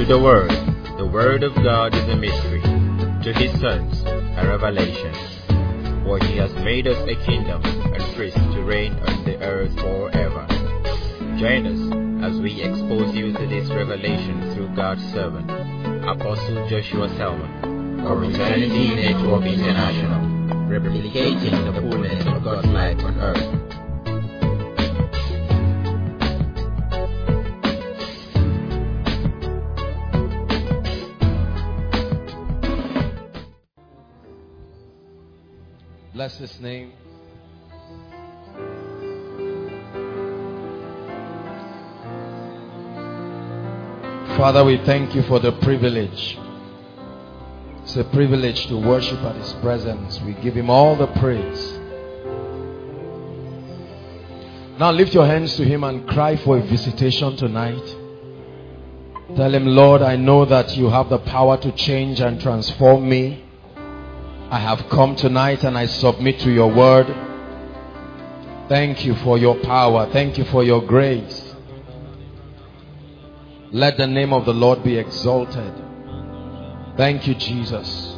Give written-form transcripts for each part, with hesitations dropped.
To the Word of God is a mystery. To His sons, a revelation. For He has made us a kingdom and priests to reign on the earth forever. Join us as we expose you to this revelation through God's servant, Apostle Joshua Selman, for Eternity Network International, replicating the fullness of God's life on earth. Bless His name. Father, we thank you for the privilege. It's a privilege to worship at His presence. We give Him all the praise. Now lift your hands to Him and cry for a visitation tonight. Tell Him, Lord, I know that you have the power to change and transform me. I have come tonight and I submit to your word. Thank you for your power. Thank you for your grace. Let the name of the Lord be exalted. Thank you, Jesus.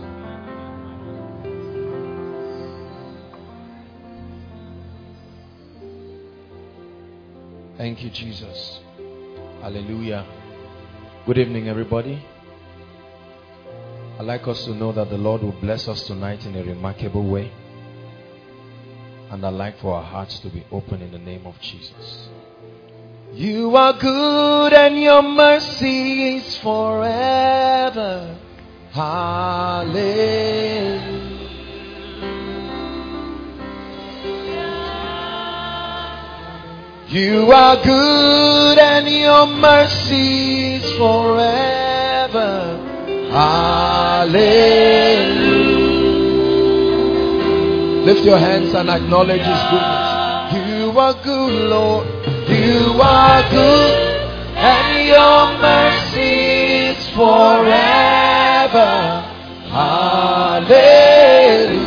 Thank you, Jesus. Hallelujah. Good evening, everybody. I'd like us to know that the Lord will bless us tonight in a remarkable way. And I'd like for our hearts to be open in the name of Jesus. You are good and your mercy is forever. Hallelujah. You are good and your mercy is forever. Hallelujah. Lift your hands and acknowledge His goodness. You are good, Lord. You are good, and your mercy is forever. Hallelujah.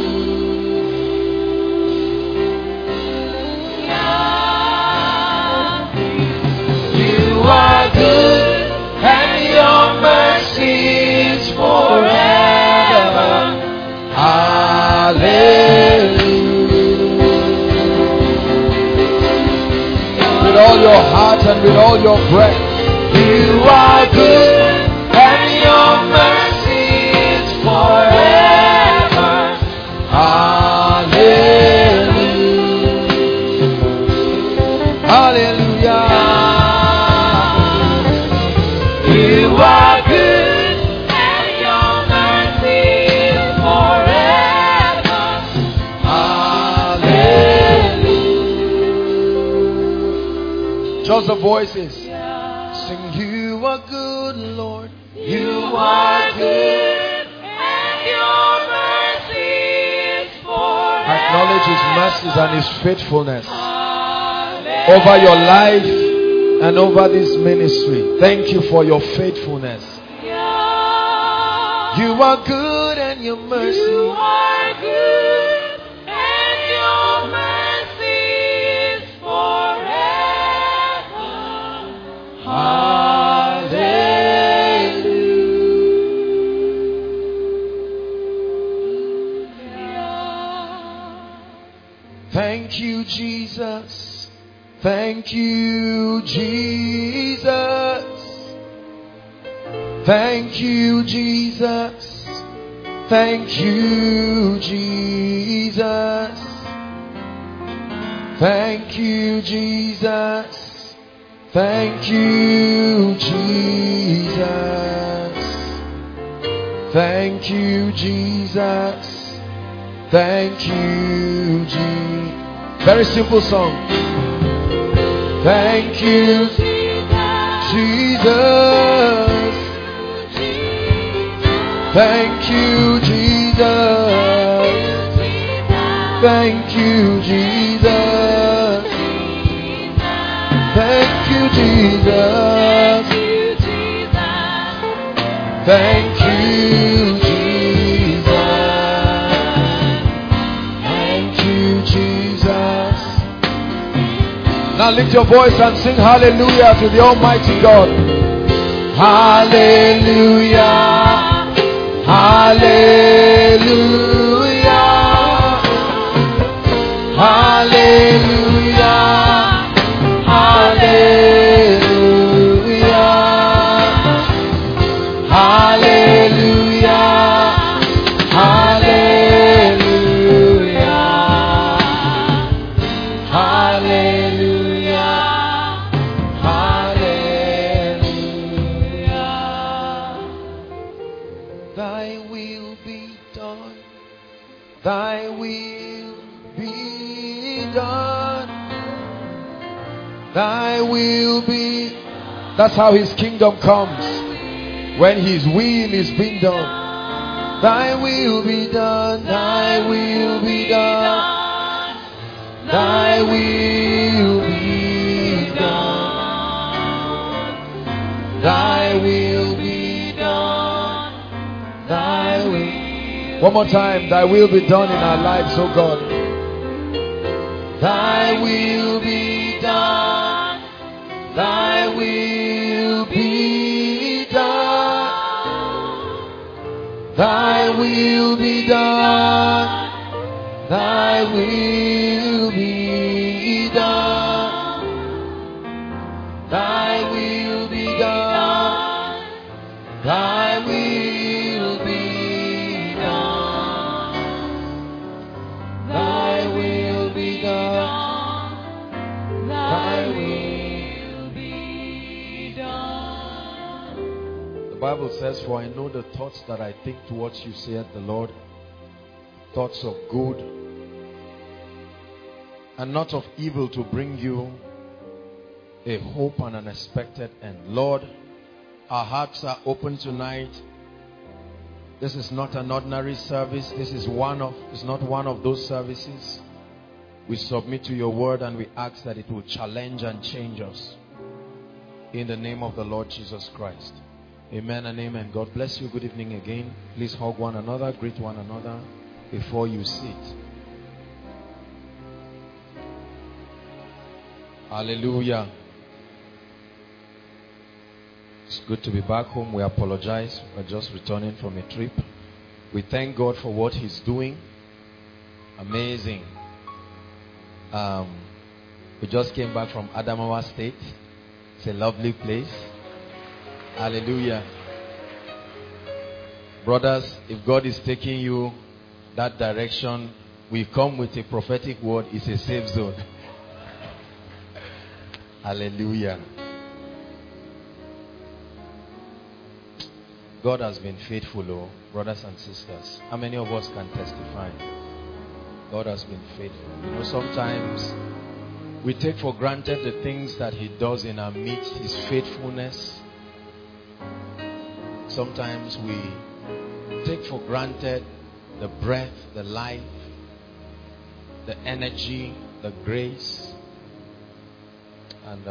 You are good, and your mercy is forever. Hallelujah. With all your heart and with all your breath, you are good, and your mercy is forever. Hallelujah. Hallelujah. You are good, and your mercy is forever. Hallelujah. Just the voices. Sing, you are good, Lord. You are good, and your mercy is forever. Acknowledge His mercies and His faithfulness over your life and over this ministry. Thank you for your faithfulness. You are good and your mercy. You are good and your mercy is forever. Hallelujah. Thank you, Jesus. Thank you, Jesus. Thank you, Jesus. Thank you, Jesus. Thank you, Jesus. Thank you, Jesus. Thank you, Jesus. Thank you, Jesus. Very simple song. Thank you, Jesus. Thank you, Jesus. Thank you, Jesus. Thank you, Jesus. Thank you, Jesus. Thank you, Jesus. Now lift your voice and sing hallelujah to the Almighty God. Hallelujah. Hallelujah. Hallelujah. Hallelujah. Hallelujah. Hallelujah. Hallelujah. Hallelujah. Thy will be done. Thy will be done. Thy will be. That's how his kingdom comes. When his will is being done. Thy will be done. Thy will be done. Thy will be done. Thy will be done. Thy will. One more time. Thy will be done in our lives, oh God. Thy will be done. Thy will be done. Thy will be done. Thy will be done. Thy will be done. Thy will be done. Thy will be done. Thy will be done. The Bible says, for I know the thoughts that I think towards you, saith the Lord, thoughts of good and not of evil, to bring you a hope and an expected end. Lord, our hearts are open tonight. This is not an ordinary service. This is not one of those services. We submit to your word and we ask that it will challenge and change us. In the name of the Lord Jesus Christ. Amen and amen. God bless you. Good evening again. Please hug one another, greet one another before you sit. Hallelujah. It's good to be back home. We apologize. We're just returning from a trip. We thank God for what he's doing. Amazing. We just came back from Adamawa State. It's a lovely place. Hallelujah. Brothers, if God is taking you that direction, we come with a prophetic word. It's a safe zone. Hallelujah. God has been faithful, oh, brothers and sisters. How many of us can testify? God has been faithful. You know, sometimes we take for granted the things that he does in our midst, his faithfulness. Sometimes we take for granted the breath, the life, the energy, the grace. And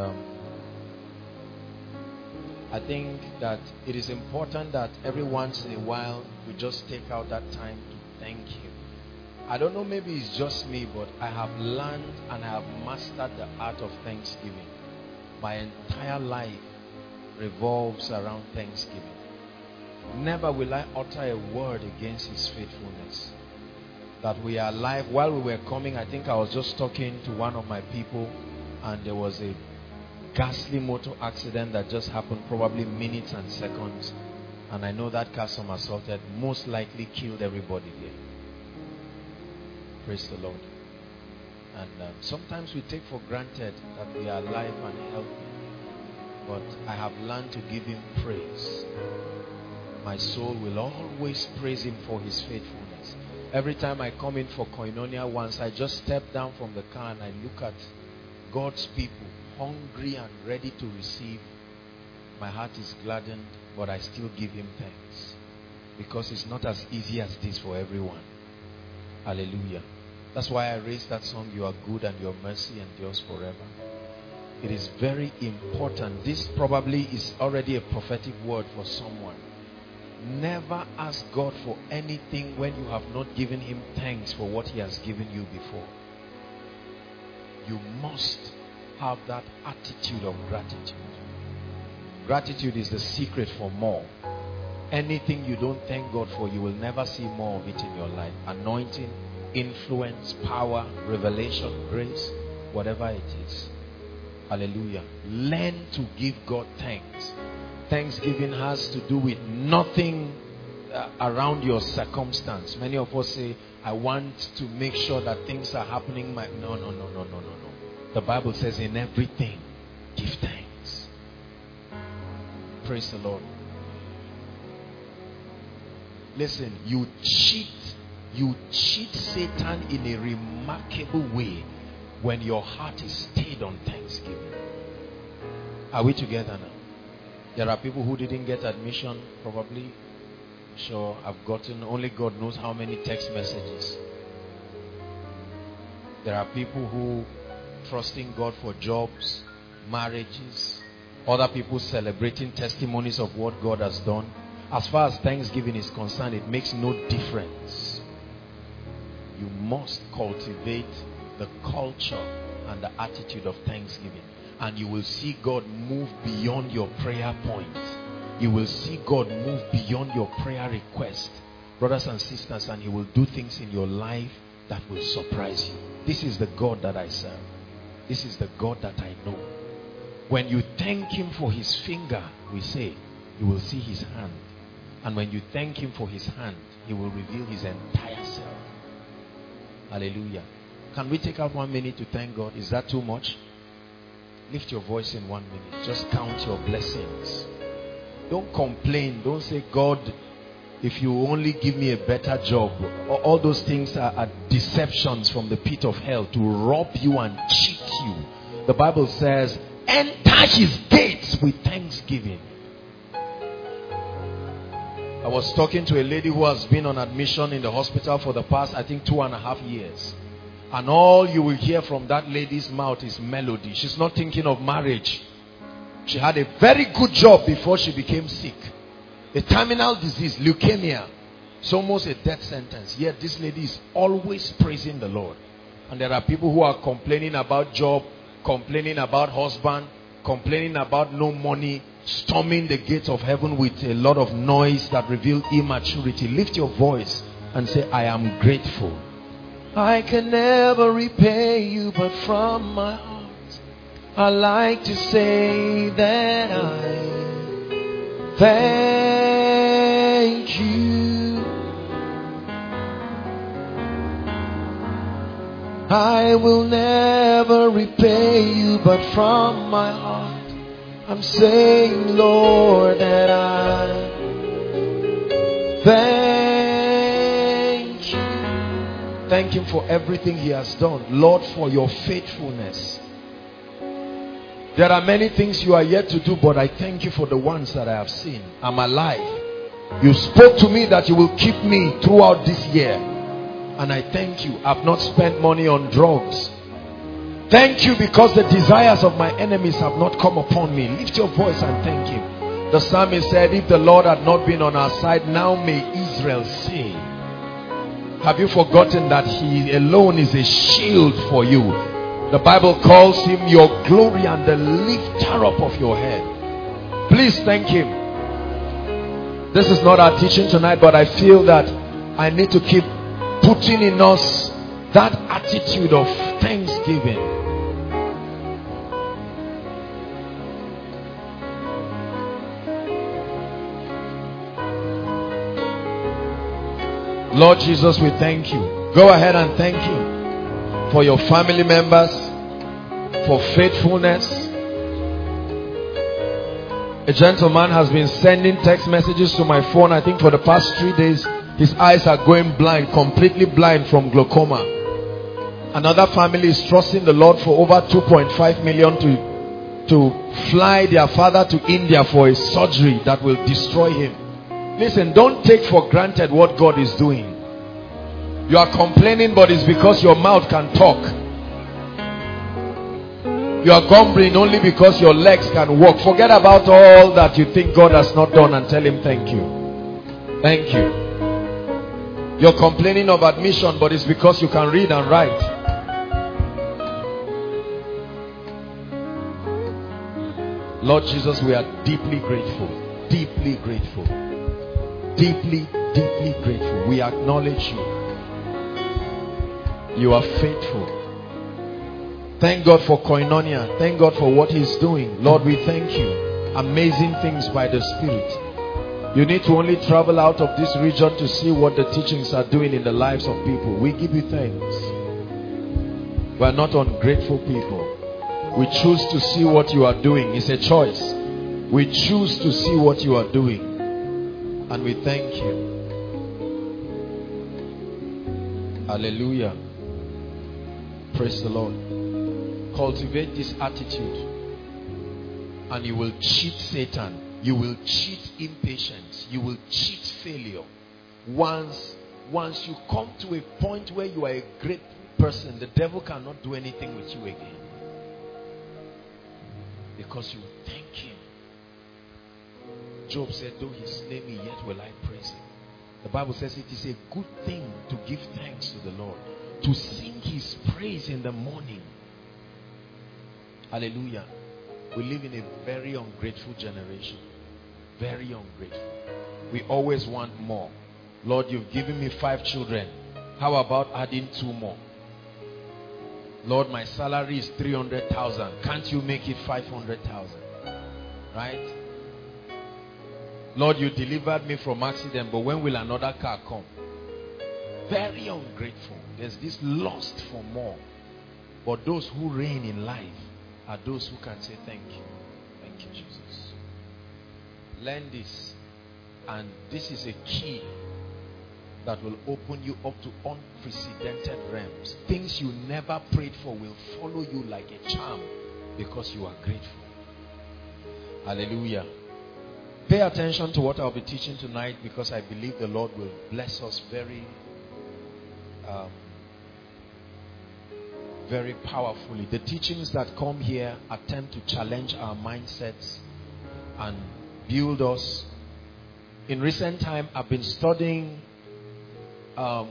I think that it is important that every once in a while we just take out that time to thank him. I don't know, maybe it's just me, but I have learned and I have mastered the art of thanksgiving. My entire life revolves around thanksgiving. Never will I utter a word against his faithfulness. That we are alive. While we were coming, I think I was just talking to one of my people, and there was a ghastly motor accident that just happened, probably minutes and seconds. And I know that car somersaulted, most likely killed everybody there. Praise the Lord. And sometimes we take for granted that we are alive and healthy. But I have learned to give him praise. My soul will always praise him for his faithfulness. Every time I come in for Koinonia once, I just step down from the car and I look at God's people, hungry and ready to receive. My heart is gladdened, but I still give him thanks. Because it's not as easy as this for everyone. Hallelujah. That's why I raised that song, You Are Good and Your Mercy Endures Forever. It is very important. This probably is already a prophetic word for someone. Never ask God for anything when you have not given him thanks for what he has given you before. You must have that attitude of gratitude. Gratitude is the secret for more. Anything you don't thank God for, you will never see more of it in your life. Anointing, influence, power, revelation, grace, whatever it is. Hallelujah. Learn to give God thanks. Thanksgiving has to do with nothing around your circumstance. Many of us say, I want to make sure that things are happening. No. The Bible says, in everything, give thanks. Praise the Lord. Listen, you cheat Satan in a remarkable way when your heart is stayed on thanksgiving. Are we together now? There are people who didn't get admission, probably. Sure, I've gotten, only God knows how many text messages. There are people who trusting God for jobs, marriages, other people celebrating testimonies of what God has done. As far as thanksgiving is concerned, it makes no difference. You must cultivate the culture and the attitude of thanksgiving, and you will see God move beyond your prayer point. You will see God move beyond your prayer request, brothers and sisters, and He will do things in your life that will surprise you. This is the God that I serve. This is the God that I know. When you thank Him for His finger, we say, you will see His hand. And when you thank Him for His hand, He will reveal His entire self. Hallelujah. Can we take out 1 minute to thank God? Is that too much? Lift your voice in 1 minute. Just count your blessings. Don't complain. Don't say, God, if you only give me a better job. All those things are deceptions from the pit of hell to rob you and cheat you. The Bible says, enter His gates with thanksgiving. I was talking to a lady who has been on admission in the hospital for the past, I think, 2.5 years. And all you will hear from that lady's mouth is melody. She's not thinking of marriage. She had a very good job before she became sick. A terminal disease, leukemia. It's almost a death sentence. Yet this lady is always praising the Lord. And there are people who are complaining about job, complaining about husband, complaining about no money, storming the gates of heaven with a lot of noise that reveal immaturity. Lift your voice and say, I am grateful. I can never repay you, but from my heart I like to say that I thank you. I will never repay you, but from my heart I'm saying, Lord, that I thank you. Thank Him for everything He has done. Lord, for your faithfulness. There are many things you are yet to do, but I thank you for the ones that I have seen. I'm alive. You spoke to me that you will keep me throughout this year. And I thank you. I've not spent money on drugs. Thank you because the desires of my enemies have not come upon me. Lift your voice and thank Him. The psalmist said, if the Lord had not been on our side, now may Israel say. Have you forgotten that He alone is a shield for you? The Bible calls Him your glory and the lifter up of your head. Please thank Him. This is not our teaching tonight, but I feel that I need to keep putting in us that attitude of thanksgiving. Lord Jesus, we thank you. Go ahead and thank Him for your family members, for faithfulness. A gentleman has been sending text messages to my phone, I think for the past 3 days. His eyes are going blind, completely blind from glaucoma. Another family is trusting the Lord for over 2.5 million to fly their father to India for a surgery that will destroy him. Listen, don't take for granted what God is doing. You are complaining, but it's because your mouth can talk. You are grumbling only because your legs can walk. Forget about all that you think God has not done and tell Him thank you. Thank you. You're complaining of admission, but it's because you can read and write. Lord Jesus, we are deeply grateful. Deeply grateful. Deeply, deeply grateful. We acknowledge you. You are faithful. Thank God for Koinonia. Thank God for what He's doing. Lord, we thank you. Amazing things by the Spirit. You need to only travel out of this region to see what the teachings are doing in the lives of people. We give you thanks. We are not ungrateful people. We choose to see what you are doing. It's a choice. We choose to see what you are doing. And we thank you. Hallelujah. Praise the Lord. Cultivate this attitude and you will cheat Satan. You will cheat impatience. You will cheat failure. Once you come to a point where you are a great person, the devil cannot do anything with you again. Because you thank him. Job said, though he slay me, yet will I praise him. The Bible says it is a good thing to give thanks to the Lord, to sing his praise in the morning. Hallelujah. We live in a very ungrateful generation. Very ungrateful. We always want more. Lord, you've given me 5 children. How about adding 2 more? Lord, my salary is 300,000. Can't you make it 500,000? Right? Lord, you delivered me from accident, but when will another car come? Very ungrateful. There's this lust for more. But those who reign in life are those who can say thank you. Thank you, Jesus. Learn this. And this is a key that will open you up to unprecedented realms. Things you never prayed for will follow you like a charm because you are grateful. Hallelujah. Pay attention to what I'll be teaching tonight, because I believe the Lord will bless us very very powerfully. The teachings that come here attempt to challenge our mindsets and build us. In recent time, I've been studying I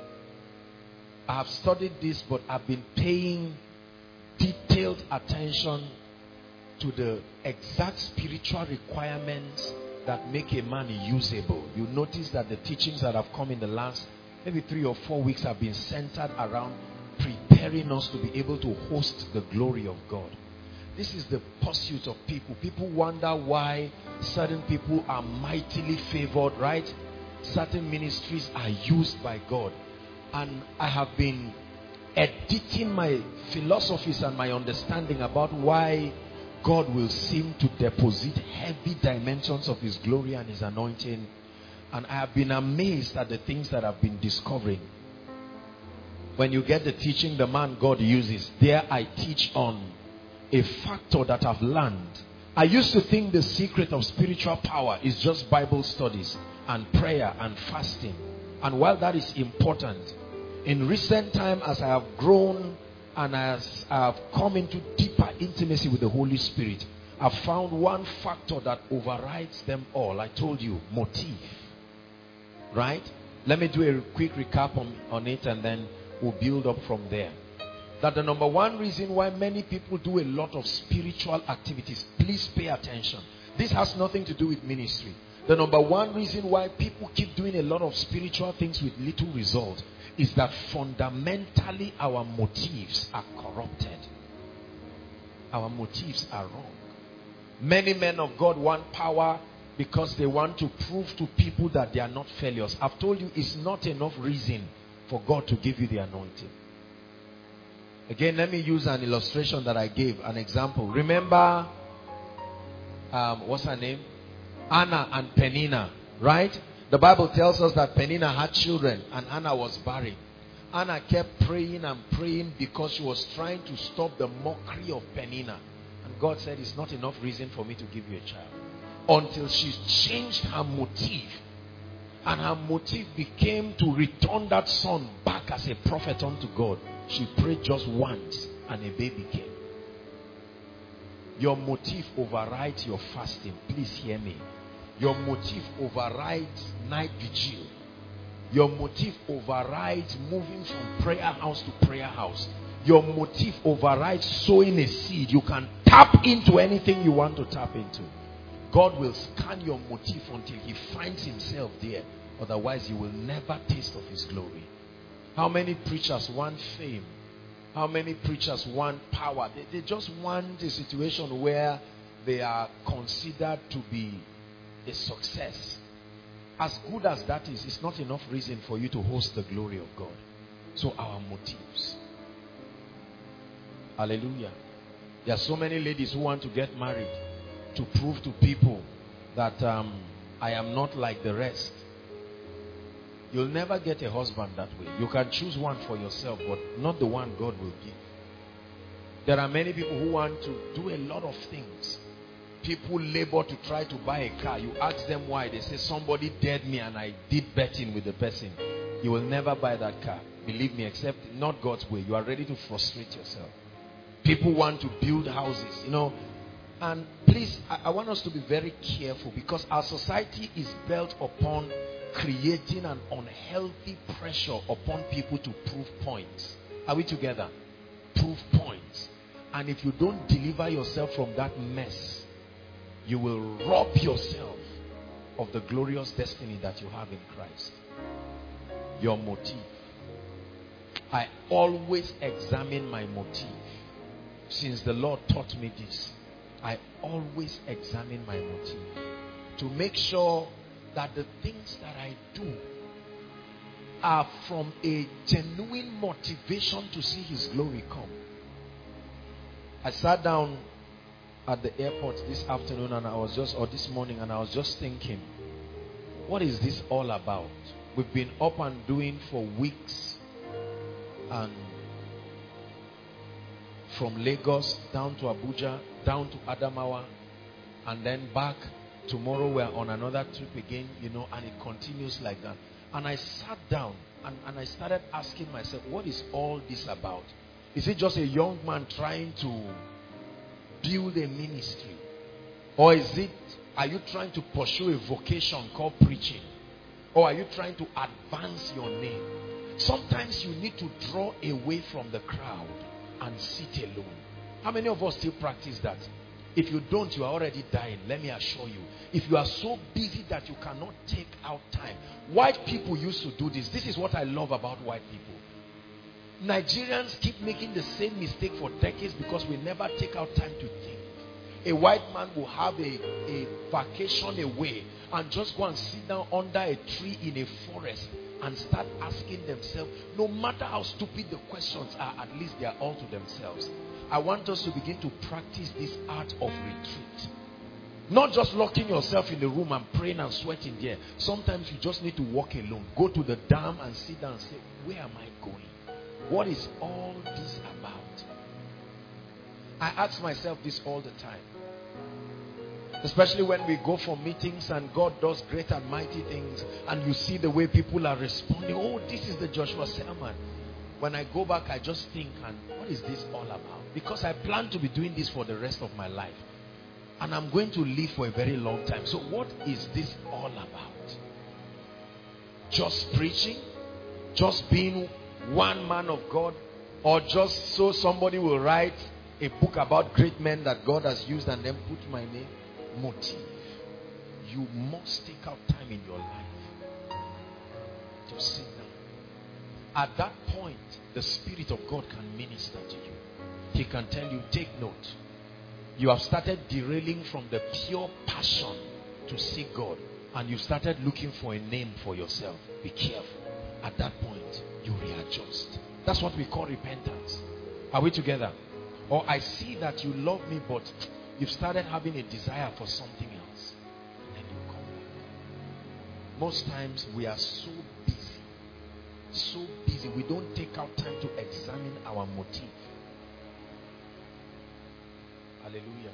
have studied this, but I've been paying detailed attention to the exact spiritual requirements that make a man usable. You notice that the teachings that have come in the last maybe 3 or 4 weeks have been centered around preparing us to be able to host the glory of God. This is the pursuit of people. People wonder why certain people are mightily favored, right? Certain ministries are used by God. And I have been editing my philosophies and my understanding about why God will seem to deposit heavy dimensions of his glory and his anointing. And I have been amazed at the things that I've been discovering. When you get the teaching the man God uses, there I teach on a factor that I've learned. I used to think the secret of spiritual power is just Bible studies and prayer and fasting. And while that is important, in recent time, as I have grown and as I have come into deeper intimacy with the Holy Spirit, I've found one factor that overrides them all. I told you, motive. Right? Let me do a quick recap on it, and then we'll build up from there. That the number one reason why many people do a lot of spiritual activities, please pay attention. This has nothing to do with ministry. The number one reason why people keep doing a lot of spiritual things with little result is that fundamentally our motives are corrupted. Our motives are wrong. Many men of God want power because they want to prove to people that they are not failures. I've told you, it's not enough reason for God to give you the anointing. Again, let me use an illustration that I gave, an example. Remember, what's her name? Anna and Peninnah, right? The Bible tells us that Peninnah had children and Anna was barren. Anna kept praying and praying because she was trying to stop the mockery of Peninnah. And God said, it's not enough reason for me to give you a child. Until she changed her motive. And her motive became to return that son back as a prophet unto God. She prayed just once and a baby came. Your motive overrides your fasting. Please hear me. Your motive overrides night vigil. Your motive overrides moving from prayer house to prayer house. Your motive overrides sowing a seed. You can tap into anything you want to tap into. God will scan your motive until he finds himself there. Otherwise, you will never taste of his glory. How many preachers want fame? How many preachers want power? They just want a situation where they are considered to be a success. As good as that is, it's not enough reason for you to host the glory of God. So our motives. Hallelujah. There are so many ladies who want to get married to prove to people that I am not like the rest. You'll never get a husband that way. You can choose one for yourself, but not the one God will give. There are many people who want to do a lot of things. People labor to try to buy a car. You ask them why. They say, somebody dared me and I did betting with the person. You will never buy that car. Believe me, except not God's way. You are ready to frustrate yourself. People want to build houses, you know. And please, I want us to be very careful, because our society is built upon creating an unhealthy pressure upon people to prove points. Are we together? Prove points. And if you don't deliver yourself from that mess, you will rob yourself of the glorious destiny that you have in Christ. Your motive. I always examine my motive. Since the Lord taught me this, I always examine my motive to make sure that the things that I do are from a genuine motivation to see his glory come. I sat down at the airport this afternoon and this morning, and I was just thinking, what is this all about? We've been up and doing for weeks, and from Lagos down to Abuja, down to Adamawa, and then back. Tomorrow we're on another trip again, you know, and it continues like that. And I sat down and I started asking myself, what is all this about? Is it just a young man trying to build a ministry? Or are you trying to pursue a vocation called preaching? Or are you trying to advance your name? Sometimes you need to draw away from the crowd and sit alone. How many of us still practice that? If you don't, you are already dying. Let me assure you. If you are so busy that you cannot take out time. White people used to do this. This is what I love about white people. Nigerians keep making the same mistake for decades because we never take out time to think. A white man will have a vacation away and just go and sit down under a tree in a forest and start asking themselves, no matter how stupid the questions are, at least they are all to themselves. I want us to begin to practice this art of retreat. Not just locking yourself in the room and praying and sweating there. Sometimes you just need to walk alone. Go to the dam and sit down and say, where am I going? What is all this about? I ask myself this all the time. Especially when we go for meetings and God does great and mighty things and you see the way people are responding. Oh, this is the Joshua sermon. When I go back, I just think, and what is this all about? Because I plan to be doing this for the rest of my life. And I'm going to live for a very long time. So what is this all about? Just preaching? Just being one man of God? Or just so somebody will write a book about great men that God has used and then put my name? Motive. You must take out time in your life to sit down. At that point, the Spirit of God can minister to you. He can tell you, take note. You have started derailing from the pure passion to seek God. And you started looking for a name for yourself. Be careful. At that point, you readjust. That's what we call repentance. Are we together? Or I see that you love me, but you've started having a desire for something else. And then you come back. Most times we are so busy. So busy. We don't take out time to examine our motive. Hallelujah.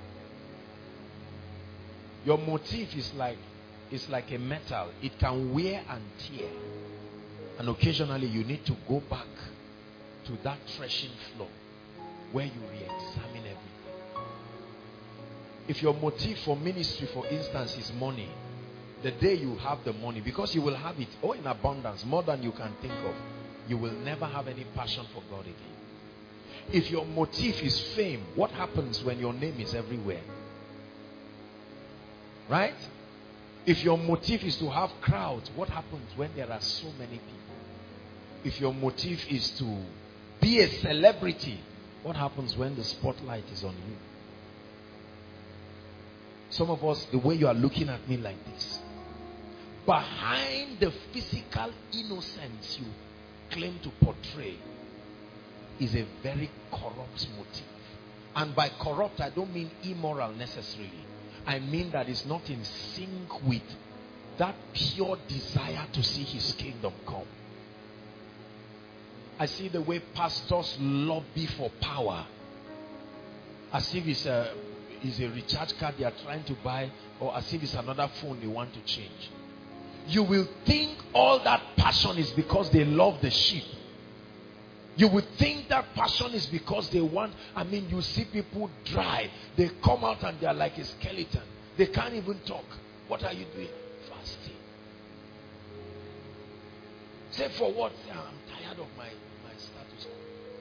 Your motive is like a metal. It can wear and tear. And occasionally you need to go back to that threshing floor where you re-examine everything. If your motive for ministry, for instance, is money, the day you have the money, because you will have it in abundance, more than you can think of, you will never have any passion for God again. If your motive is fame, what happens when your name is everywhere? Right? If your motive is to have crowds, what happens when there are so many people? If your motive is to be a celebrity, what happens when the spotlight is on you? Some of us, the way you are looking at me like this, behind the physical innocence you claim to portray is a very corrupt motive. And by corrupt, I don't mean immoral necessarily. I mean that it's not in sync with that pure desire to see his kingdom come. I see the way pastors lobby for power, as if it's a recharge card they are trying to buy, or as if it's another phone they want to change. You will think all that passion is because they love the sheep. You would think that passion is because they want, you see people dry. They come out and they are like a skeleton. They can't even talk. What are you doing? Fasting. Say for what? I'm tired of my status quo.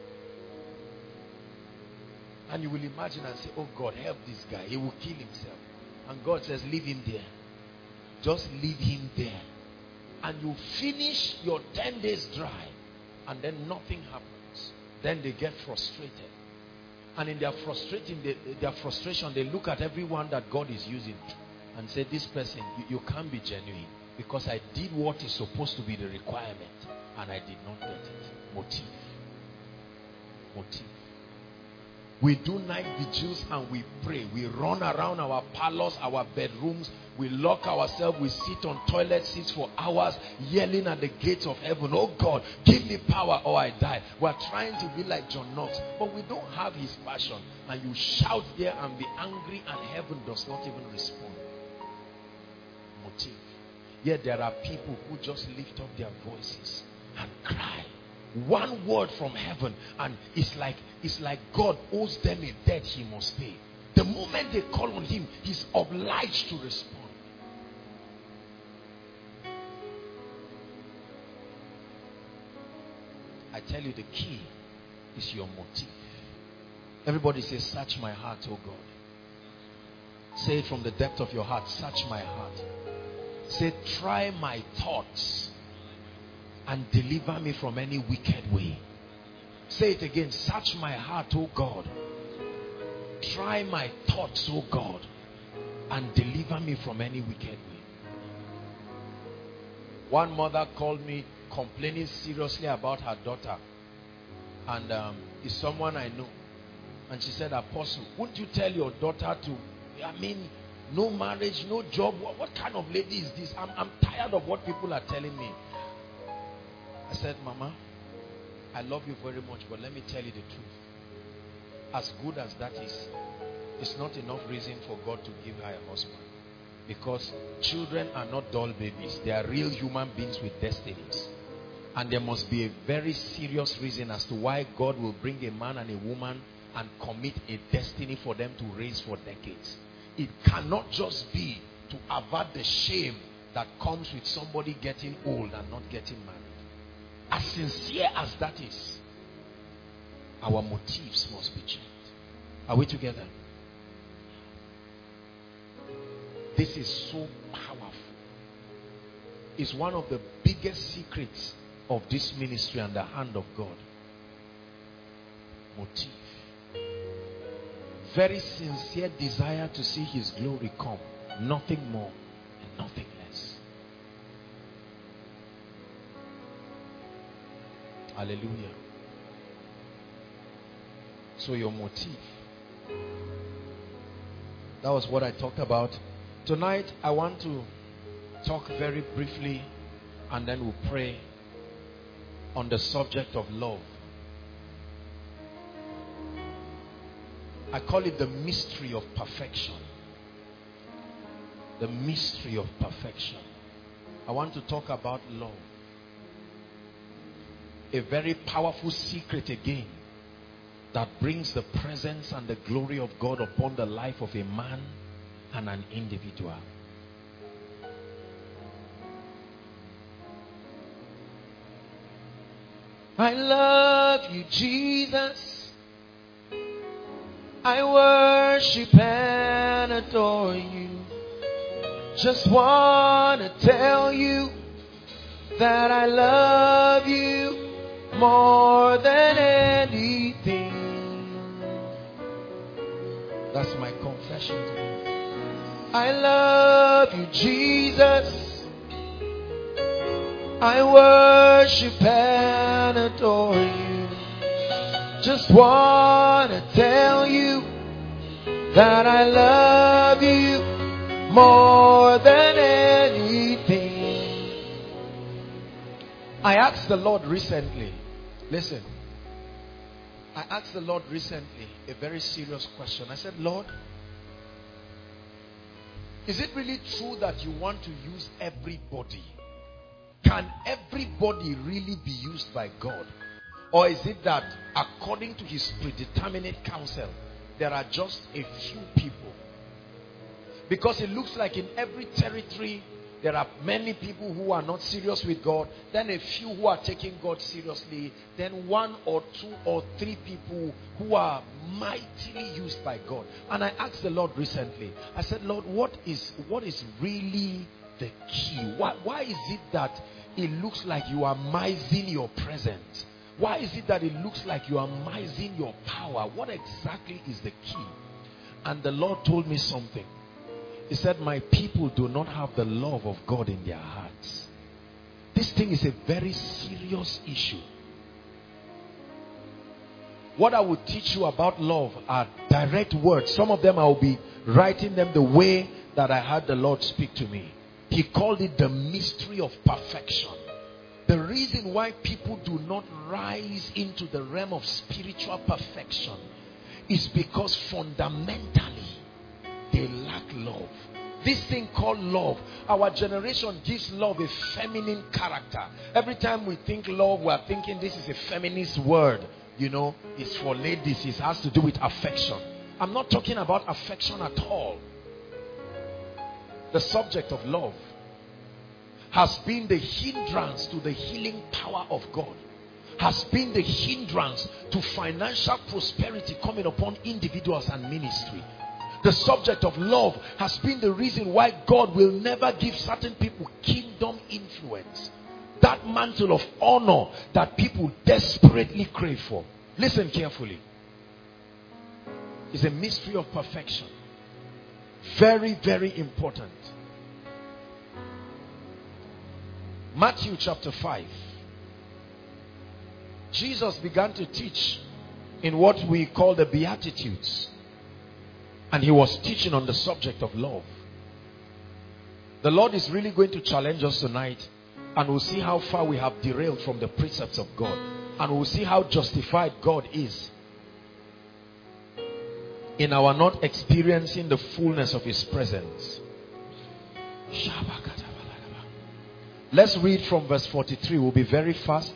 And you will imagine and say, oh God, help this guy. He will kill himself. And God says, leave him there. Just leave him there. And you finish your 10 days dry. And then nothing happens. Then they get frustrated. And in their frustration, they look at everyone that God is using and say, this person, you can't be genuine. Because I did what is supposed to be the requirement. And I did not get it. Motive. Motive. We do night vigils and we pray. We run around our parlors, our bedrooms. We lock ourselves. We sit on toilet seats for hours, yelling at the gates of heaven. Oh God, give me power or I die. We're trying to be like John Knox, but we don't have his passion. And you shout there and be angry, and heaven does not even respond. Motive. Yet there are people who just lift up their voices and cry. One word from heaven, and it's like God owes them a debt he must pay. The moment they call on him, he's obliged to respond. I tell you, the key is your motive. Everybody say, search my heart, oh God. Say it from the depth of your heart, search my heart. Say, try my thoughts and deliver me from any wicked way. Say it again, search my heart, oh God. Try my thoughts, oh God, and deliver me from any wicked way. One mother called me complaining seriously about her daughter, and it's someone I know, and she said, Apostle, wouldn't you tell your daughter to, no marriage, no job? What kind of lady is this? I'm tired of what people are telling me. I said, Mama, I love you very much, but let me tell you the truth. As good as that is, it's not enough reason for God to give her a husband. Because children are not doll babies. They are real human beings with destinies. And there must be a very serious reason as to why God will bring a man and a woman and commit a destiny for them to raise for decades. It cannot just be to avert the shame that comes with somebody getting old and not getting married. As sincere as that is, our motives must be checked. Are we together? This is so powerful. It's one of the biggest secrets of this ministry and the hand of God. Motive. Very sincere desire to see his glory come. Nothing more and nothing less. Hallelujah. So your motive. That was what I talked about. Tonight I want to talk very briefly, and then we'll pray on the subject of love. I call it the mystery of perfection. The mystery of perfection. I want to talk about love. A very powerful secret again that brings the presence and the glory of God upon the life of a man and an individual. I love you, Jesus. I worship and adore you. Just want to tell you that I love you more than anything. That's my confession to you. I love you, Jesus. I worship and adore you. Just want to tell you that I love you more than anything. I asked the Lord recently, listen, I asked the Lord recently a very serious question. I said, Lord, is it really true that you want to use everybody? Can everybody really be used by God? Or is it that according to his predeterminate counsel, there are just a few people? Because it looks like in every territory, there are many people who are not serious with God, then a few who are taking God seriously, then 1 or 2 or 3 people who are mightily used by God. And I asked the Lord recently, I said, Lord, what is really the key? Why is it that it looks like you are mising your presence? Why is it that it looks like you are mising your power? What exactly is the key? And the Lord told me something. He said, my people do not have the love of God in their hearts. This thing is a very serious issue. What I will teach you about love are direct words. Some of them I will be writing them the way that I heard the Lord speak to me. He called it the mystery of perfection. The reason why people do not rise into the realm of spiritual perfection is because fundamentally they lack love. This thing called love, our generation gives love a feminine character. Every time we think love, we are thinking this is a feminist word. You know, it's for ladies. It has to do with affection. I'm not talking about affection at all. The subject of love has been the hindrance to the healing power of God. Has been the hindrance to financial prosperity coming upon individuals and ministry. The subject of love has been the reason why God will never give certain people kingdom influence. That mantle of honor that people desperately crave for. Listen carefully. It's a mystery of perfection. Very, very important. Matthew chapter 5. Jesus began to teach in what we call the Beatitudes. And he was teaching on the subject of love. The Lord is really going to challenge us tonight. And we'll see how far we have derailed from the precepts of God. And we'll see how justified God is in our not experiencing the fullness of his presence. Let's read from verse 43. We'll be very fast.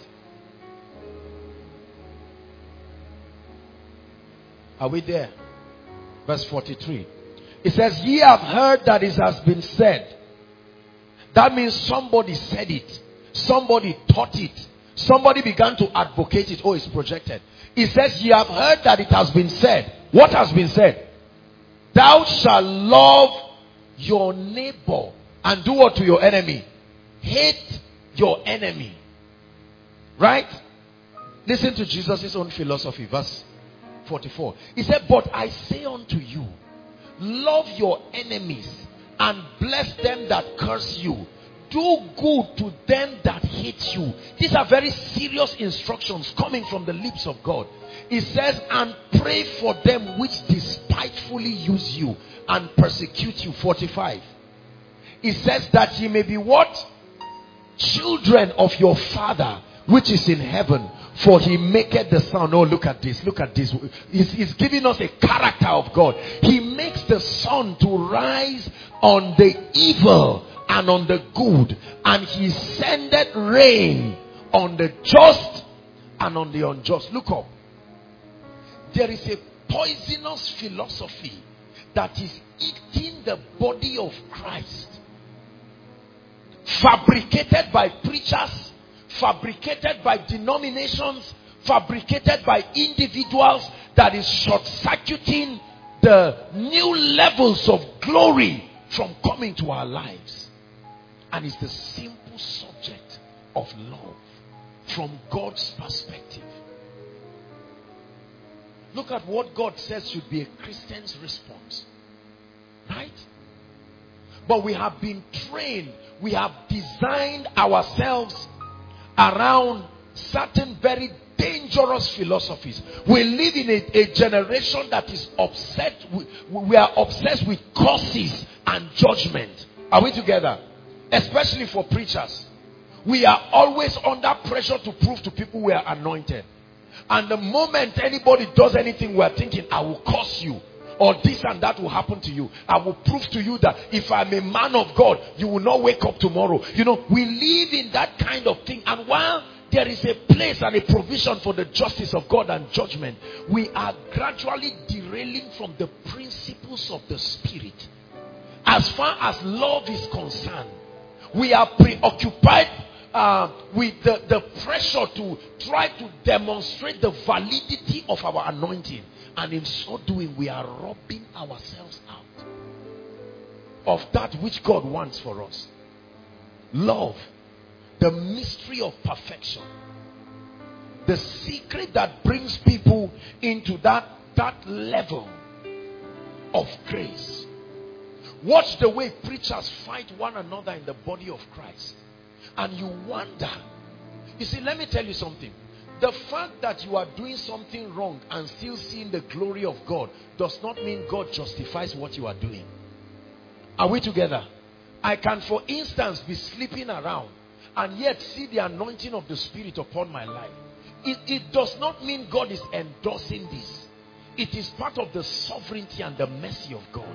Are we there? Verse 43. It says, ye have heard that it has been said. That means somebody said it. Somebody taught it. Somebody began to advocate it. Oh, it's projected. It says, ye have heard that it has been said. What has been said? Thou shalt love your neighbor and do what to your enemy? Hate your enemy. Right? Listen to Jesus' own philosophy. Verse 44. He said, but I say unto you, love your enemies and bless them that curse you. Do good to them that hate you. These are very serious instructions coming from the lips of God. It says, and pray for them which despitefully use you and persecute you. 45. It says that ye may be what? Children of your Father which is in heaven. For he maketh the sun. Oh, look at this. Look at this. He's giving us a character of God. He makes the sun to rise on the evil and on the good. And he sendeth rain on the just and on the unjust. Look up. There is a poisonous philosophy that is eating the body of Christ. Fabricated by preachers, fabricated by denominations, fabricated by individuals that is short-circuiting the new levels of glory from coming to our lives. And it's the simple subject of love from God's perspective. Look at what God says should be a Christian's response. Right? But we have been trained, we have designed ourselves around certain very dangerous philosophies. We live in a generation that is obsessed we are obsessed with curses and judgment. Are we together? Especially for preachers. We are always under pressure to prove to people we are anointed. And the moment anybody does anything, we are thinking, I will curse you, or this and that will happen to you. I will prove to you that if I'm a man of God, you will not wake up tomorrow. You know, we live in that kind of thing. And while there is a place and a provision for the justice of God and judgment, we are gradually derailing from the principles of the Spirit. As far as love is concerned, we are preoccupied with the pressure to try to demonstrate the validity of our anointing. And in so doing, we are robbing ourselves out of that which God wants for us. Love, the mystery of perfection, the secret that brings people into that level of grace. Watch the way preachers fight one another in the body of Christ. And you wonder. You see, let me tell you something. The fact that you are doing something wrong and still seeing the glory of God does not mean God justifies what you are doing. Are we together? I can, for instance, be sleeping around and yet see the anointing of the Spirit upon my life. It does not mean God is endorsing this. It is part of the sovereignty and the mercy of God.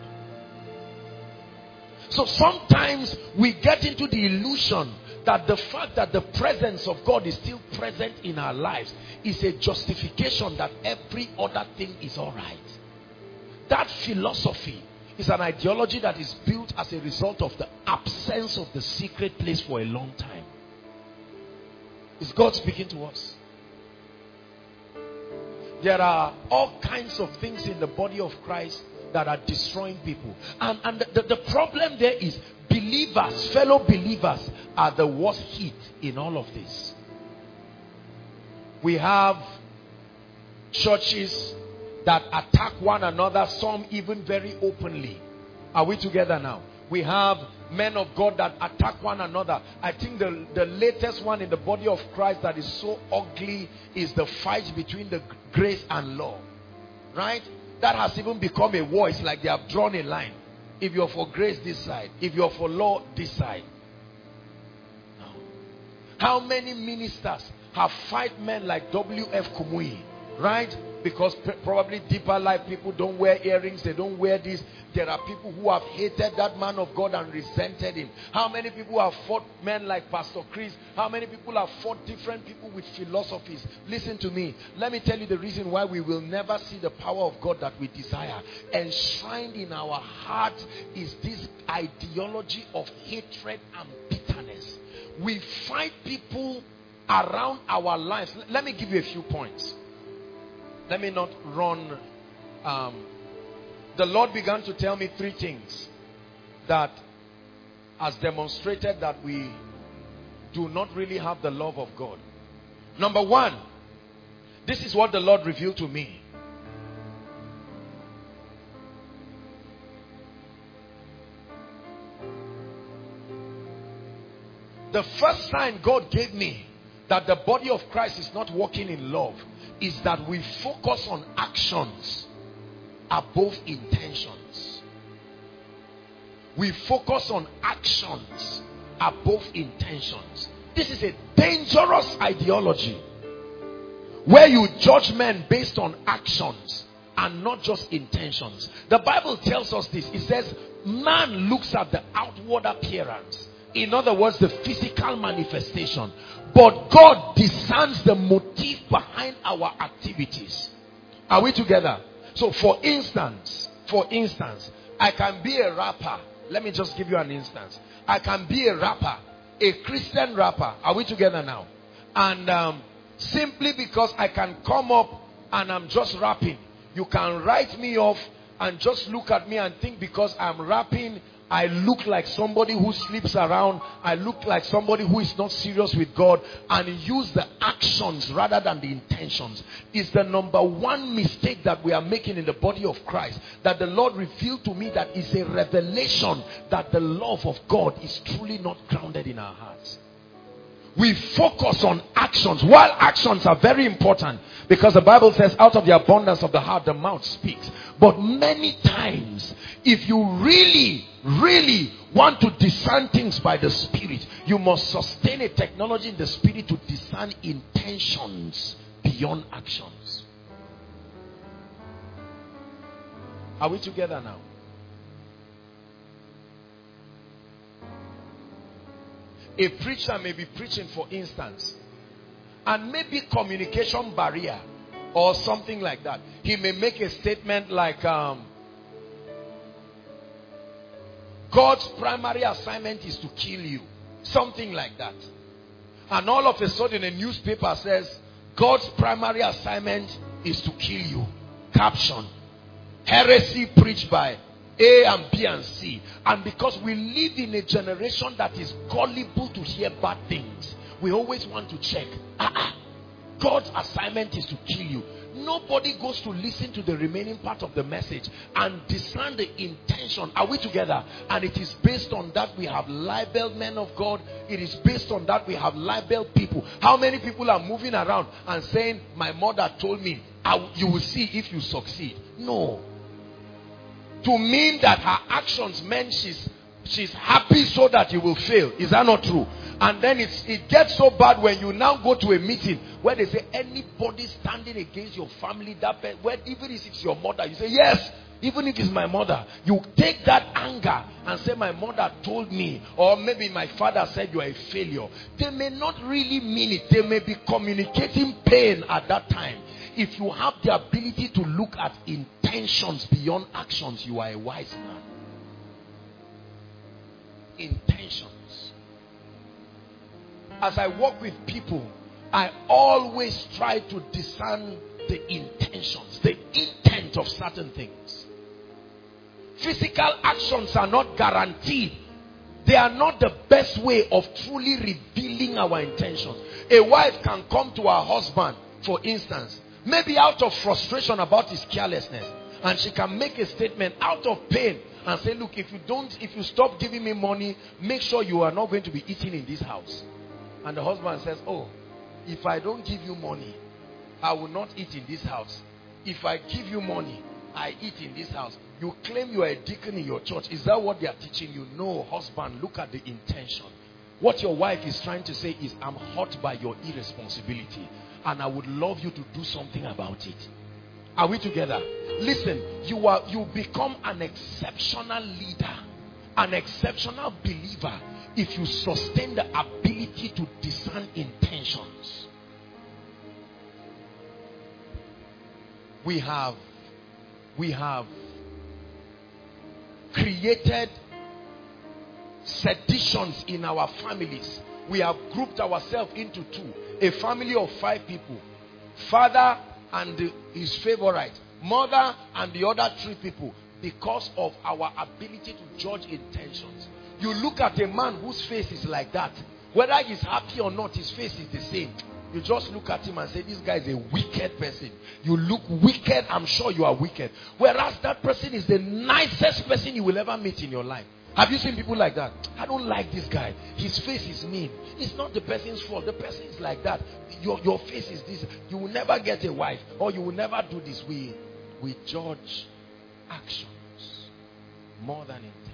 So sometimes we get into the illusion that the fact that the presence of God is still present in our lives is a justification that every other thing is all right. That philosophy is an ideology that is built as a result of the absence of the secret place for a long time. Is God speaking to us? There are all kinds of things in the body of Christ that are destroying people. And the problem there is believers, fellow believers, are the worst hit in all of this. We have churches that attack one another, some even very openly. Are we together now? We have men of God that attack one another. I think the latest one in the body of Christ that is so ugly is the fight between the grace and law. Right? That has even become a war. It's like they have drawn a line. If you're for grace, this side. If you're for law, this side. No. How many ministers have fight men like W.F. Kumuyi? Right? Because probably deeper life people don't wear earrings, they don't wear this. There are people who have hated that man of God and resented him. How many people have fought men like Pastor Chris? How many people have fought different people with philosophies? Listen to me. Let me tell you the reason why we will never see the power of God that we desire. Enshrined in our heart is this ideology of hatred and bitterness. We fight people around our lives. Let me give you a few points. Let me not run. The Lord began to tell me three things that has demonstrated that we do not really have the love of God. Number one, this is what the Lord revealed to me. The first sign God gave me that the body of Christ is not walking in love is that we focus on actions above intentions. We focus on actions above intentions. This is a dangerous ideology where you judge men based on actions and not just intentions. The Bible tells us this. It says man looks at the outward appearance. In other words, the physical manifestation. But God discerns the motive behind our activities. Are we together? So for instance, I can be a rapper. Let me just give you an instance. I can be a rapper, a Christian rapper. Are we together now? And simply because I can come up and I'm just rapping, You can write me off and just look at me and think because I'm rapping, I look like somebody who sleeps around. I look like somebody who is not serious with God, and use the actions rather than the intentions. Is the number one mistake that we are making in the body of Christ, that the Lord revealed to me that is a revelation that the love of God is truly not grounded in our hearts. We focus on actions, while actions are very important, because the Bible says out of the abundance of the heart the mouth speaks. But many times, if you really want to discern things by the Spirit, you must sustain a technology in the Spirit to discern intentions beyond actions. Are we together now? A preacher may be preaching, for instance, and maybe communication barrier or something like that. He may make a statement like, God's primary assignment is to kill you. Something like that. And all of a sudden a newspaper says, God's primary assignment is to kill you. Caption: heresy preached by A and B and C. And because we live in a generation that is gullible to hear bad things, we always want to check. God's assignment is to kill you. Nobody goes to listen to the remaining part of the message and discern the intention. Are we together? And it is based on that we have libeled men of God. It is based on that we have libeled people. How many people are moving around and saying, my mother told me, you will see if you succeed? No. To mean that her actions meant she's happy so that you will fail. Is that not true? And then it gets so bad when you now go to a meeting where they say anybody standing against your family, even if it's your mother, you say yes, even if it's my mother. You take that anger and say my mother told me, or maybe my father said you are a failure. They may not really mean it. They may be communicating pain at that time. If you have the ability to look at intentions beyond actions, you are a wise man. Intentions. As I work with people, I always try to discern the intentions, the intent of certain things. Physical actions are not guaranteed. They are not the best way of truly revealing our intentions. A wife can come to her husband, for instance, maybe out of frustration about his carelessness, and she can make a statement out of pain and say, look, if you stop giving me money, make sure you are not going to be eating in this house. And the husband says, oh, if I don't give you money, I will not eat in this house. If I give you money, I eat in this house. You claim you are a deacon in your church. Is that what they are teaching you? No, husband, look at the intention. What your wife is trying to say is, I'm hurt by your irresponsibility, and I would love you to do something about it. Are we together? Listen, you become an exceptional leader, an exceptional believer, if you sustain the ability to discern intentions. We have created seditions in our families. We have grouped ourselves into two. A family of 5 people. Father and his favorite. Mother and the other 3 people. Because of our ability to judge intentions. You look at a man whose face is like that. Whether he's happy or not, his face is the same. You just look at him and say, this guy is a wicked person. You look wicked, I'm sure you are wicked. Whereas that person is the nicest person you will ever meet in your life. Have you seen people like that? I don't like this guy. His face is mean. It's not the person's fault. The person is like that. Your face is this. You will never get a wife, or you will never do this. We judge actions more than intentions.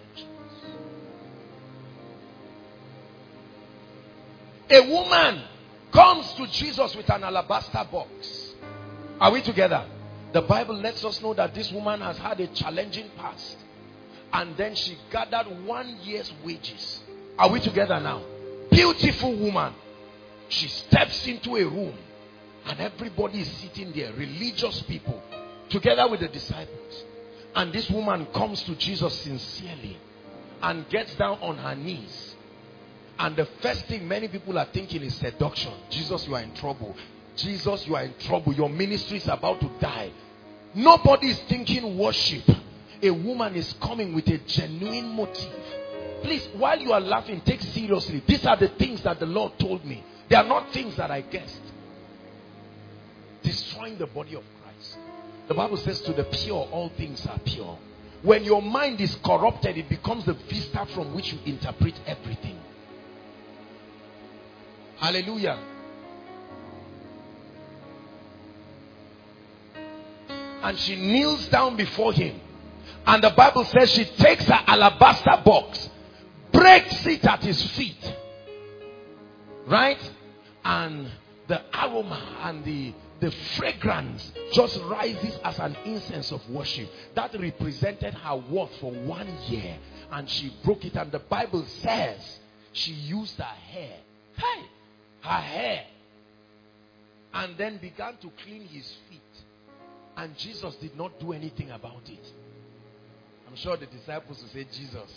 A woman comes to Jesus with an alabaster box. Are we together? The Bible lets us know that this woman has had a challenging past. And then she gathered 1 year's wages. Are we together now? Beautiful woman. She steps into a room and everybody is sitting there, religious people, together with the disciples. And this woman comes to Jesus sincerely and gets down on her knees. And the first thing many people are thinking is seduction. Jesus, you are in trouble. Jesus, you are in trouble. Your ministry is about to die. Nobody is thinking worship. A woman is coming with a genuine motive. Please, while you are laughing, take seriously. These are the things that the Lord told me. They are not things that I guessed. Destroying the body of Christ. The Bible says to the pure, all things are pure. When your mind is corrupted, it becomes the vista from which you interpret everything. Hallelujah. And she kneels down before him. And the Bible says she takes her alabaster box, breaks it at his feet. Right? And the aroma and the fragrance just rises as an incense of worship. That represented her worth for 1 year. And she broke it. And the Bible says she used her hair. Hey! Her hair. And then began to clean his feet. And Jesus did not do anything about it. I'm sure the disciples will say, Jesus,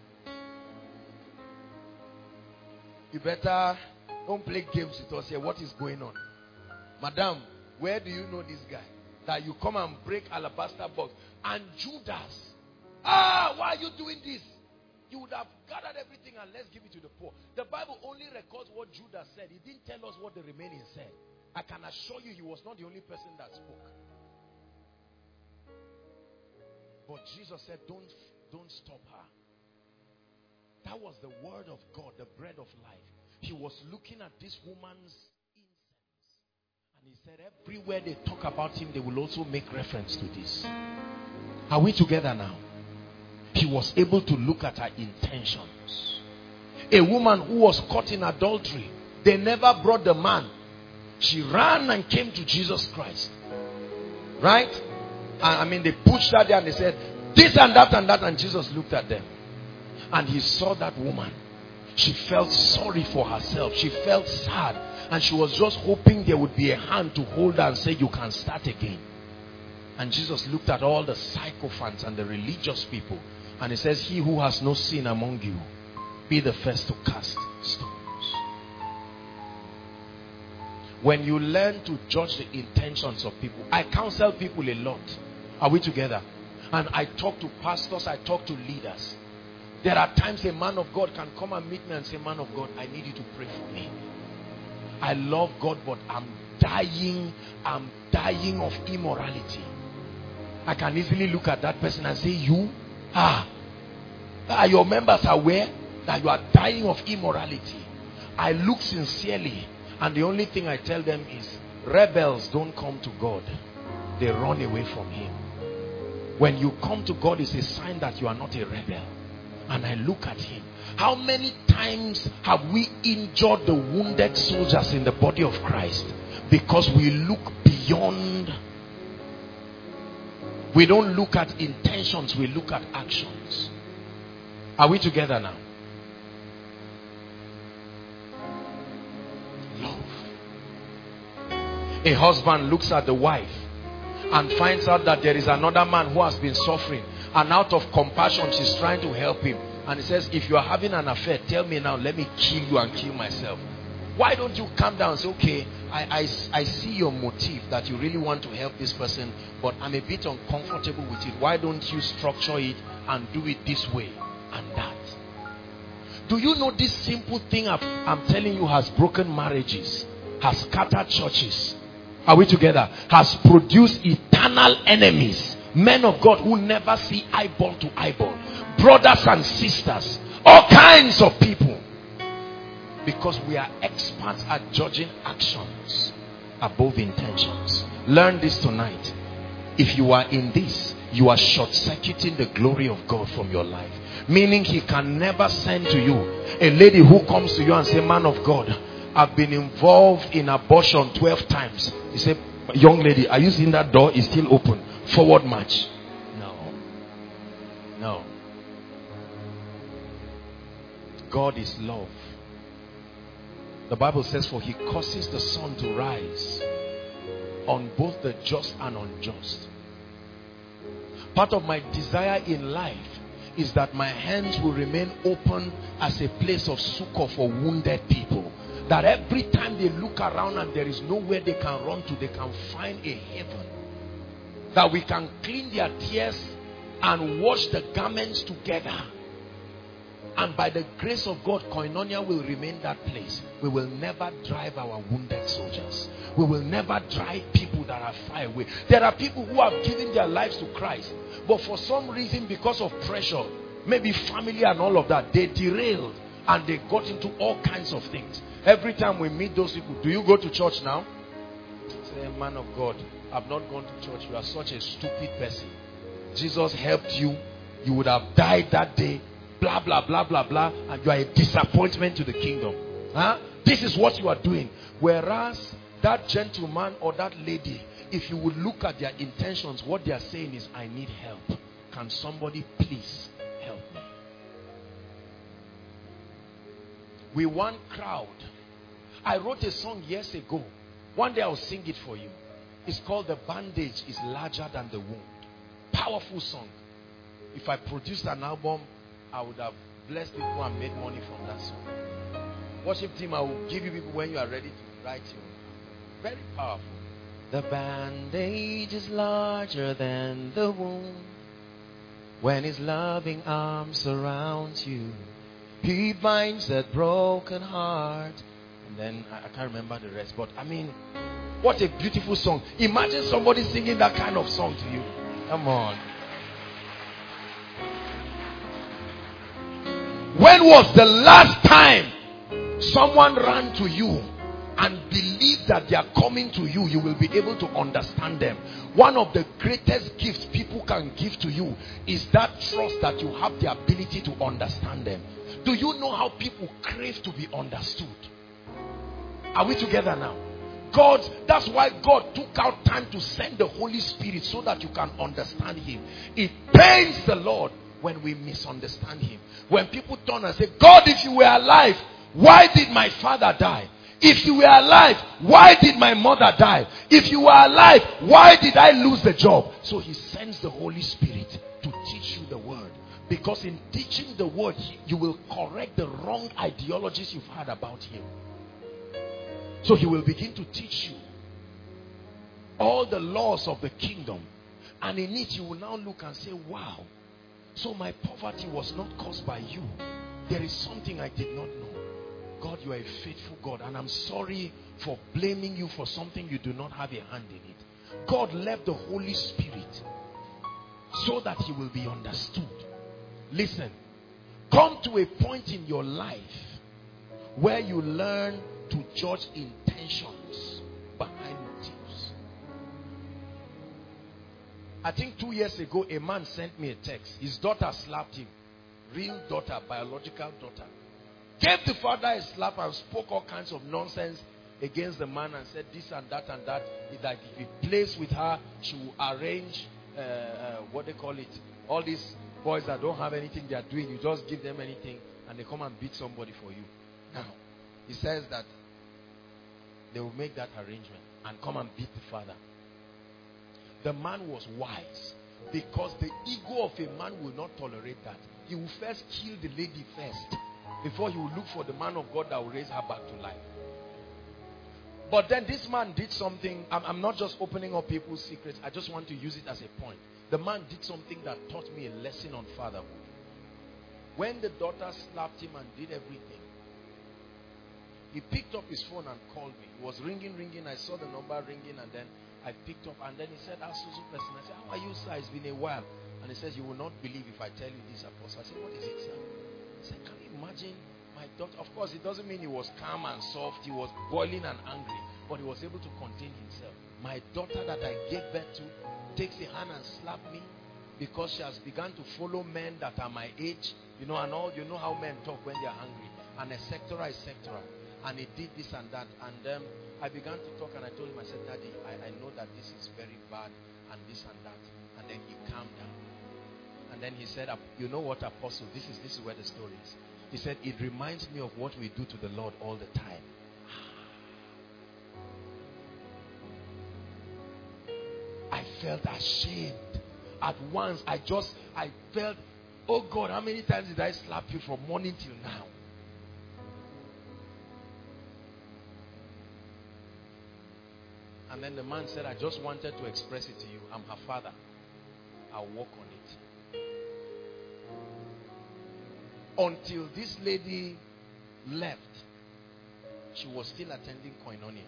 you better don't play games with us here. What is going on? Madam, where do you know this guy? That you come and break alabaster box. And Judas, why are you doing this? You would have gathered everything and let's give it to the poor. The Bible only records what Judas said. He didn't tell us what the remaining said. I can assure you he was not the only person that spoke. But Jesus said, don't stop her. That was the word of God, the bread of life. He was looking at this woman's incense. And he said, everywhere they talk about him, they will also make reference to this. Are we together now? He was able to look at her intentions. A woman who was caught in adultery, they never brought the man. She ran and came to Jesus Christ. Right? I mean, they pushed her there and they said, this and that and that. And Jesus looked at them. And he saw that woman. She felt sorry for herself. She felt sad. And she was just hoping there would be a hand to hold her and say, you can start again. And Jesus looked at all the sycophants and the religious people. And he says, he who has no sin among you, be the first to cast stones. When you learn to judge the intentions of people, I counsel people a lot. Are we together? And I talk to pastors, I talk to leaders. There are times a man of God can come and meet me and say, man of God, I need you to pray for me. I love God, but I'm dying of immorality. I can easily look at that person and say, you, are your members aware that you are dying of immorality? I look sincerely, and the only thing I tell them is, rebels don't come to God. They run away from him. When you come to God, it's a sign that you are not a rebel. And I look at him. How many times have we injured the wounded soldiers in the body of Christ? Because we look beyond. We don't look at intentions, we look at actions. Are we together now? Love. A husband looks at the wife and finds out that there is another man who has been suffering, and out of compassion she's trying to help him, and he says, if you are having an affair, tell me now, let me kill you and kill myself. Why don't you calm down and say, okay, I see your motive that you really want to help this person, but I'm a bit uncomfortable with it. Why don't you structure it and do it this way and that? Do you know this simple thing I'm telling you has broken marriages, has scattered churches? Are we together? Has produced eternal enemies. Men of God who never see eyeball to eyeball. Brothers and sisters. All kinds of people. Because we are experts at judging actions above intentions. Learn this tonight. If you are in this, you are short-circuiting the glory of God from your life. Meaning he can never send to you a lady who comes to you and say, man of God, I've been involved in abortion 12 times. He said, young lady, are you seeing that door is still open? Forward march. No. No. God is love. The Bible says, for he causes the sun to rise on both the just and unjust. Part of my desire in life is that my hands will remain open as a place of succor for wounded people. That every time they look around and there is nowhere they can run to, they can find a haven that we can clean their tears and wash the garments together. And by the grace of God, Koinonia will remain that place. We will never drive our wounded soldiers. We will never drive people that are far away. There are people who have given their lives to Christ, but for some reason, because of pressure, maybe family and all of that, they derailed and they got into all kinds of things. Every time we meet those people, do you go to church now? Say, man of God, I've not gone to church. You are such a stupid person. Jesus helped you. You would have died that day. Blah, blah, blah, blah, blah. And you are a disappointment to the kingdom. Huh? This is what you are doing. Whereas that gentleman or that lady, if you would look at their intentions, what they are saying is, I need help. Can somebody please help me? We want crowd. I wrote a song years ago. One day I'll sing it for you. It's called The Bandage is Larger Than the Wound. Powerful song. If I produced an album, I would have blessed people and made money from that song. Worship team, I will give you people when you are ready to write you. Very powerful. The bandage is larger than the wound. When his loving arms surrounds you, he binds that broken heart. And then I can't remember the rest, but I mean, what a beautiful song. Imagine somebody singing that kind of song to you. Come on. When was the last time someone ran to you and believed that they are coming to you? You will be able to understand them. One of the greatest gifts people can give to you is that trust that you have the ability to understand them. Do you know how people crave to be understood? Are we together now? God, that's why God took out time to send the Holy Spirit so that you can understand him. It pains the Lord when we misunderstand him. When people turn and say, God, if you were alive, why did my father die? If you were alive, why did my mother die? If you were alive, why did I lose the job? So he sends the Holy Spirit to teach you the word. Because in teaching the word, you will correct the wrong ideologies you've had about him. So he will begin to teach you all the laws of the kingdom. And in it, you will now look and say, wow, so my poverty was not caused by you. There is something I did not know. God, you are a faithful God, and I'm sorry for blaming you for something you do not have a hand in it. God left the Holy Spirit so that he will be understood. Listen, come to a point in your life where you learn to judge intentions behind motives. I think 2 years ago, a man sent me a text. His daughter slapped him. Real daughter, biological daughter. Gave the father a slap and spoke all kinds of nonsense against the man and said this and that and that. That if he plays with her, she will arrange, what they call it, all these boys that don't have anything they are doing, you just give them anything and they come and beat somebody for you. Now, he says that they will make that arrangement and come and beat the father. The man was wise, because the ego of a man will not tolerate that. He will first kill the lady first before he will look for the man of God that will raise her back to life. But then this man did something. I'm not just opening up people's secrets. I just want to use it as a point. The man did something that taught me a lesson on fatherhood. When the daughter slapped him and did everything, he picked up his phone and called me. It was ringing. I saw the number ringing, and then I picked up, and then he said, "Ask Susu person." I said, "How are you, sir? It's been a while." And he says, "You will not believe if I tell you this, Apostle." I said, "What is it, sir?" He said, "Can you imagine my daughter?" Of course, it doesn't mean he was calm and soft. He was boiling and angry, but he was able to contain himself. My daughter that I gave birth to takes a hand and slapped me because she has begun to follow men that are my age, and all. You know how men talk when they are angry, and etc. And he did this and that, and I began to talk, and I told him, I said, "Daddy, I know that this is very bad and this and that." And then he calmed down. And then he said, "You know what, Apostle, this is where the story is." He said, "It reminds me of what we do to the Lord all the time." I felt ashamed. At once, I felt, oh God, how many times did I slap you from morning till now? And then the man said, I just wanted to express it to you. I'm her father. I'll work on it. Until this lady left, she was still attending Koinonia.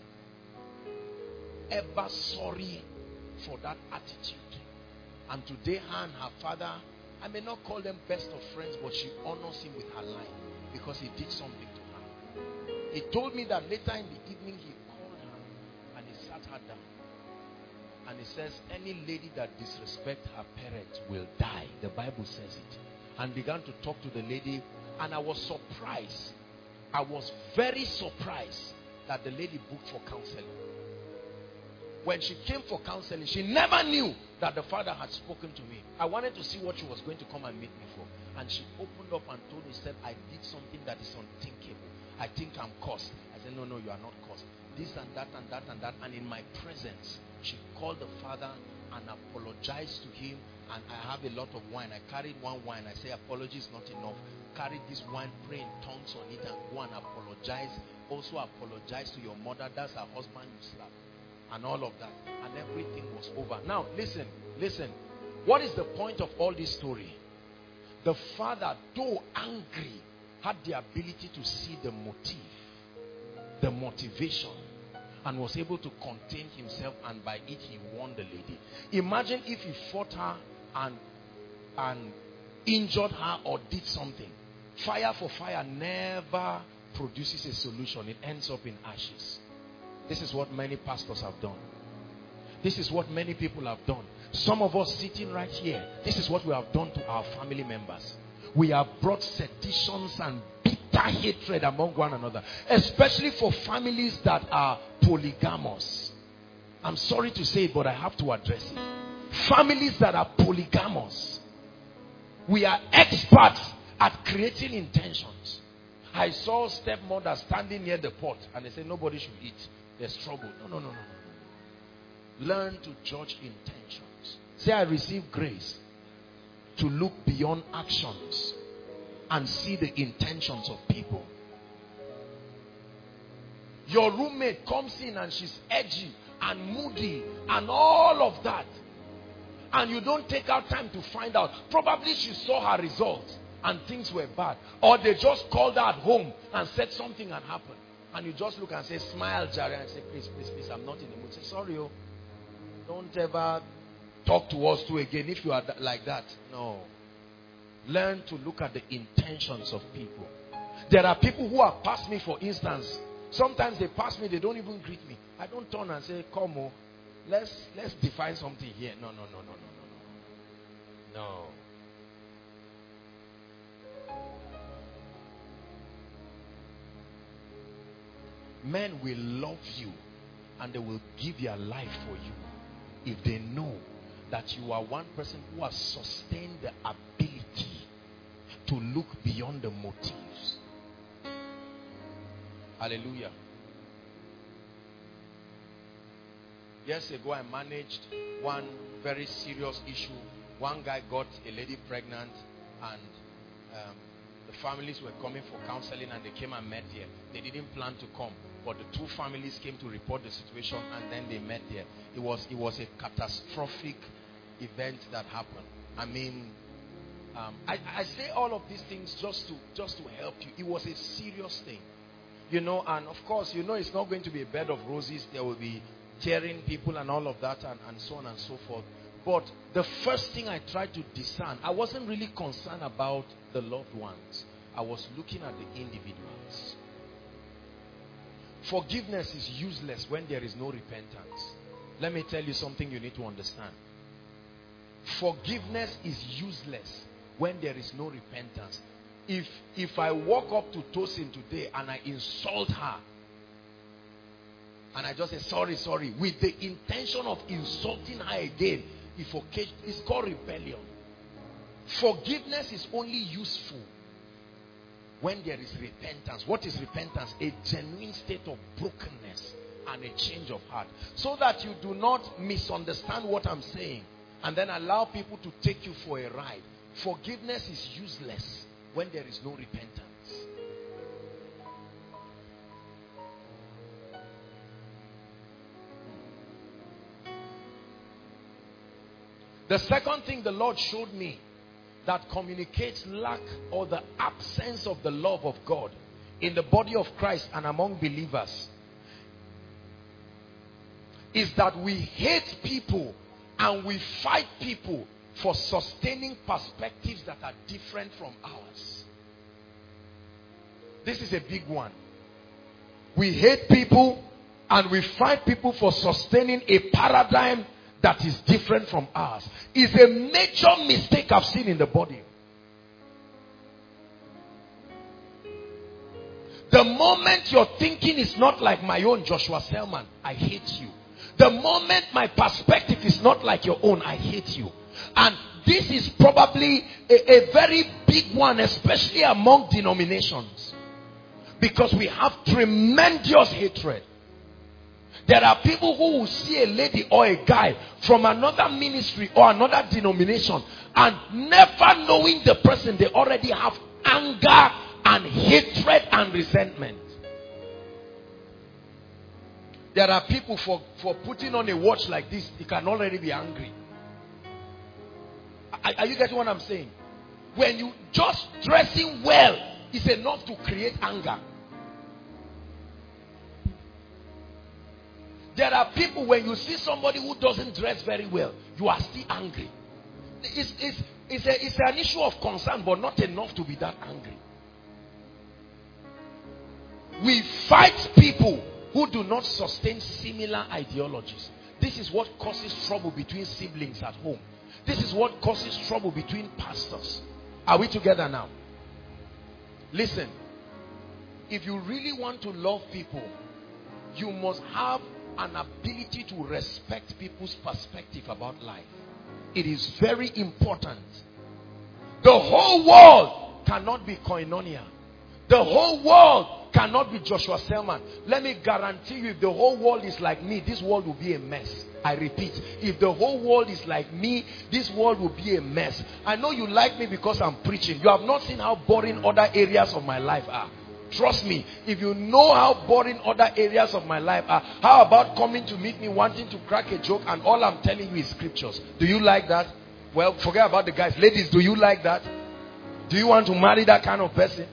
Ever sorry for that attitude. And today her and her father, I may not call them best of friends, but she honors him with her life because he did something to her. He told me that later in the evening he called her and he sat her down. And he says, any lady that disrespects her parents will die. The Bible says it. And began to talk to the lady. And I was surprised. I was very surprised that the lady booked for counseling. When she came for counseling, she never knew that the father had spoken to me. I wanted to see what she was going to come and meet me for. And she opened up and told me, said, I did something that is unthinkable. I think I'm cursed. I said, no, you are not cursed. This and that and that and that. And in my presence, she called the father and apologized to him. And I have a lot of wine. I carried one wine. I say, apology is not enough. Carry this wine, pray in tongues on it, and go and apologize. Also apologize to your mother. That's her husband you slapped. And all of that. And everything was over. Now, listen. What is the point of all this story? The father, though angry, had the ability to see the motive, the motivation, and was able to contain himself, and by it he won the lady. Imagine if he fought her and injured her or did something. Fire for fire never produces a solution. It ends up in ashes. This is what many pastors have done. This is what many people have done. Some of us sitting right here, this is what we have done to our family members. We have brought seditions and bitter hatred among one another, especially for families that are polygamous. I'm sorry to say it, but I have to address it. Families that are polygamous. We are experts at creating intentions. I saw stepmother standing near the pot and they said nobody should eat. There's trouble. No. Learn to judge intentions. Say, I receive grace to look beyond actions and see the intentions of people. Your roommate comes in and she's edgy and moody and all of that. And you don't take out time to find out. Probably she saw her results and things were bad. Or they just called her at home and said something had happened. And you just look and say, smile, Jerry, and say, please, I'm not in the mood. Say, sorry, don't ever talk to us too again if you are like that. No. Learn to look at the intentions of people. There are people who have passed me, for instance. Sometimes they pass me, they don't even greet me. I don't turn and say, come on, let's define something here. No. Men will love you and they will give their life for you if they know that you are one person who has sustained the ability to look beyond the motives. Hallelujah. Years ago, I managed one very serious issue. One guy got a lady pregnant and the families were coming for counseling and they came and met there. They didn't plan to come, but the two families came to report the situation and then they met there. It was a catastrophic event that happened. I mean, I say all of these things just to help you. It was a serious thing, you know. And of course, you know, it's not going to be a bed of roses. There will be tearing people and all of that and so on and so forth. But the first thing I tried to discern, I wasn't really concerned about the loved ones. I was looking at the individuals. Forgiveness is useless when there is no repentance. Let me tell you something you need to understand. Forgiveness is useless when there is no repentance. If I walk up to Tosin today and I insult her, and I just say sorry, with the intention of insulting her again, it's called rebellion. Forgiveness is only useful when there is repentance. What is repentance? A genuine state of brokenness and a change of heart. So that you do not misunderstand what I'm saying and then allow people to take you for a ride. Forgiveness is useless when there is no repentance. The second thing the Lord showed me that communicates lack or the absence of the love of God in the body of Christ and among believers is that we hate people and we fight people for sustaining perspectives that are different from ours. This is a big one. We hate people and we fight people for sustaining a paradigm that is different from ours. It's a major mistake I've seen in the body. The moment your thinking is not like my own, Joshua Selman, I hate you. The moment my perspective is not like your own, I hate you. And this is probably a very big one, especially among denominations. Because we have tremendous hatred. There are people who will see a lady or a guy from another ministry or another denomination and never knowing the person, they already have anger and hatred and resentment. There are people for putting on a watch like this, they can already be angry. Are you getting what I'm saying? When you just dressing well is enough to create anger. There are people, when you see somebody who doesn't dress very well, you are still angry. It's an issue of concern, but not enough to be that angry. We fight people who do not sustain similar ideologies. This is what causes trouble between siblings at home. This is what causes trouble between pastors. Are we together now? Listen, if you really want to love people, you must have an ability to respect people's perspective about life. It is very important. The whole world cannot be Koinonia. The whole world cannot be Joshua Selman. Let me guarantee you, if the whole world is like me, this world will be a mess. I repeat, if the whole world is like me, this world will be a mess. I know you like me because I'm preaching. You have not seen how boring other areas of my life are. Trust me, if you know how boring other areas of my life are, how about coming to meet me wanting to crack a joke and all I'm telling you is scriptures? Do you like that? Well, forget about the guys. Ladies, do you like that? Do you want to marry that kind of person?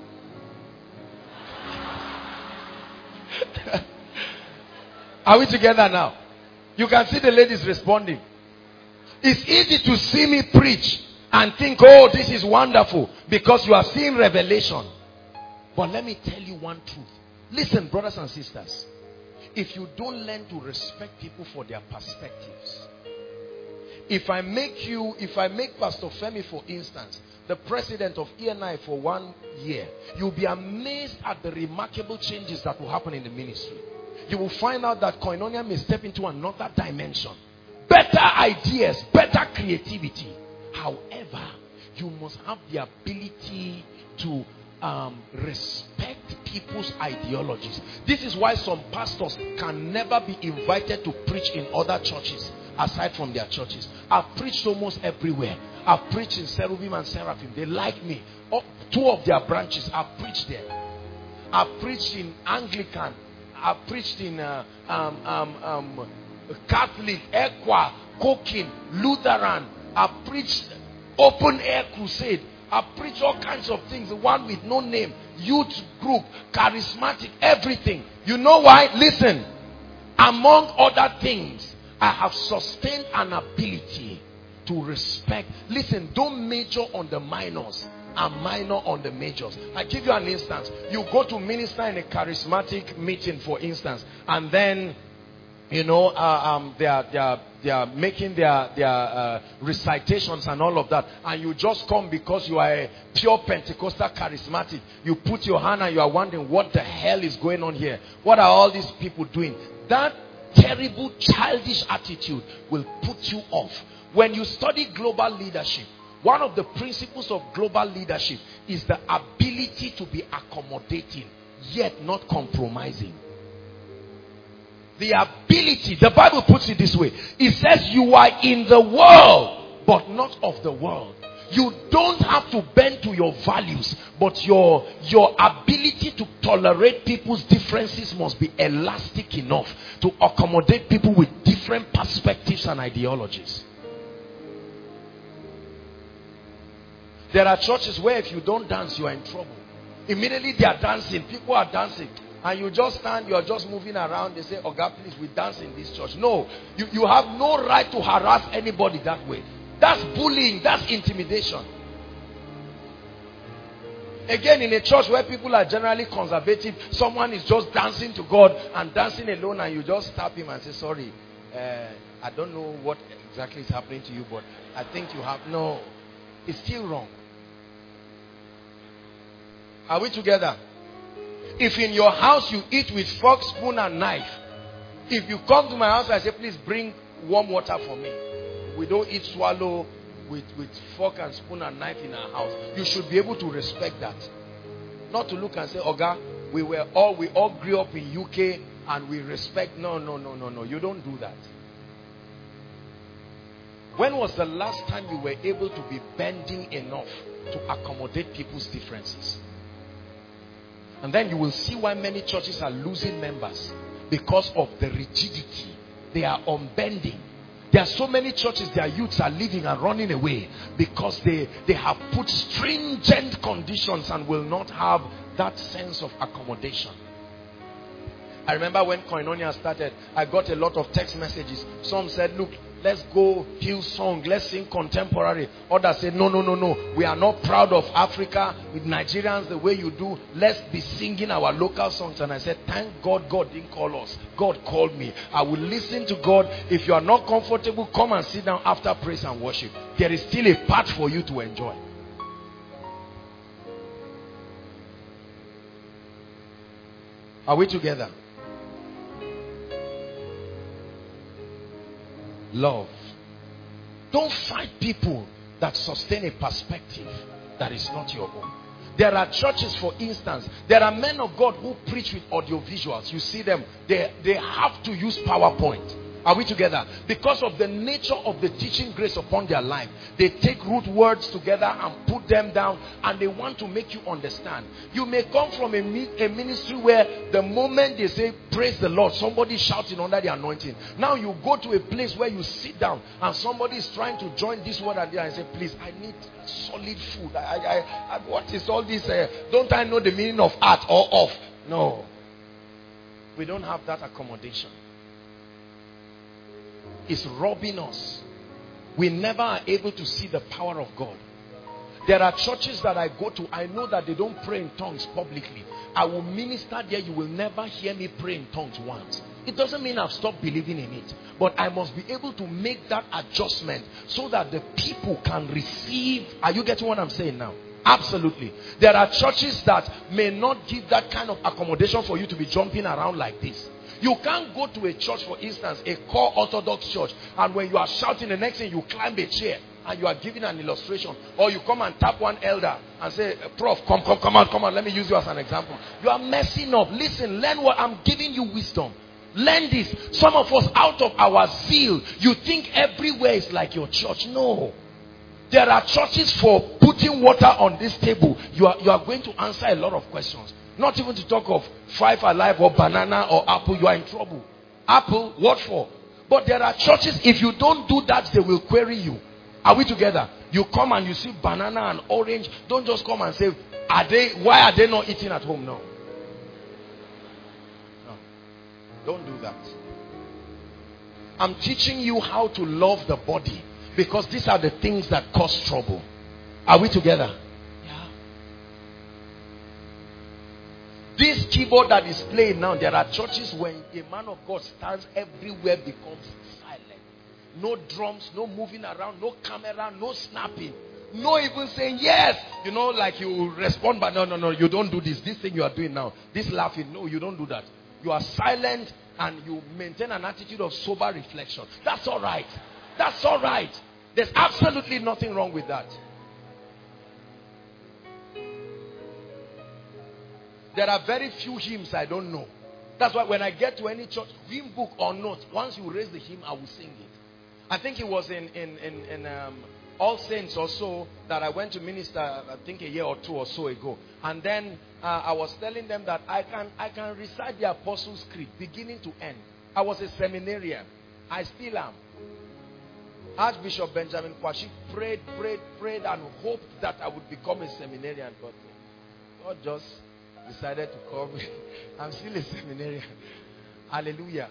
Are we together now? You can see the ladies responding. It's easy to see me preach and think, oh, this is wonderful, because you are seeing revelation. But let me tell you one truth. Listen, brothers and sisters. If you don't learn to respect people for their perspectives. If I make Pastor Femi, for instance, the president of ENI for 1 year, you'll be amazed at the remarkable changes that will happen in the ministry. You will find out that Koinonia may step into another dimension. Better ideas, better creativity. However, you must have the ability to respect people's ideologies. This is why some pastors can never be invited to preach in other churches aside from their churches. I've preached almost everywhere. I've preached in Cherubim and Seraphim. They like me. 2 of their branches, I've preached there. I've preached in Anglican. I've preached in Catholic, Equa, Cokin, Lutheran. I've preached open air crusade. I've preached all kinds of things. The one with no name, youth group, charismatic, everything. You know why? Listen. Among other things, I have sustained an ability to respect. Listen, don't major on the minors and minor on the majors. I give you an instance. You go to minister in a charismatic meeting, for instance, and then you know they are making their recitations and all of that, and you just come because you are a pure Pentecostal charismatic. You put your hand and you are wondering what the hell is going on here. What are all these people doing? That terrible childish attitude will put you off. When you study global leadership, one of the principles of global leadership is the ability to be accommodating yet not compromising. The ability, the Bible puts it this way. It says you are in the world but not of the world. You don't have to bend to your values, but your ability to tolerate people's differences must be elastic enough to accommodate people with different perspectives and ideologies. There are churches where if you don't dance, you are in trouble. Immediately they are dancing, people are dancing, and you just stand, you are just moving around. They say, "Oh God, please, we dance in this church." No, you have no right to harass anybody that way. That's bullying, that's intimidation. Again, in a church where people are generally conservative, someone is just dancing to God and dancing alone, and you just tap him and say, "Sorry, I don't know what exactly is happening to you, but I think you have." No, it's still wrong. Are we together? If in your house you eat with fork, spoon and knife, if you come to my house, I say, "Please bring warm water for me." We don't eat swallow with fork and spoon and knife in our house. You should be able to respect that. Not to look and say, "Oga, we all grew up in UK and we respect." No. You don't do that. When was the last time you were able to be bending enough to accommodate people's differences? And then you will see why many churches are losing members, because of the rigidity. They are unbending. There are so many churches, their youths are leaving and running away because they have put stringent conditions and will not have that sense of accommodation. I remember when Koinonia started, I got a lot of text messages. Some said, "Look, let's go Hillsong, let's sing contemporary." Others said, no, we are not proud of Africa with Nigerians the way you do. Let's be singing our local songs. And I said, thank God, God didn't call us. God called me. I will listen to God. If you are not comfortable, come and sit down after praise and worship. There is still a part for you to enjoy. Are we together? Love. Don't fight people that sustain a perspective that is not your own. There are churches, for instance, there are men of God who preach with audio visuals. You see them, they have to use PowerPoint. Are we together? Because of the nature of the teaching grace upon their life, they take root words together and put them down, and they want to make you understand. You may come from a ministry where the moment they say praise the Lord, somebody is shouting under the anointing. Now you go to a place where you sit down and somebody is trying to join this word and there and say, "Please, I need solid food. What is all this? Don't I know the meaning of art or of?" No, we don't have that accommodation. Is robbing us. We never are able to see the power of God. There are churches that I go to, I know that they don't pray in tongues publicly. I will minister there, you will never hear me pray in tongues once. It doesn't mean I've stopped believing in it, but I must be able to make that adjustment so that the people can receive. Are you getting what I'm saying now? Absolutely. There are churches that may not give that kind of accommodation for you to be jumping around like this. You can't go to a church, for instance, a core Orthodox church, and when you are shouting, the next thing you climb a chair and you are giving an illustration, or you come and tap one elder and say, "Prof, come on, let me use you as an example." You are messing up. Listen, learn what I'm giving you, wisdom. Learn this. Some of us, out of our zeal, you think everywhere is like your church. No. There are churches for putting water on this table. You are going to answer a lot of questions. Not even to talk of Five Alive or banana or apple. You are in trouble. Apple, what for? But there are churches, if you don't do that, they will query you. Are we together? You come and you see banana and orange. Don't just come and say, why are they not eating at home? No. Don't do that. I'm teaching you how to love the body, because these are the things that cause trouble. Are we together? This keyboard that is playing now, there are churches when a man of God stands, everywhere becomes silent. No drums, no moving around, no camera, no snapping, no even saying yes. You know, like you respond, but no, you don't do this. This thing you are doing now, this laughing, no, you don't do that. You are silent and you maintain an attitude of sober reflection. That's all right. That's all right. There's absolutely nothing wrong with that. There are very few hymns I don't know. That's why when I get to any church, hymn book or note, once you raise the hymn, I will sing it. I think it was in All Saints or so that I went to minister, I think a year or two or so ago. And then I was telling them that I can recite the Apostles' Creed beginning to end. I was a seminarian. I still am. Archbishop Benjamin Kwashi prayed and hoped that I would become a seminarian, but God just decided to call me. I'm still a seminarian. Hallelujah.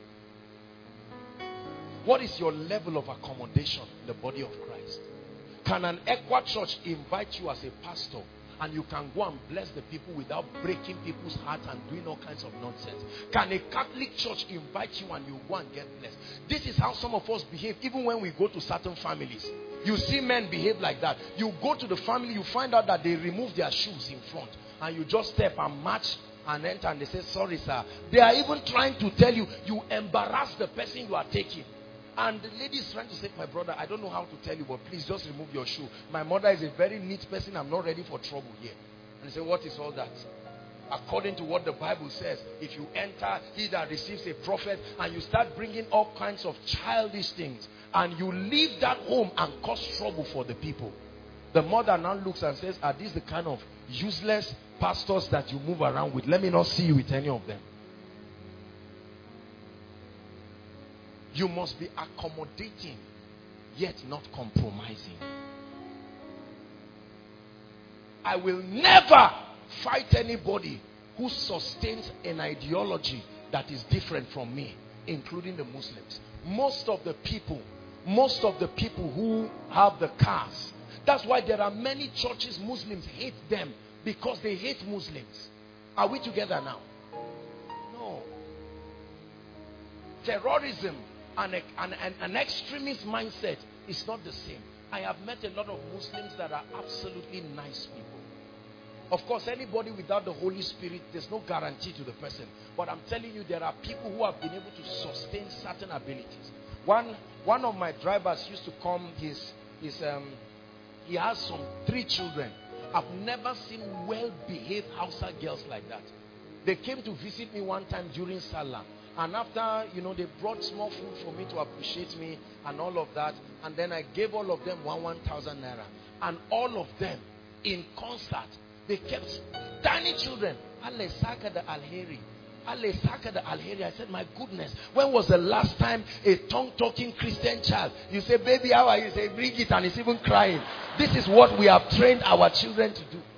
What is your level of accommodation in the body of Christ? Can an Equa church invite you as a pastor and you can go and bless the people without breaking people's hearts and doing all kinds of nonsense? Can a Catholic church invite you and you go and get blessed? This is how some of us behave even when we go to certain families. You see men behave like that. You go to the family, you find out that they remove their shoes in front and you just step and march and enter and they say, sorry sir. They are even trying to tell you, you embarrass the person you are taking. And the lady is trying to say, my brother, I don't know how to tell you, but please just remove your shoe. My mother is a very neat person. I'm not ready for trouble here. And they say, what is all that? According to what the Bible says, if you enter, he that receives a prophet, and you start bringing all kinds of childish things, and you leave that home and cause trouble for the people. The mother now looks and says, are these the kind of useless pastors that you move around with? Let me not see you with any of them. You must be accommodating, yet not compromising. I will never fight anybody who sustains an ideology that is different from me, including the Muslims. Most of the people who have the cars, that's why there are many churches Muslims hate them, because they hate Muslims. Are we together now? No. Terrorism and an extremist mindset is not the same. I have met a lot of Muslims that are absolutely nice people. Of course, anybody without the Holy Spirit, there's no guarantee to the person. But I'm telling you, there are people who have been able to sustain certain abilities. One of my drivers used to come, he has 3 children. I've never seen well-behaved Hausa girls like that. They came to visit me one time during Salah. And after, they brought small food for me to appreciate me and all of that. And then I gave all of them 1,000 naira. And all of them, in concert, they kept, tiny children, Ale Saka the Alheri. Ale Saka the Alheri. I said, my goodness, when was the last time a tongue-talking Christian child, you say, baby, how are you? You say, bring it, and it's even crying. This is what we have trained our children to do.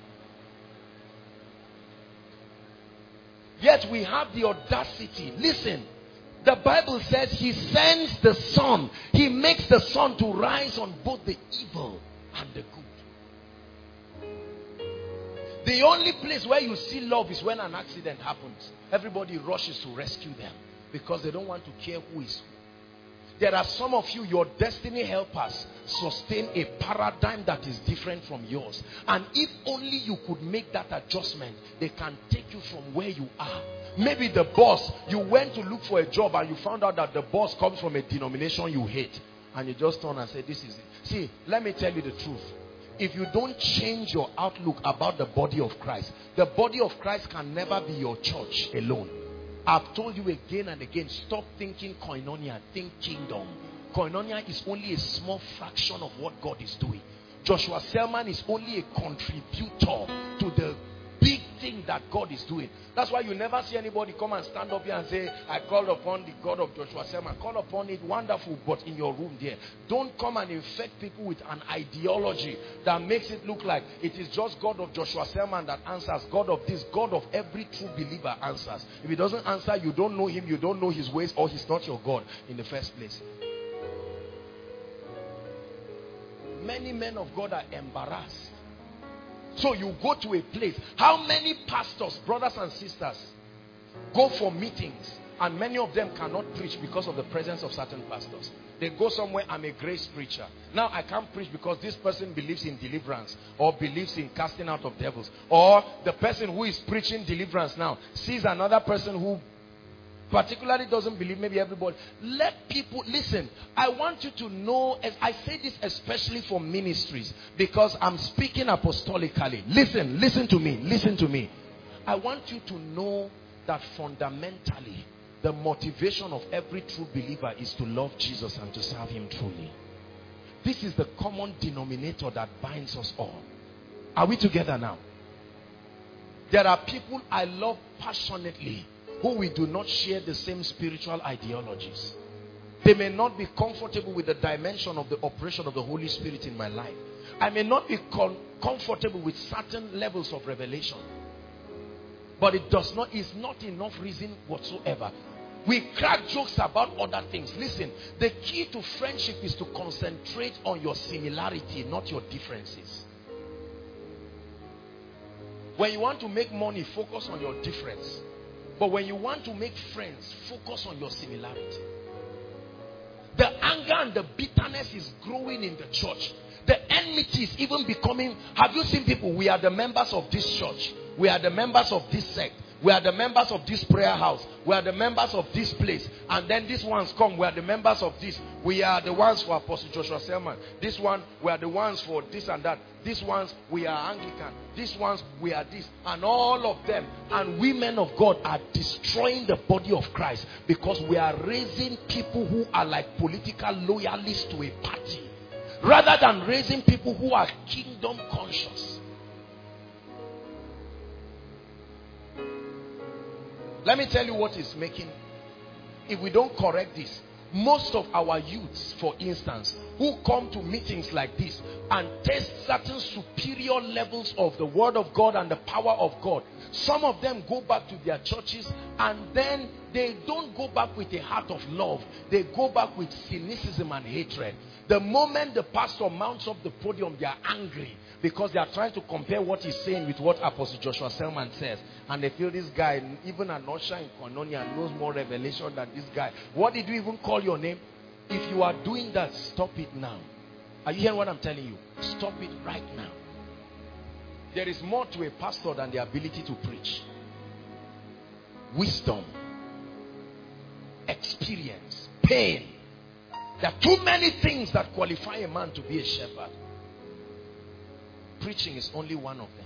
Yet we have the audacity. Listen, the Bible says he sends the sun. He makes the sun to rise on both the evil and the good. The only place where you see love is when an accident happens. Everybody rushes to rescue them because they don't want to care who is who. There are some of you, your destiny helpers sustain a paradigm that is different from yours. And if only you could make that adjustment, they can take you from where you are. Maybe the boss, you went to look for a job and you found out that the boss comes from a denomination you hate. And you just turn and say, this is it. See, let me tell you the truth. If you don't change your outlook about the body of Christ, the body of Christ can never be your church alone. I've told you again and again, stop thinking koinonia, think kingdom. Koinonia is only a small fraction of what God is doing. Joshua Selman is only a contributor to the big thing that God is doing. That's why you never see anybody come and stand up here and say, I call upon the God of Joshua Selman. Call upon it, wonderful, but in your room there. Don't come and infect people with an ideology that makes it look like it is just God of Joshua Selman that answers. God of this, God of every true believer answers. If he doesn't answer, you don't know him, you don't know his ways, or he's not your God in the first place. Many men of God are embarrassed. So you go to a place. How many pastors, brothers and sisters, go for meetings and many of them cannot preach because of the presence of certain pastors? They go somewhere, I'm a grace preacher. Now I can't preach because this person believes in deliverance or believes in casting out of devils. Or the person who is preaching deliverance now sees another person who particularly doesn't believe, maybe everybody. Let people, listen, I want you to know, I say this especially for ministries because I'm speaking apostolically. Listen to me. I want you to know that fundamentally the motivation of every true believer is to love Jesus and to serve him truly. This is the common denominator that binds us all. Are we together now? There are people I love passionately who we do not share the same spiritual ideologies. They may not be comfortable with the dimension of the operation of the Holy Spirit in my life. I may not be comfortable with certain levels of revelation. But it's not enough reason whatsoever. We crack jokes about other things. Listen, the key to friendship is to concentrate on your similarity, not your differences. When you want to make money, focus on your difference. But when you want to make friends, focus on your similarity. The anger and the bitterness is growing in the church. The enmity is even becoming... Have you seen people? We are the members of this church. We are the members of this sect. We are the members of this prayer house. We are the members of this place. And then these ones come. We are the members of this. We are the ones for Apostle Joshua Selman. This one, we are the ones for this and that. These ones, we are Anglican. These ones, we are this. And all of them. And we men of God are destroying the body of Christ. Because we are raising people who are like political loyalists to a party. Rather than raising people who are kingdom conscious. Let me tell you what is making, if we don't correct this, most of our youths, for instance, who come to meetings like this and test certain superior levels of the word of God and the power of God, some of them go back to their churches and then they don't go back with a heart of love. They go back with cynicism and hatred. The moment the pastor mounts up the podium, they are angry because they are trying to compare what he's saying with what Apostle Joshua Selman says. And they feel this guy, even an usher in Koinonia, knows more revelation than this guy. What did you even call your name? If you are doing that, stop it now. Are you hearing what I'm telling you? Stop it right now. There is more to a pastor than the ability to preach. Wisdom, experience, pain. There are too many things that qualify a man to be a shepherd. Preaching is only one of them.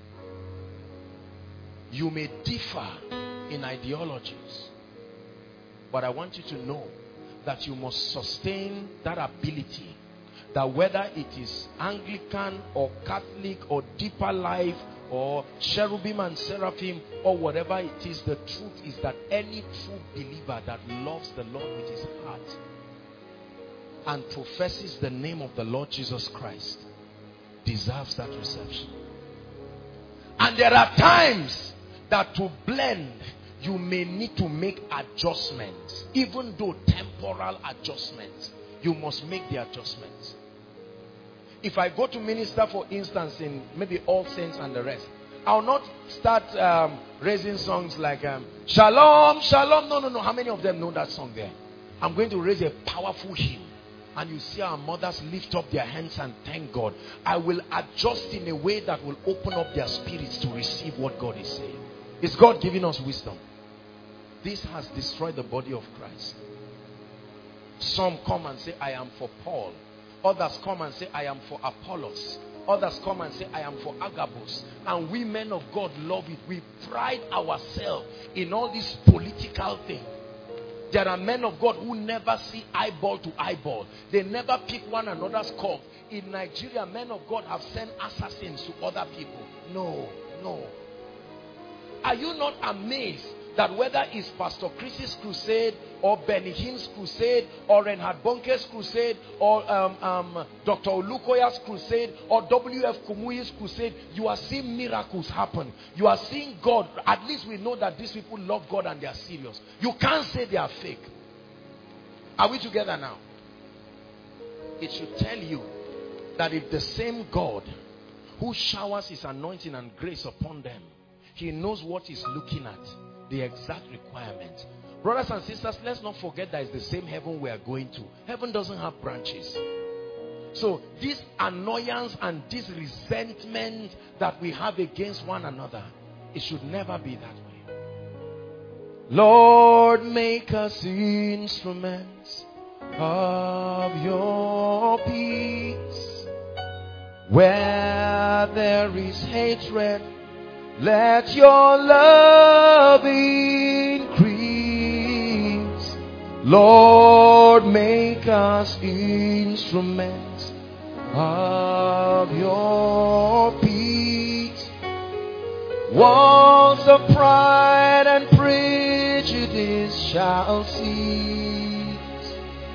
You may differ in ideologies, but I want you to know that you must sustain that ability, that whether it is Anglican or Catholic or Deeper Life or Cherubim and Seraphim or whatever it is, the truth is that any true believer that loves the Lord with his heart and professes the name of the Lord Jesus Christ deserves that reception. And there are times that to blend, you may need to make adjustments. Even though temporal adjustments, you must make the adjustments. If I go to minister, for instance, in maybe All Saints and the rest, I'll not start raising songs like Shalom, Shalom. No. How many of them know that song there? I'm going to raise a powerful hymn. And you see our mothers lift up their hands and thank God. I will adjust in a way that will open up their spirits to receive what God is saying. Is God giving us wisdom? This has destroyed the body of Christ. Some come and say, I am for Paul. Others come and say, I am for Apollos. Others come and say, I am for Agabus. And we men of God love it. We pride ourselves in all these political things. There are men of God who never see eyeball to eyeball. They never pick one another's cup. In Nigeria, men of God have sent assassins to other people. No. Are you not amazed that whether it's Pastor Chris's crusade or Benny Hinn's crusade or Reinhard Bonke's crusade or Dr. Olukoya's crusade or W.F. Kumuyi's crusade, you are seeing miracles happen. You are seeing God. At least we know that these people love God and they are serious. You can't say they are fake. Are we together now? It should tell you that if the same God who showers his anointing and grace upon them, he knows what he's looking at, the exact requirement. Brothers and sisters, let's not forget that it's the same heaven we are going to. Heaven doesn't have branches. So this annoyance and this resentment that we have against one another, it should never be that way. Lord, make us instruments of your peace. Where there is hatred, let your love increase. Lord, make us instruments of your peace. Walls of pride and prejudice shall cease.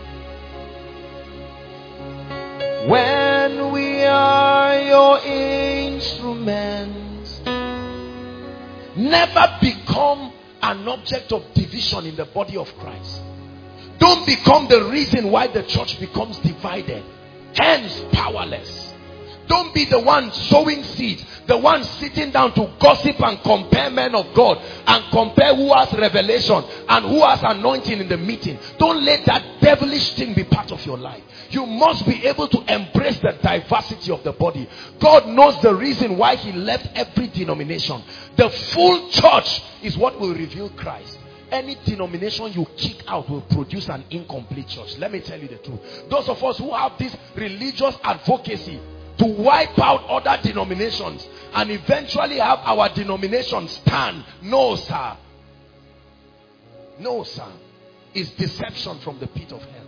never become an object of division in the body of Christ. Don't become the reason why the church becomes divided, hence powerless. Don't be the one sowing seeds, the one sitting down to gossip and compare men of God and compare who has revelation and who has anointing in the meeting. Don't let that devilish thing be part of your life. You must be able to embrace the diversity of the body. God knows the reason why he left every denomination. The full church is what will reveal Christ. Any denomination you kick out will produce an incomplete church. Let me tell you the truth. Those of us who have this religious advocacy to wipe out other denominations and eventually have our denomination stand. No, sir. No, sir. It's deception from the pit of hell.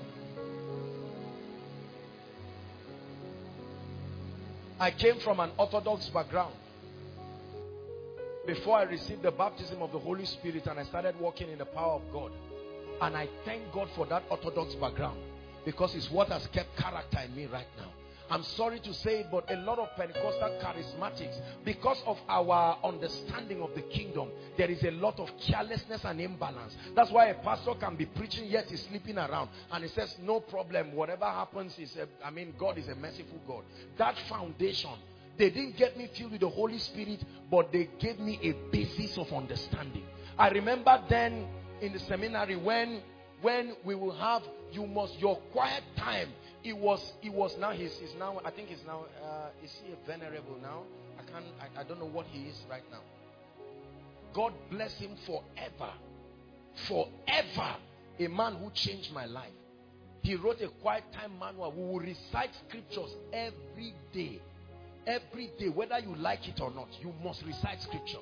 I came from an Orthodox background before I received the baptism of the Holy Spirit and I started walking in the power of God. And I thank God for that Orthodox background, because it's what has kept character in me right now. I'm sorry to say it, but a lot of Pentecostal charismatics, because of our understanding of the kingdom, there is a lot of carelessness and imbalance. That's why a pastor can be preaching yet he's sleeping around, and he says no problem, whatever happens is God is a merciful God. That foundation, they didn't get me filled with the Holy Spirit, but they gave me a basis of understanding. I remember then in the seminary when we will have your quiet time. It was now he's now, I think he's now is he a venerable now? I don't know what he is right now. God bless him forever. Forever. A man who changed my life. He wrote a quiet time manual. We will recite scriptures every day. Every day, whether you like it or not, you must recite scripture.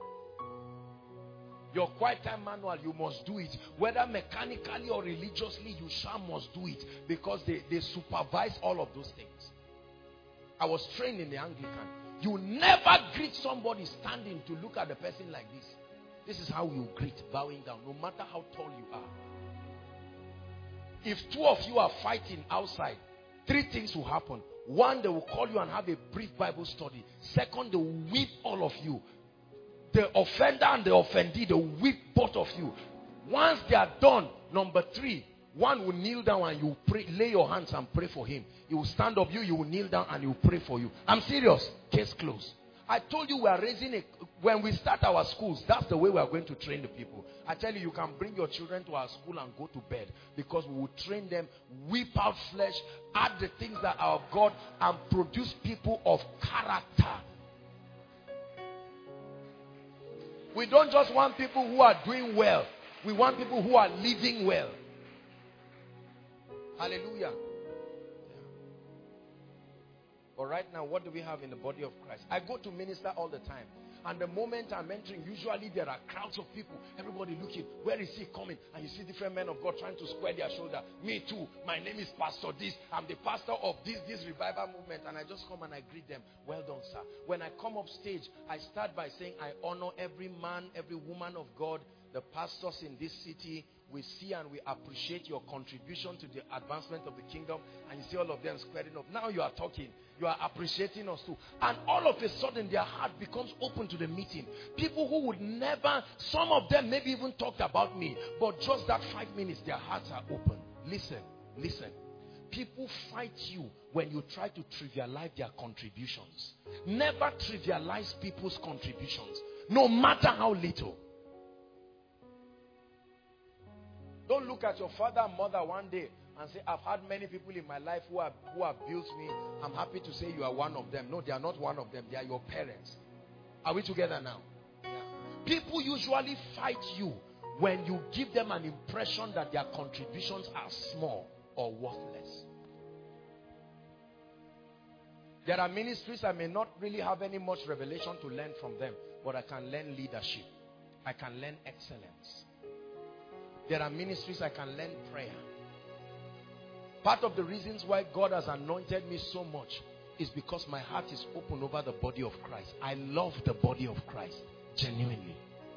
Your quiet time manual, you must do it. Whether mechanically or religiously, you must do it. Because they supervise all of those things. I was trained in the Anglican. You never greet somebody standing to look at the person like this. This is how you greet, bowing down, no matter how tall you are. If two of you are fighting outside, three things will happen. One, they will call you and have a brief Bible study. Second, they will whip all of you. The offender and the offendee, they will whip both of you. Once they are done, number three, one will kneel down and you pray, lay your hands and pray for him. He will stand up, you will kneel down and he will pray for you. I'm serious. Case closed. I told you we are raising when we start our schools, that's the way we are going to train the people. I tell you, you can bring your children to our school and go to bed, because we will train them, whip out flesh, add the things that are of God, and produce people of character. We don't just want people who are doing well. We want people who are living well. Hallelujah. But right now, what do we have in the body of Christ? I go to minister all the time. And the moment I'm entering, usually there are crowds of people. Everybody looking, where is he coming? And you see different men of God trying to square their shoulder. Me too. My name is Pastor this. I'm the pastor of this revival movement. And I just come and I greet them. Well done, sir. When I come up stage, I start by saying I honor every man, every woman of God, the pastors in this city. We see and we appreciate your contribution to the advancement of the kingdom. And you see all of them squaring up. Now you are talking. You are appreciating us too. And all of a sudden their heart becomes open to the meeting. People who would never, some of them maybe even talked about me. But just that 5 minutes, their hearts are open. Listen, listen. People fight you when you try to trivialize their contributions. Never trivialize people's contributions, no matter how little. Don't look at your father and mother one day and say, I've had many people in my life who have built me. I'm happy to say you are one of them. No, they are not one of them. They are your parents. Are we together now? Yeah. People usually fight you when you give them an impression that their contributions are small or worthless. There are ministries I may not really have any much revelation to learn from them, but I can learn leadership. I can learn excellence. There are ministries I can learn prayer. Part of the reasons why God has anointed me so much is because my heart is open over the body of Christ. I love the body of Christ, genuinely.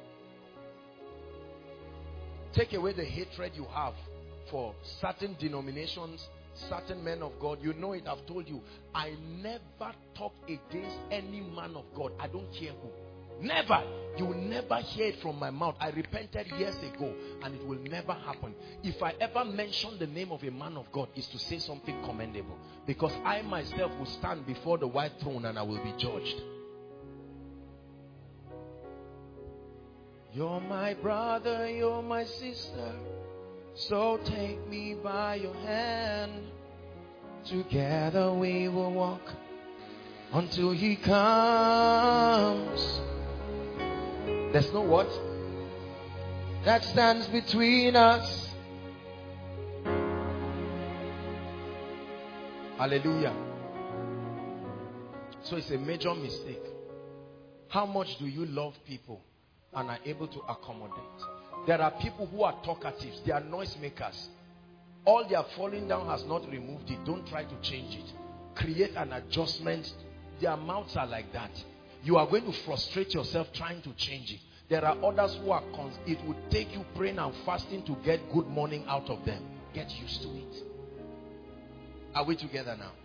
Take away the hatred you have for certain denominations, certain men of God. You know it, I've told you. I never talk against any man of God. I don't care who. Never. You will never hear it from my mouth. I repented years ago and it will never happen. If I ever mention the name of a man of God, is to say something commendable. Because I myself will stand before the white throne and I will be judged. You're my brother, you're my sister. So take me by your hand. Together we will walk until he comes. There's no what? That stands between us. Hallelujah. So it's a major mistake. How much do you love people and are able to accommodate? There are people who are talkatives. They are noisemakers. All their falling down has not removed it. Don't try to change it. Create an adjustment. Their mouths are like that. You are going to frustrate yourself trying to change it. There are others who are it would take you praying and fasting to get good morning out of them. Get used to it. Are we together now?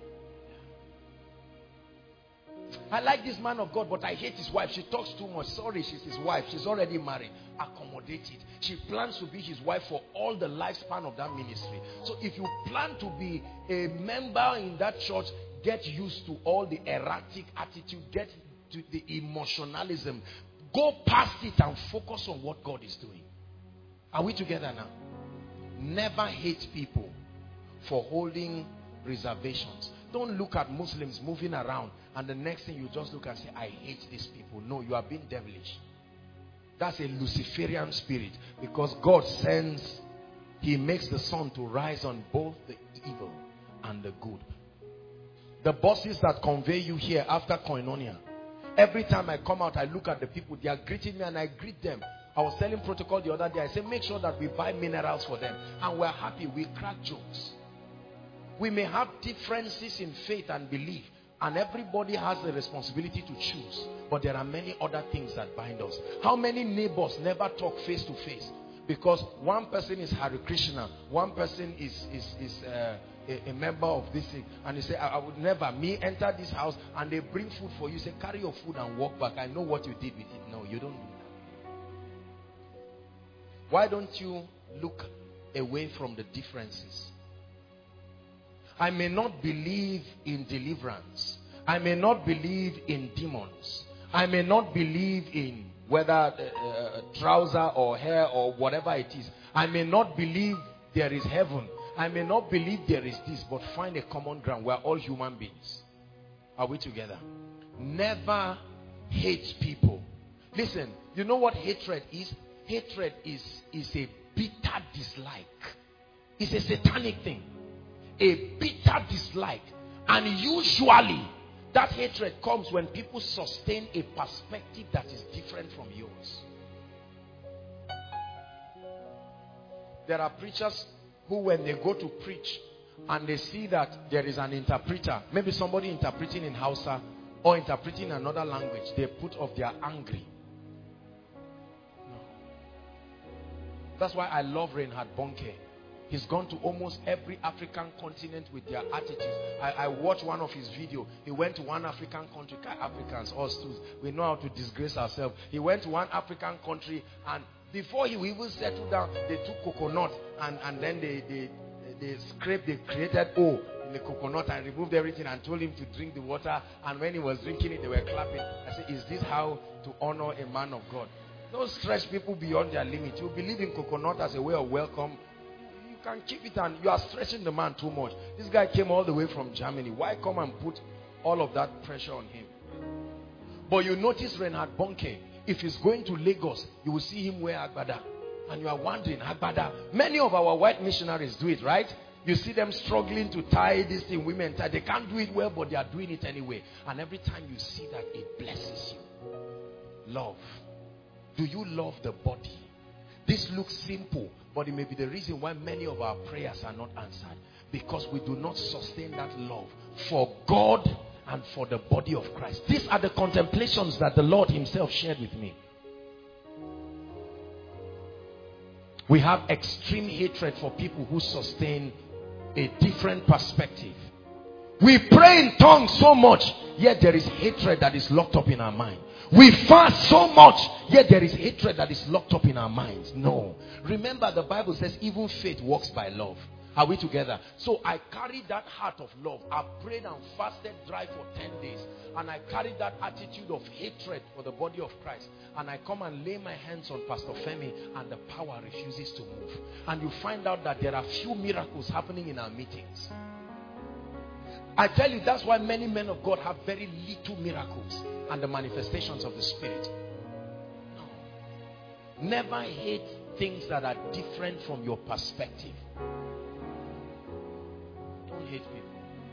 I like this man of God, but I hate his wife. She talks too much. Sorry, she's his wife. She's already married. Accommodate it. She plans to be his wife for all the lifespan of that ministry. So if you plan to be a member in that church, get used to all the erratic attitude. Get to the emotionalism. Go past it and focus on what God is doing. Are we together now? Never hate people for holding reservations. Don't look at Muslims moving around and the next thing you just look and say, I hate these people. No, you are being devilish. That's a Luciferian spirit, because God sends, he makes the sun to rise on both the evil and the good. The bosses that convey you here after Koinonia, every time I come out, I look at the people, they are greeting me and I greet them. I was telling Protocol the other day, I said, make sure that we buy minerals for them. And we're happy, we crack jokes. We may have differences in faith and belief, and everybody has the responsibility to choose. But there are many other things that bind us. How many neighbors never talk face to face? Because one person is Hare Krishna, one person is a member of this thing, and you say, I would never, me enter this house and they bring food for you, say carry your food and walk back. I know what you did with it. No, you don't do that. Why don't you look away from the differences? I may not believe in deliverance. I may not believe in demons. I may not believe in whether trouser or hair or whatever it is. I may not believe there is heaven. I may not believe there is this, but find a common ground. We're all human beings. Are we together? Never hate people. Listen, you know what hatred is? Hatred is a bitter dislike. It's a satanic thing. A bitter dislike. And usually that hatred comes when people sustain a perspective that is different from yours. There are preachers who, when they go to preach and they see that there is an interpreter, maybe somebody interpreting in Hausa or interpreting in another language, they put off, they are angry. No. That's why I love Reinhard Bonnke. He's gone to almost every African continent with their attitudes. I watched one of his videos. He went to one African country. Africans, us too, we know how to disgrace ourselves. He went to one African country, and before he even settled down, they took coconut and then they scraped, they created O in the coconut and removed everything and told him to drink the water. And when he was drinking it, they were clapping. I said, is this how to honor a man of God? Don't stretch people beyond their limit. You believe in coconut as a way of welcome. Can keep it, and you are stretching the man too much. This guy came all the way from Germany. Why come and put all of that pressure on him? But you notice Reinhard Bonnke, if he's going to Lagos, you will see him wear agbada. And you are wondering, agbada. Many of our white missionaries do it, right? You see them struggling to tie this thing, women tie. They can't do it well, but they are doing it anyway. And every time you see that, it blesses you. Love. Do you love the body? This looks simple, but it may be the reason why many of our prayers are not answered. Because we do not sustain that love for God and for the body of Christ. These are the contemplations that the Lord himself shared with me. We have extreme hatred for people who sustain a different perspective. We pray in tongues so much, yet there is hatred that is locked up in our mind. We fast so much, yet there is hatred that is locked up in our minds. No. Remember, the Bible says even faith works by love. Are we together? So I carried that heart of love. I prayed and fasted dry for 10 days. And I carried that attitude of hatred for the body of Christ. And I come and lay my hands on Pastor Femi, and the power refuses to move. And you find out that there are few miracles happening in our meetings. I tell you, that's why many men of God have very little miracles and the manifestations of the Spirit. No. Never hate things that are different from your perspective. Don't hate people.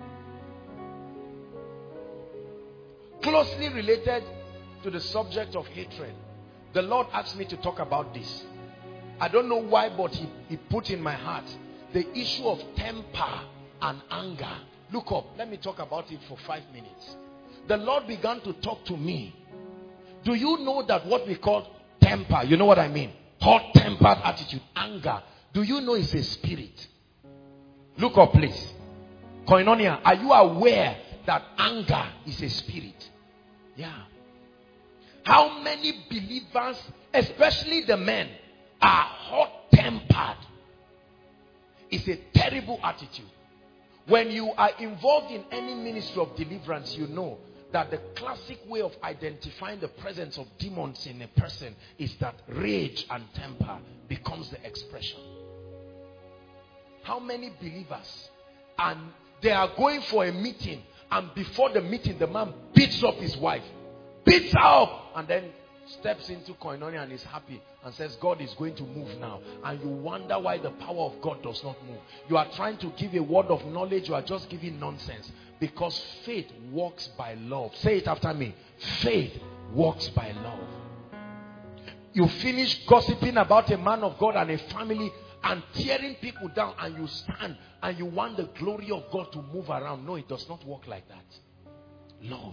Closely related to the subject of hatred, the Lord asked me to talk about this. I don't know why, but he put in my heart the issue of temper and anger. Look up. Let me talk about it for 5 minutes. The Lord began to talk to me. Do you know that what we call temper, you know what I mean? Hot-tempered attitude, anger. Do you know it's a spirit? Look up, please. Koinonia, are you aware that anger is a spirit? Yeah. How many believers, especially the men, are hot-tempered? It's a terrible attitude. When you are involved in any ministry of deliverance, you know that the classic way of identifying the presence of demons in a person is that rage and temper becomes the expression. How many believers, and they are going for a meeting, and before the meeting the man beats up his wife, beats her up, and then steps into Koinonia and is happy and says God is going to move now. And you wonder why the power of God does not move. You are trying to give a word of knowledge, you are just giving nonsense. Because faith works by love. Say it after me. Faith works by love. You finish gossiping about a man of God and a family and tearing people down, and you stand and you want the glory of God to move around. No, it does not work like that. Love.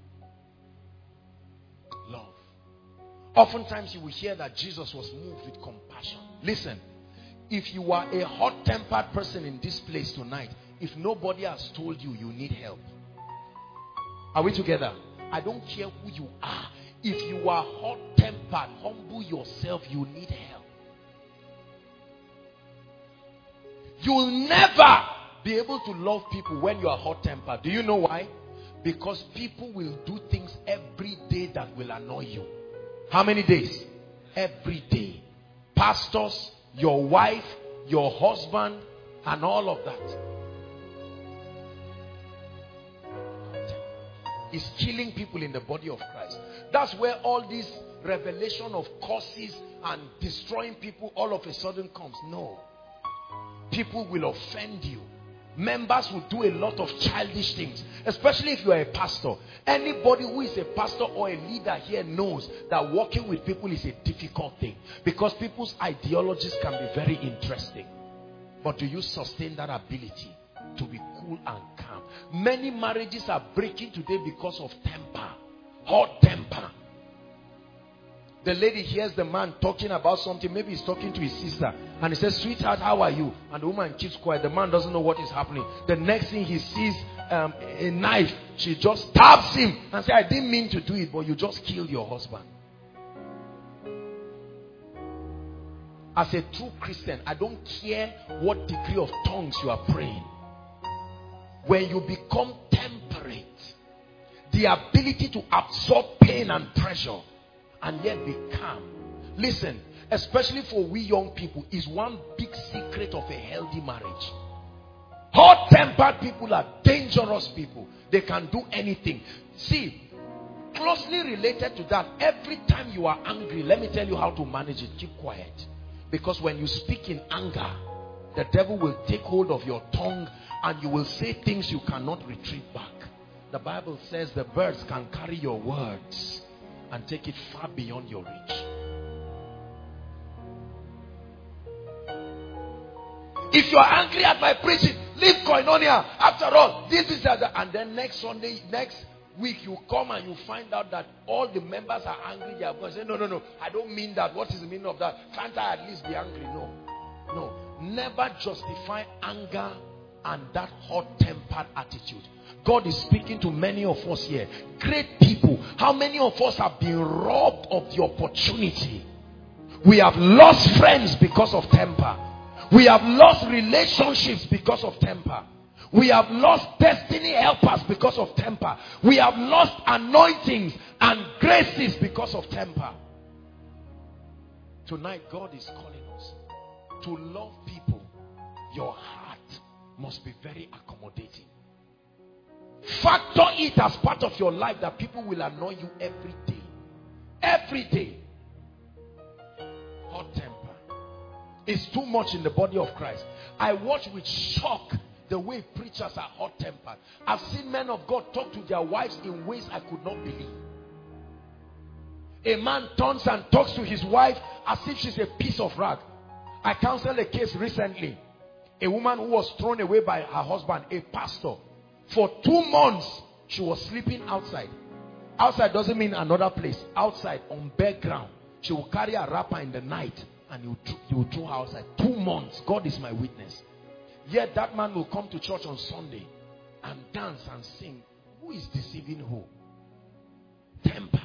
Love. Oftentimes you will hear that Jesus was moved with compassion. Listen, if you are a hot-tempered person in this place tonight, if nobody has told you, you need help. Are we together? I don't care who you are. If you are hot-tempered, humble yourself, you need help. You'll never be able to love people when you are hot-tempered. Do you know why? Because people will do things every day that will annoy you. How many days? Every day. Pastors, your wife, your husband, and all of that. Is killing people in the body of Christ. That's where all this revelation of curses and destroying people all of a sudden comes. No. People will offend you. Members will do a lot of childish things, especially if you are a pastor. Anybody who is a pastor or a leader here knows that working with people is a difficult thing, because people's ideologies can be very interesting. But do you sustain that ability to be cool and calm? Many marriages are breaking today because of temper, hot temper. The lady hears the man talking about something. Maybe he's talking to his sister, and he says, "Sweetheart, how are you?" And the woman keeps quiet. The man doesn't know what is happening. The next thing he sees a knife. She just stabs him and says, "I didn't mean to do it, but you just killed your husband." As a true Christian, I don't care what degree of tongues you are praying. When you become temperate, the ability to absorb pain and pressure and yet be calm. Listen, especially for we young people, is one big secret of a healthy marriage. Hot-tempered people are dangerous people. They can do anything. See, closely related to that, every time you are angry, let me tell you how to manage it. Keep quiet. Because when you speak in anger, the devil will take hold of your tongue and you will say things you cannot retrieve back. The Bible says the birds can carry your words and take it far beyond your reach. If you are angry at my preaching, leave Koinonia. After all, this is that. And then next Sunday, next week, you come and you find out that all the members are angry. They are going to say, no, I don't mean that. What is the meaning of that? Can't I at least be angry? No. Never justify anger and that hot-tempered attitude. God is speaking to many of us here. Great people. How many of us have been robbed of the opportunity? We have lost friends because of temper. We have lost relationships because of temper. We have lost destiny helpers because of temper. We have lost anointings and graces because of temper. Tonight, God is calling us to love people. Your heart must be very accommodating. Factor it as part of your life that people will annoy you every day. Every day. Hot temper is too much in the body of Christ. I watch with shock the way preachers are hot-tempered. I've seen men of God talk to their wives in ways I could not believe. A man turns and talks to his wife as if she's a piece of rag. I counseled a case recently. A woman who was thrown away by her husband, a pastor. For 2 months, she was sleeping outside. Outside doesn't mean another place. Outside, on bare ground. She will carry a wrapper in the night and you will throw her outside. 2 months. God is my witness. Yet that man will come to church on Sunday and dance and sing. Who is deceiving who? Temper.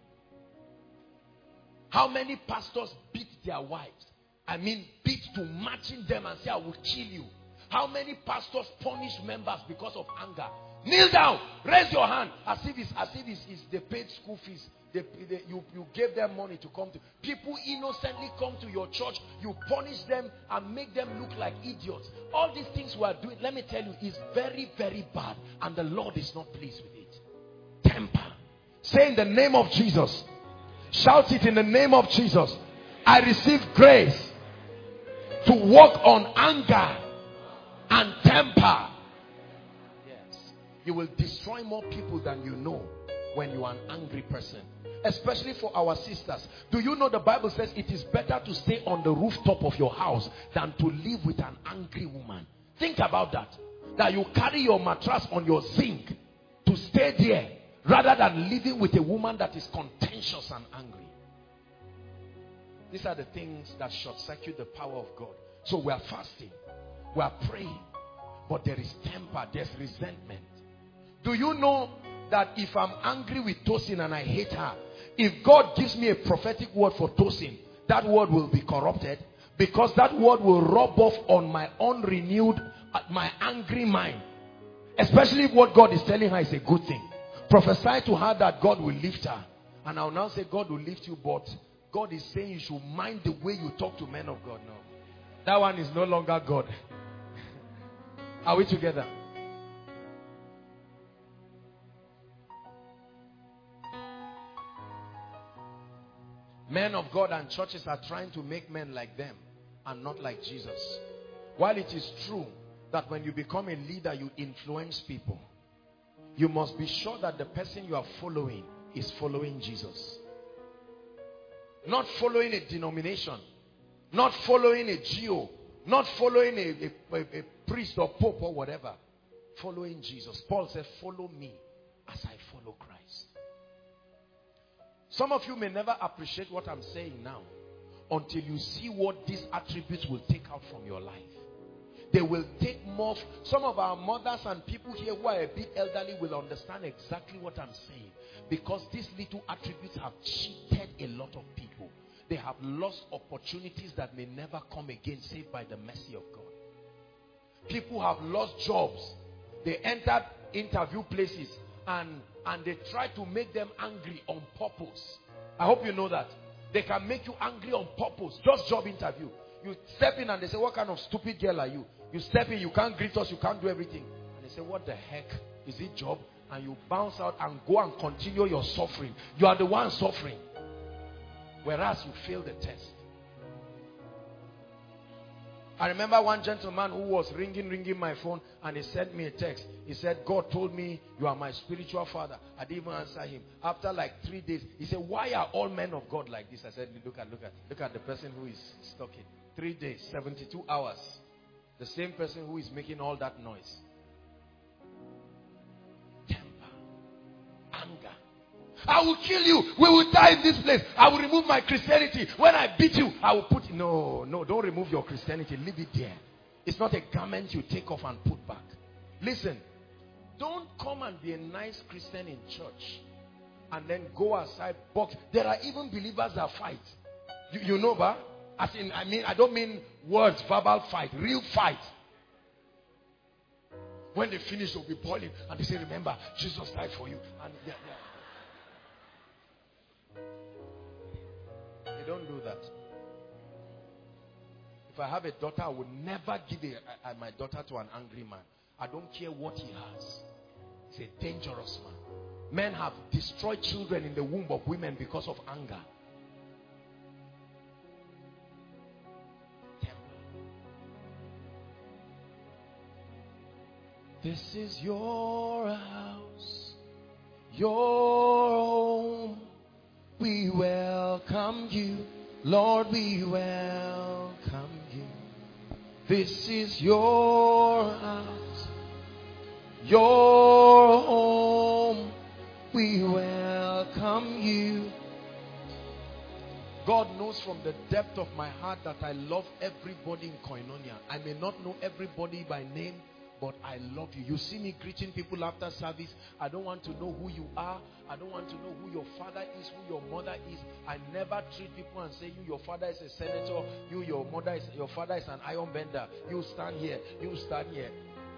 How many pastors beat their wives? I mean, beat to matching them and say, I will kill you. How many pastors punish members because of anger? Kneel down, raise your hand, as if it's they paid school fees. You gave them money to come to. People innocently come to your church. You punish them and make them look like idiots. All these things we are doing, let me tell you, is very, very bad. And the Lord is not pleased with it. Temper. Say in the name of Jesus. Shout it in the name of Jesus. I receive grace to walk on anger and temper. Yes. You will destroy more people than you know when you are an angry person. Especially for our sisters. Do you know the Bible says it is better to stay on the rooftop of your house than to live with an angry woman? Think about that. That you carry your mattress on your zinc to stay there rather than living with a woman that is contentious and angry. These are the things that short-circuit the power of God. So we are fasting. We are praying. But there is temper. There's resentment. Do you know that if I'm angry with Tosin and I hate her, if God gives me a prophetic word for Tosin, that word will be corrupted, because that word will rub off on my unrenewed, my angry mind. Especially if what God is telling her is a good thing. Prophesy to her that God will lift her. And I'll now say God will lift you, but God is saying you should mind the way you talk to men of God. No. That one is no longer God. Are we together? Men of God and churches are trying to make men like them and not like Jesus. While it is true that when you become a leader, you influence people, you must be sure that the person you are following is following Jesus. Not following a denomination, not following a GO, not following a priest or pope or whatever. Following Jesus. Paul said, follow me as I follow Christ. Some of you may never appreciate what I'm saying now until you see what these attributes will take out from your life. They will take more. Some of our mothers and people here who are a bit elderly will understand exactly what I'm saying, because these little attributes have cheated a lot of people. They have lost opportunities that may never come again, save by the mercy of God. People have lost jobs. They entered interview places and they try to make them angry on purpose. I hope you know that. They can make you angry on purpose. Just job interview. You step in and they say, what kind of stupid girl are you? You step in, you can't greet us, you can't do everything. And they say, what the heck? Is it job? And you bounce out and go and continue your suffering. You are the one suffering. Whereas you failed the test. I remember one gentleman who was ringing my phone, and he sent me a text. He said, God told me you are my spiritual father. I didn't even answer him. After like 3 days, he said, why are all men of God like this? I said, look at the person who is talking. 3 days, 72 hours. The same person who is making all that noise. Temper. Anger. I will kill you. We will die in this place. I will remove my Christianity. When I beat you, I will put... No, don't remove your Christianity. Leave it there. It's not a garment you take off and put back. Listen, don't come and be a nice Christian in church and then go outside, box. There are even believers that fight. You know, ba? As in, I don't mean words, verbal fight, real fight. When they finish, they'll be boiling and they say, remember, Jesus died for you. And they don't do that. If I have a daughter, I would never give my daughter to an angry man. I don't care what he has. He's a dangerous man. Men have destroyed children in the womb of women because of anger. This is your house, your home. We welcome you, Lord, we welcome you. This is your house, your home. We welcome you. God knows from the depth of my heart that I love everybody in Koinonia. I may not know everybody by name, but I love you. You see me greeting people after service. I don't want to know who you are. I don't want to know who your father is, who your mother is. I never treat people and say, your father is a senator, your father is an iron bender. You stand here, you stand here.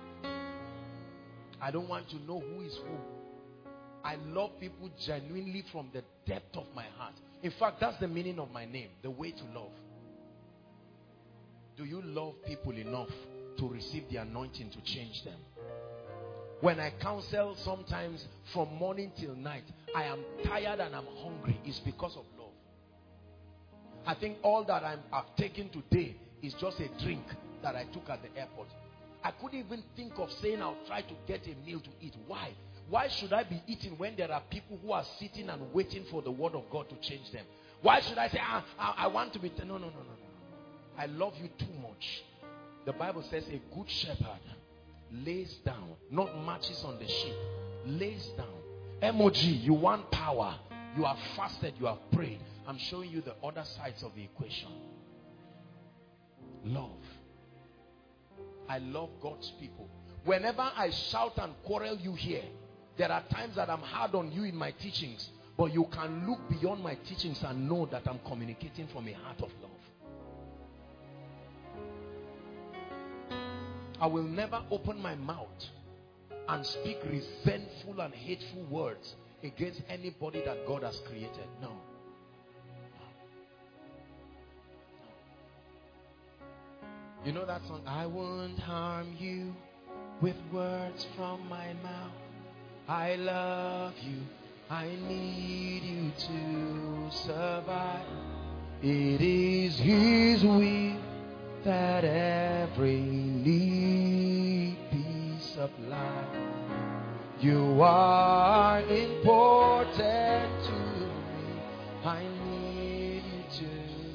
I don't want to know who is who. I love people genuinely from the depth of my heart. In fact, that's the meaning of my name, the way to love. Do you love people enough to receive the anointing to change them? When I counsel sometimes from morning till night, I am tired and I'm hungry. It's because of love. I think all that I've taken today is just a drink that I took at the airport. I couldn't even think of saying I'll try to get a meal to eat. Why? Why should I be eating when there are people who are sitting and waiting for the word of God to change them? Why should I say, I want to be... No. I love you too much. The Bible says a good shepherd lays down, not marches on the sheep, lays down. MOG, you want power. You have fasted, you have prayed. I'm showing you the other sides of the equation. Love. I love God's people. Whenever I shout and quarrel you here, there are times that I'm hard on you in my teachings, but you can look beyond my teachings and know that I'm communicating from a heart of love. I will never open my mouth and speak resentful and hateful words against anybody that God has created. No. You know that song? I won't harm you with words from my mouth. I love you. I need you to survive. It is His will that every need be supplied. You are important to me. I need you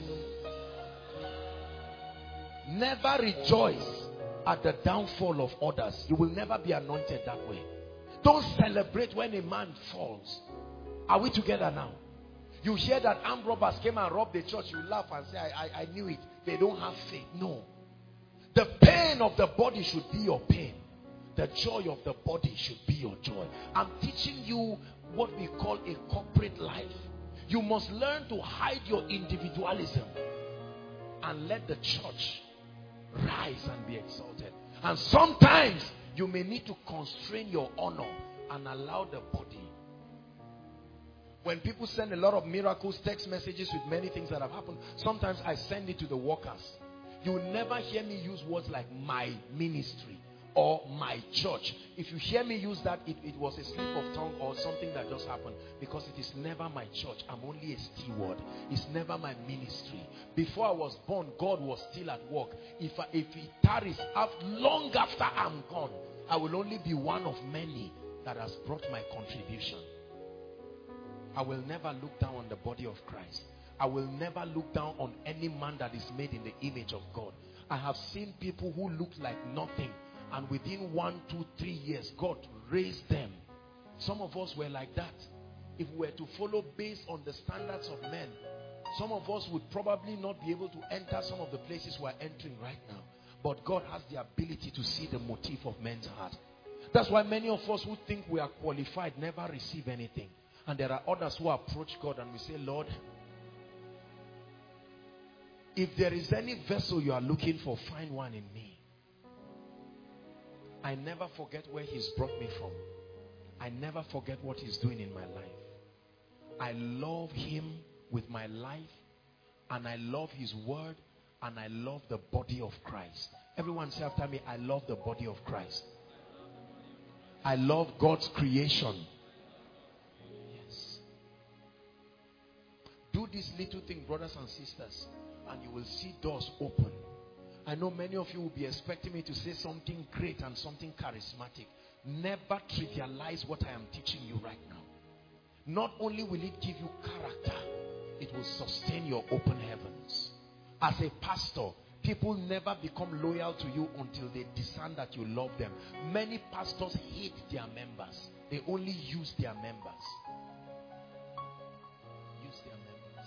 to. Never rejoice at the downfall of others. You will never be anointed that way. Don't celebrate when a man falls. Are we together now? You hear that armed robbers came and robbed the church, you laugh and say, I knew it. They don't have faith. No. The pain of the body should be your pain. The joy of the body should be your joy. I'm teaching you what we call a corporate life. You must learn to hide your individualism and let the church rise and be exalted. And sometimes you may need to constrain your honor and allow the body. When people send a lot of miracles, text messages with many things that have happened, sometimes I send it to the workers. You will never hear me use words like my ministry or my church. If you hear me use that, it was a slip of tongue or something that just happened, because it is never my church. I'm only a steward. It's never my ministry. Before I was born, God was still at work. If He tarries long after I'm gone, I will only be one of many that has brought my contribution. I will never look down on the body of Christ. I will never look down on any man that is made in the image of God. I have seen people who look like nothing, and within 1, 2, 3 years, God raised them. Some of us were like that. If we were to follow based on the standards of men, some of us would probably not be able to enter some of the places we are entering right now. But God has the ability to see the motive of men's heart. That's why many of us who think we are qualified never receive anything. And there are others who approach God and we say, Lord, if there is any vessel you are looking for, find one in me. I never forget where He's brought me from. I never forget what He's doing in my life. I love Him with my life, and I love His word, and I love the body of Christ. Everyone say after me, I love the body of Christ. I love God's creation. Yes. Do this little thing, brothers and sisters, and you will see doors open. I know many of you will be expecting me to say something great and something charismatic. Never trivialize what I am teaching you right now. Not only will it give you character, it will sustain your open heavens. As a pastor, people never become loyal to you until they discern that you love them. Many pastors hate their members. They only use their members. Use their members.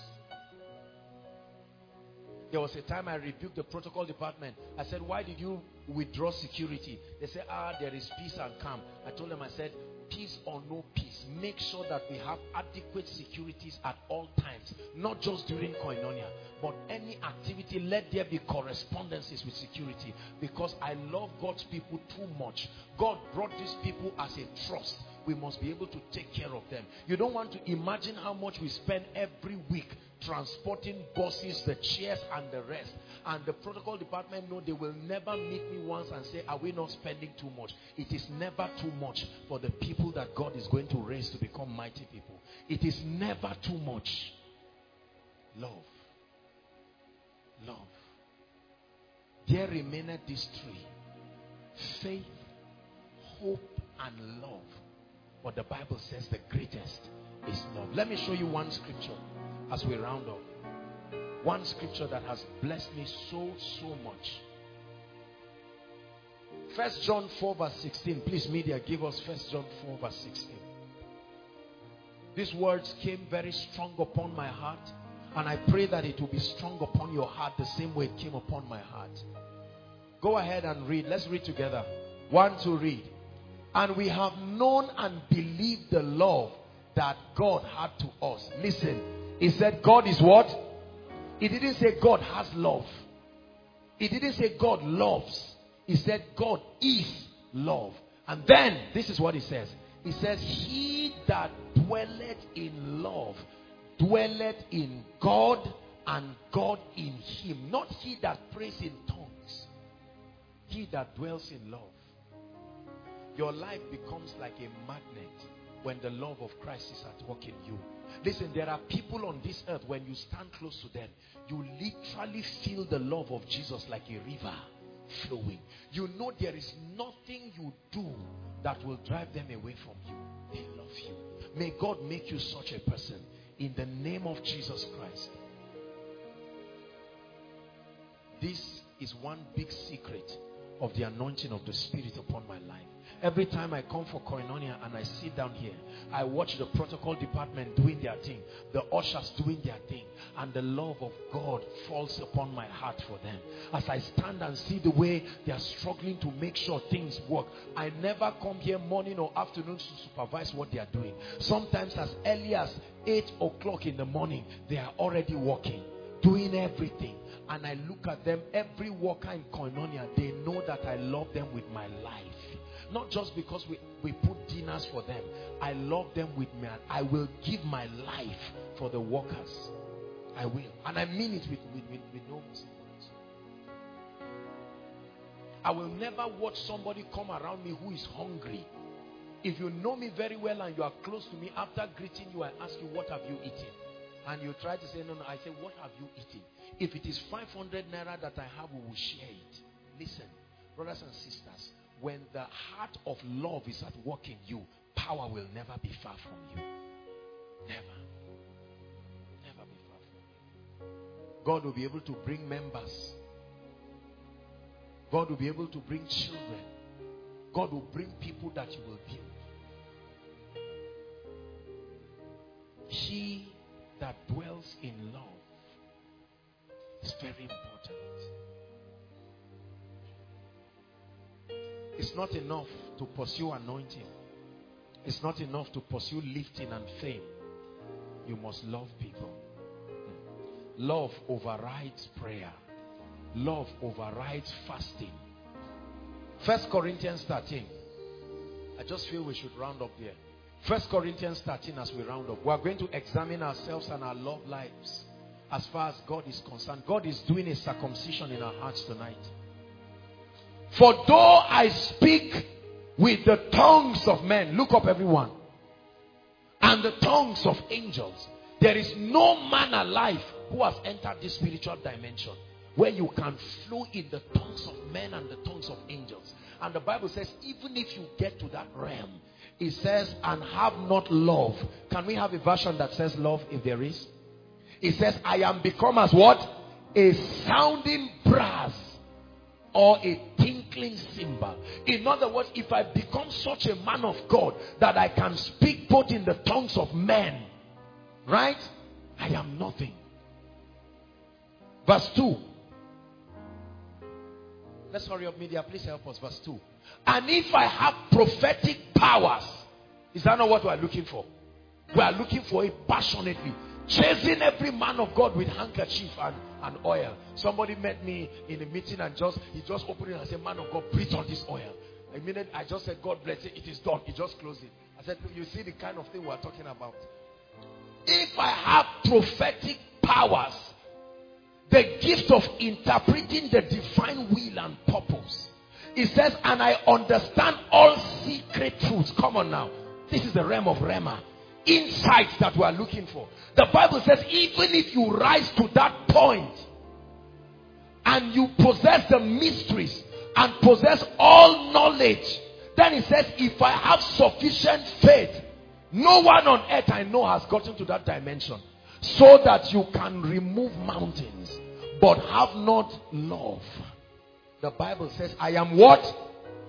There was a time I rebuked the protocol department. I said, why did you withdraw security? They said, there is peace and calm. I told them, I said, peace or no peace, make sure that we have adequate securities at all times, not just during Koinonia, but any activity. Let there be correspondences with security, because I love God's people too much. God brought these people as a trust. We must be able to take care of them. You don't want to imagine how much we spend every week transporting buses, the chairs and the rest. And the protocol department know they will never meet me once and say, are we not spending too much? It is never too much for the people that God is going to raise to become mighty people. It is never too much. Love. Love. There remaineth these three: faith, hope, and love. But the Bible says the greatest is love. Let me show you one scripture as we round up. One scripture that has blessed me so much. 1 John 4 verse 16. Please, media, give us 1 John 4 verse 16. These words came very strong upon my heart, and I pray that it will be strong upon your heart the same way it came upon my heart. Go ahead and read. Let's read together. 1, 2, read. And we have known and believed the love that God had to us. Listen, he said God is what? He didn't say God has love. He didn't say God loves. He said God is love. And then, this is what he says. He says, he that dwelleth in love dwelleth in God, and God in him. Not he that prays in tongues. He that dwells in love. Your life becomes like a magnet when the love of Christ is at work in you. Listen, there are people on this earth, when you stand close to them, you literally feel the love of Jesus like a river flowing. You know there is nothing you do that will drive them away from you. They love you. May God make you such a person in the name of Jesus Christ. This is one big secret of the anointing of the Spirit upon my life. Every time I come for Koinonia and I sit down here, I watch the protocol department doing their thing, the ushers doing their thing, and the love of God falls upon my heart for them. As I stand and see the way they are struggling to make sure things work, I never come here morning or afternoon to supervise what they are doing. Sometimes as early as 8 o'clock in the morning, they are already working, doing everything. And I look at them, every worker in Koinonia, they know that I love them with my life. Not just because we put dinners for them. I love them with me. I will give my life for the workers. I will. And I mean it with no consequence. I will never watch somebody come around me who is hungry. If you know me very well and you are close to me, after greeting you, I ask you, what have you eaten? And you try to say, no. I say, what have you eaten? If it is 500 naira that I have, we will share it. Listen, brothers and sisters, when the heart of love is at work in you, power will never be far from you. Never. Never be far from you. God will be able to bring members. God will be able to bring children. God will bring people that you will build. He that dwells in love is very important. It's not enough to pursue anointing. It's not enough to pursue lifting and fame. You must love people. Love overrides prayer. Love overrides fasting. 1 Corinthians 13. I just feel we should round up there. 1 Corinthians 13 as we round up. We are going to examine ourselves and our love lives as far as God is concerned. God is doing a circumcision in our hearts tonight. For though I speak with the tongues of men, look up everyone, and the tongues of angels, there is no man alive who has entered this spiritual dimension where you can flow in the tongues of men and the tongues of angels. And the Bible says, even if you get to that realm, it says, and have not love. Can we have a version that says love if there is? It says, I am become as what? A sounding brass or a tinkling cymbal. In other words, if I become such a man of God that I can speak both in the tongues of men, right? I am nothing. Verse 2. Let's hurry up, media. Please help us. Verse 2. And if I have prophetic powers, is that not what we are looking for? We are looking for it passionately. Chasing every man of God with handkerchief and oil. Somebody met me in a meeting and he just opened it and said, man of God, breathe on this oil. A minute, I just said, God bless it. It is done. He just closed it. I said, you see the kind of thing we are talking about. If I have prophetic powers, the gift of interpreting the divine will and purpose. It says, and I understand all secret truths. Come on now. This is the realm of Rhema. Insights that we are looking for. The Bible says, even if you rise to that point and you possess the mysteries and possess all knowledge, then it says, if I have sufficient faith, no one on earth I know has gotten to that dimension, so that you can remove mountains, but have not love. The Bible says, I am what?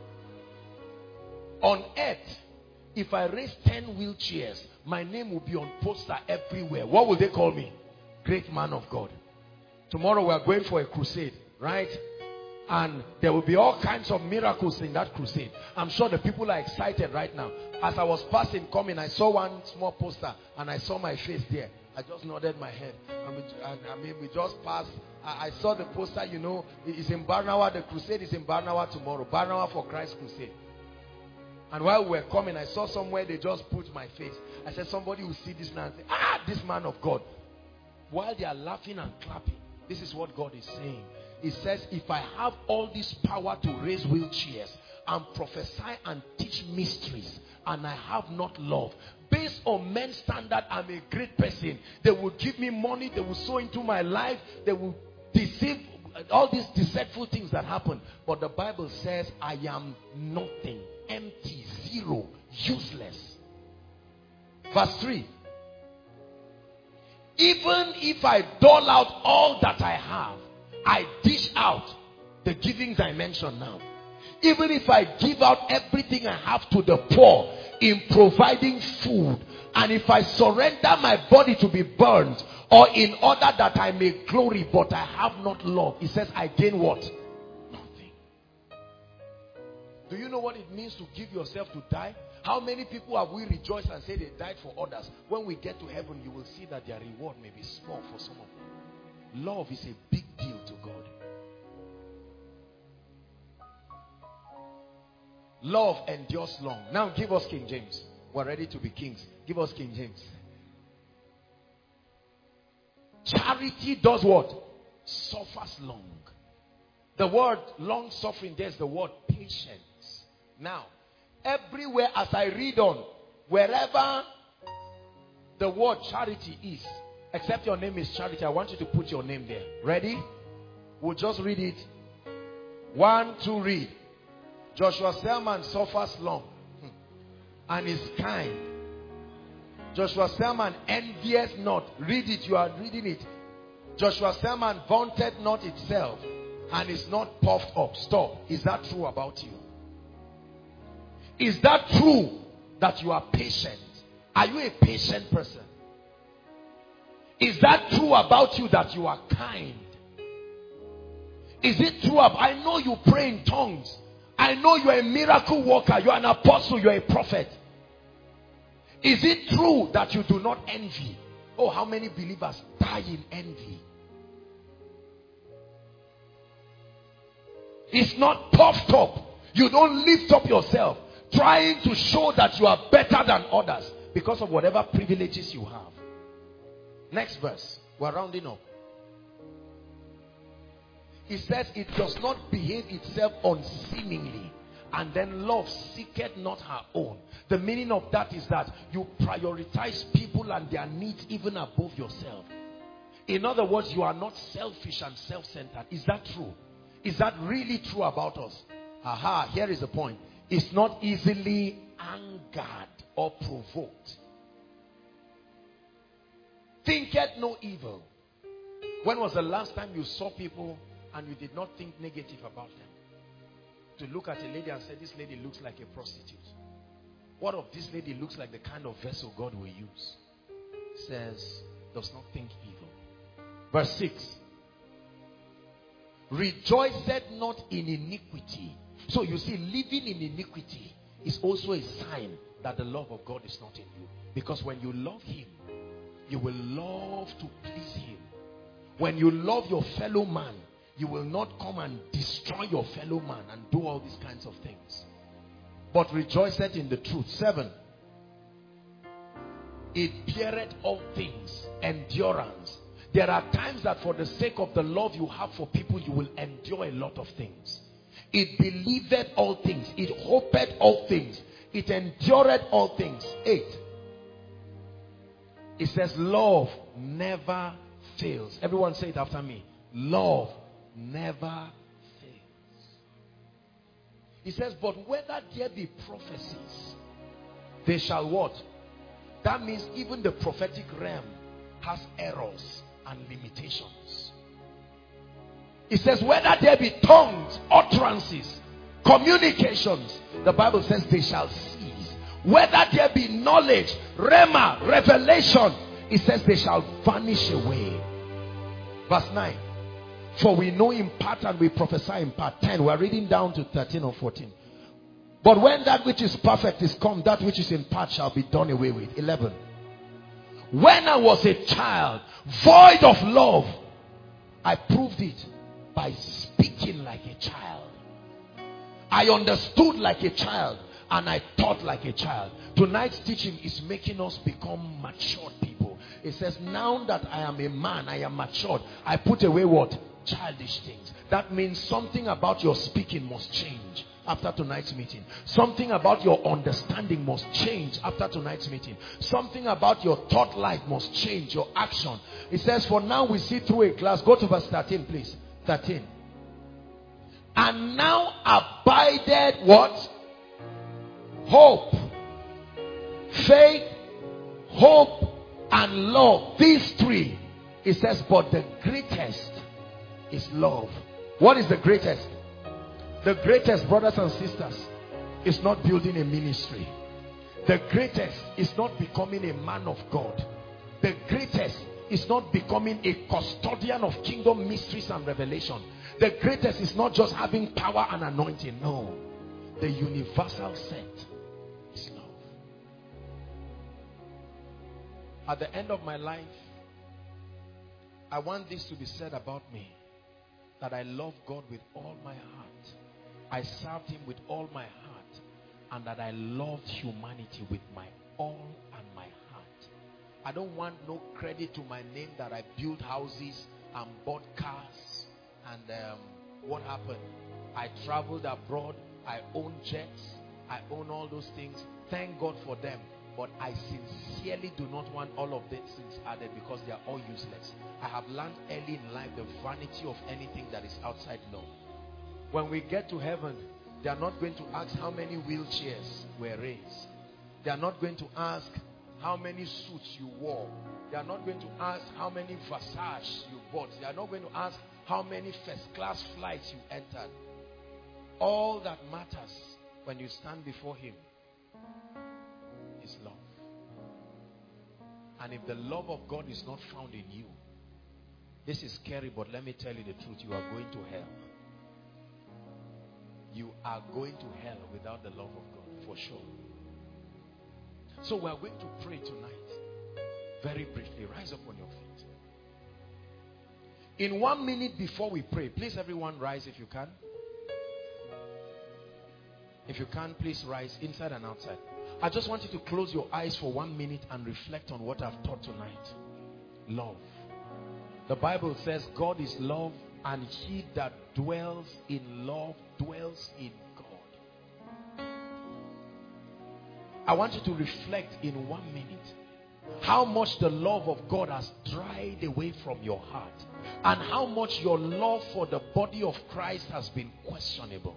On earth, if I raise 10 wheelchairs, my name will be on poster everywhere. What will they call me? Great man of God. Tomorrow we are going for a crusade, right? And there will be all kinds of miracles in that crusade. I'm sure the people are excited right now. As I was passing, coming, I saw one small poster and I saw my face there. I just nodded my head. We just passed. I saw the poster, you know, it's in Barnawa. The crusade is in Barnawa tomorrow. Barnawa for Christ crusade. And while we were coming, I saw somewhere they just put my face. I said, somebody will see this now and say, ah, this man of God. While they are laughing and clapping, this is what God is saying. He says, if I have all this power to raise wheelchairs and prophesy and teach mysteries, and I have not love, based on men's standard, I'm a great person. They will give me money, they will sow into my life, they will deceive, all these deceitful things that happen. But the Bible says, I am nothing, empty, zero, useless. Verse 3. Even if I dole out all that I have, I dish out the giving dimension now. Even if I give out everything I have to the poor in providing food, and if I surrender my body to be burned, or in order that I may glory, but I have not love, it says I gain what? Nothing. Do you know what it means to give yourself to die? How many people have we rejoiced and said they died for others? When we get to heaven, you will see that their reward may be small for some of them. Love is a big deal to God. Love endures long. Now give us King James. We're ready to be kings. Give us King James. Charity does what? Suffers long. The word long suffering, there's the word patience. Now, everywhere as I read on, wherever the word charity is, except your name is Charity, I want you to put your name there. Ready? We'll just read it. 1, 2, read. Joshua Selman suffers long and is kind. Joshua Selman envious not. Read it, you are reading it. Joshua Selman vaunted not itself and is not puffed up. Stop. Is that true about you? Is that true that you are patient? Are you a patient person? Is that true about you that you are kind? Is it true? I know you pray in tongues. I know you're a miracle worker, you're an apostle, you're a prophet. Is it true that you do not envy? Oh, how many believers die in envy? It's not puffed up. You don't lift up yourself trying to show that you are better than others because of whatever privileges you have. Next verse. We're rounding up. It says it does not behave itself unseemingly, and then love seeketh not her own. The meaning of that is that you prioritize people and their needs even above yourself. In other words, you are not selfish and self-centered. Is that true? Is that really true about us? Aha, here is the point. It's not easily angered or provoked. Thinketh no evil. When was the last time you saw people and you did not think negative about them? To look at a lady and say, this lady looks like a prostitute. What if this lady looks like the kind of vessel God will use? Says, does not think evil. Verse 6. Rejoiceth not in iniquity. So you see, living in iniquity is also a sign that the love of God is not in you. Because when you love him, you will love to please him. When you love your fellow man, you will not come and destroy your fellow man and do all these kinds of things. But rejoiceth in the truth. 7. It beareth all things. Endurance. There are times that for the sake of the love you have for people, you will endure a lot of things. It believeth all things. It hopeth all things. It endureth all things. 8. It says love never fails. Everyone say it after me. Love never fails. It says, but whether there be prophecies, they shall what? That means even the prophetic realm has errors and limitations. It says whether there be tongues, utterances, communications, the Bible says they shall cease. Whether there be knowledge, rhema, revelation, it says they shall vanish away. Verse 9. For we know in part and we prophesy in part. 10. We are reading down to 13 or 14. But when that which is perfect is come, that which is in part shall be done away with. 11. When I was a child, void of love, I proved it by speaking like a child. I understood like a child and I thought like a child. Tonight's teaching is making us become matured people. It says, now that I am a man, I am matured, I put away what? Childish things. That means something about your speaking must change after tonight's meeting. Something about your understanding must change after tonight's meeting. Something about your thought life must change, your action. It says, for now we see through a glass. Go to verse 13, please. 13. And now abided what? Hope, faith, hope, and love. These three. It says, but the greatest is love. What is the greatest? The greatest, brothers and sisters, is not building a ministry. The greatest is not becoming a man of God. The greatest is not becoming a custodian of kingdom mysteries and revelation. The greatest is not just having power and anointing. No. The universal set is love. At the end of my life, I want this to be said about me. That I love God with all my heart. I served him with all my heart. And that I loved humanity with my all and my heart. I don't want no credit to my name that I built houses and bought cars. And what happened? I traveled abroad. I own jets. I own all those things. Thank God for them. But I sincerely do not want all of these things added because they are all useless. I have learned early in life the vanity of anything that is outside law. When we get to heaven, they are not going to ask how many wheelchairs were raised. They are not going to ask how many suits you wore. They are not going to ask how many Versace you bought. They are not going to ask how many first class flights you entered. All that matters when you stand before him is love. And if the love of God is not found in you, this is scary, but let me tell you the truth, you are going to hell. you are going to hell without the love of God, for sure. So we are going to pray tonight. Very briefly, rise up on your feet. In 1 minute before we pray, please everyone rise if you can. If you can, please rise inside and outside. I just want you to close your eyes for 1 minute and reflect on what I've taught tonight. Love. The Bible says God is love, and he that dwells in love dwells in God. I want you to reflect in 1 minute how much the love of God has dried away from your heart, and how much your love for the body of Christ has been questionable.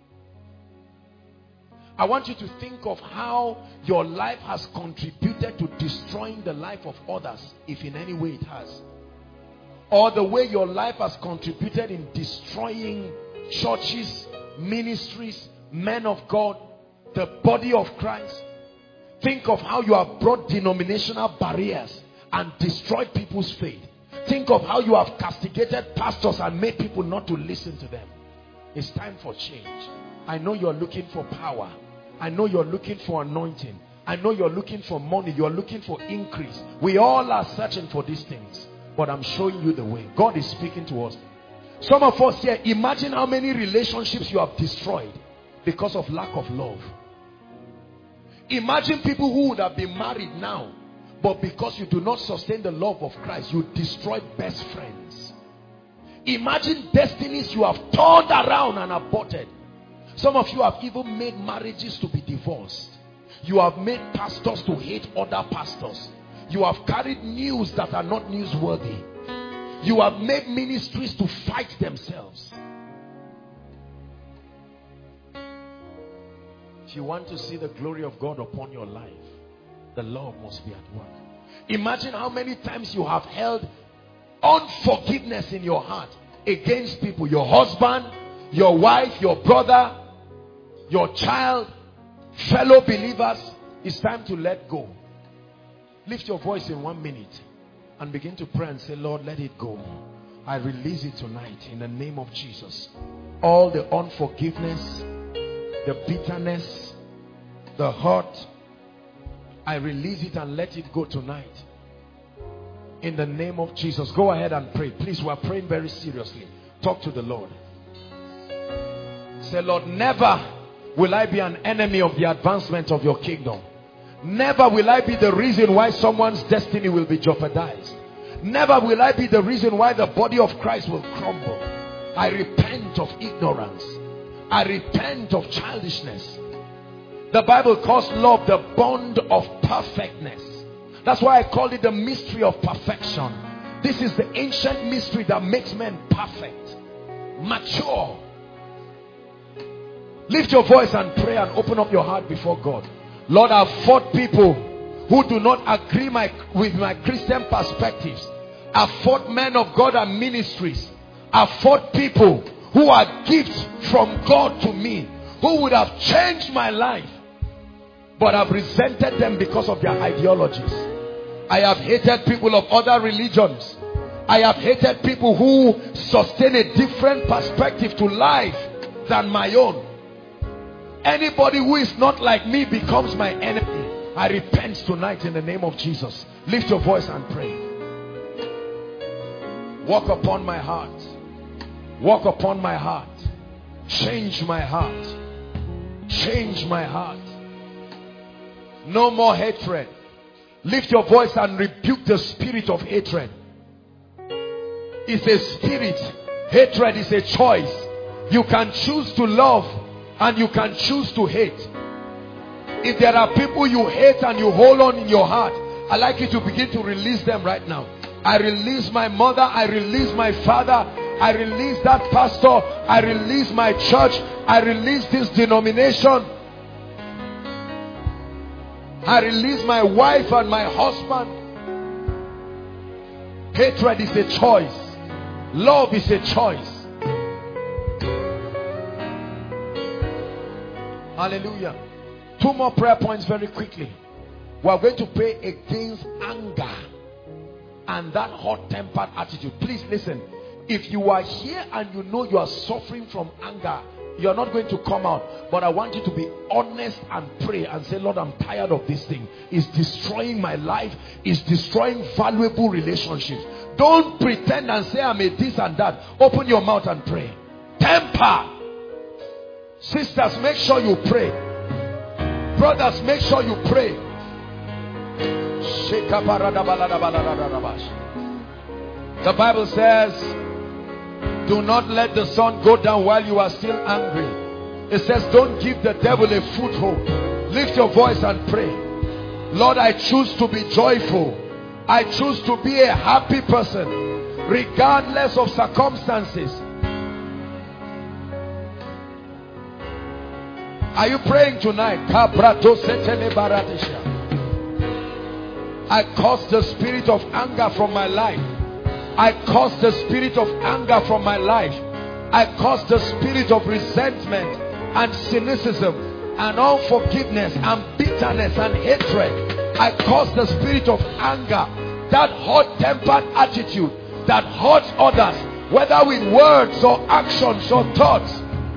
I want you to think of how your life has contributed to destroying the life of others, if in any way it has. Or the way your life has contributed in destroying churches, ministries, men of God, the body of Christ. Think of how you have brought denominational barriers and destroyed people's faith. Think of how you have castigated pastors and made people not to listen to them. It's time for change. I know you're looking for power. I know you're looking for anointing. I know you're looking for money. You're looking for increase. We all are searching for these things. But I'm showing you the way. God is speaking to us. Some of us here, imagine how many relationships you have destroyed because of lack of love. Imagine people who would have been married now, but because you do not sustain the love of Christ, you destroy best friends. Imagine destinies you have turned around and aborted. Some of you have even made marriages to be divorced. You have made pastors to hate other pastors. You have carried news that are not newsworthy. You have made ministries to fight themselves. If you want to see the glory of God upon your life, the love must be at work. Imagine how many times you have held unforgiveness in your heart against people. Your husband, your wife, your brother, your child, fellow believers. It's time to let go. Lift your voice in 1 minute and begin to pray and say, Lord, let it go. I release it tonight in the name of Jesus. All the unforgiveness, the bitterness, the hurt, I release it and let it go tonight in the name of Jesus. Go ahead and pray. Please, we are praying very seriously. Talk to the Lord. Say, Lord, never will I be an enemy of the advancement of your kingdom. Never will I be the reason why someone's destiny will be jeopardized. Never will I be the reason why the body of Christ will crumble. I repent of ignorance. I repent of childishness. The Bible calls love the bond of perfectness. That's why I call it the mystery of perfection. This is the ancient mystery that makes men perfect, mature. Lift your voice and pray and open up your heart before God. Lord, I've fought people who do not agree with my Christian perspectives. I've fought men of God and ministries. I've fought people who are gifts from God to me, who would have changed my life, but I've resented them because of their ideologies. I have hated people of other religions. I have hated people who sustain a different perspective to life than my own. Anybody who is not like me becomes my enemy. I repent tonight in the name of Jesus. Lift your voice and pray. Walk upon my heart. Walk upon my heart. Change my heart. Change my heart. No more hatred. Lift your voice and rebuke the spirit of hatred. It's a spirit. Hatred is a choice. You can choose to love and you can choose to hate. If there are people you hate and you hold on in your heart, I'd like you to begin to release them right now. I release my mother. I release my father. I release that pastor. I release my church. I release this denomination. I release my wife and my husband. Hatred is a choice. Love is a choice. Hallelujah. 2 more prayer points very quickly. We are going to pray against anger and that hot-tempered attitude. Please listen. If you are here and you know you are suffering from anger, You're not going to come out, but I want you to be honest and pray and say, Lord, I'm tired of this thing. It's destroying my life. It's destroying valuable relationships. Don't pretend and say I'm a this and that. Open your mouth and pray. Temper. Sisters, make sure you pray. Brothers, make sure you pray. The Bible says, do not let the sun go down while you are still angry. It says, don't give the devil a foothold. Lift your voice and pray. Lord, I choose to be joyful. I choose to be a happy person, regardless of circumstances. Are you praying tonight? I curse the spirit of anger from my life. I curse the spirit of anger from my life. I curse the spirit of resentment and cynicism and unforgiveness and bitterness and hatred. I curse the spirit of anger, that hot-tempered attitude that hurts others, whether with words or actions or thoughts.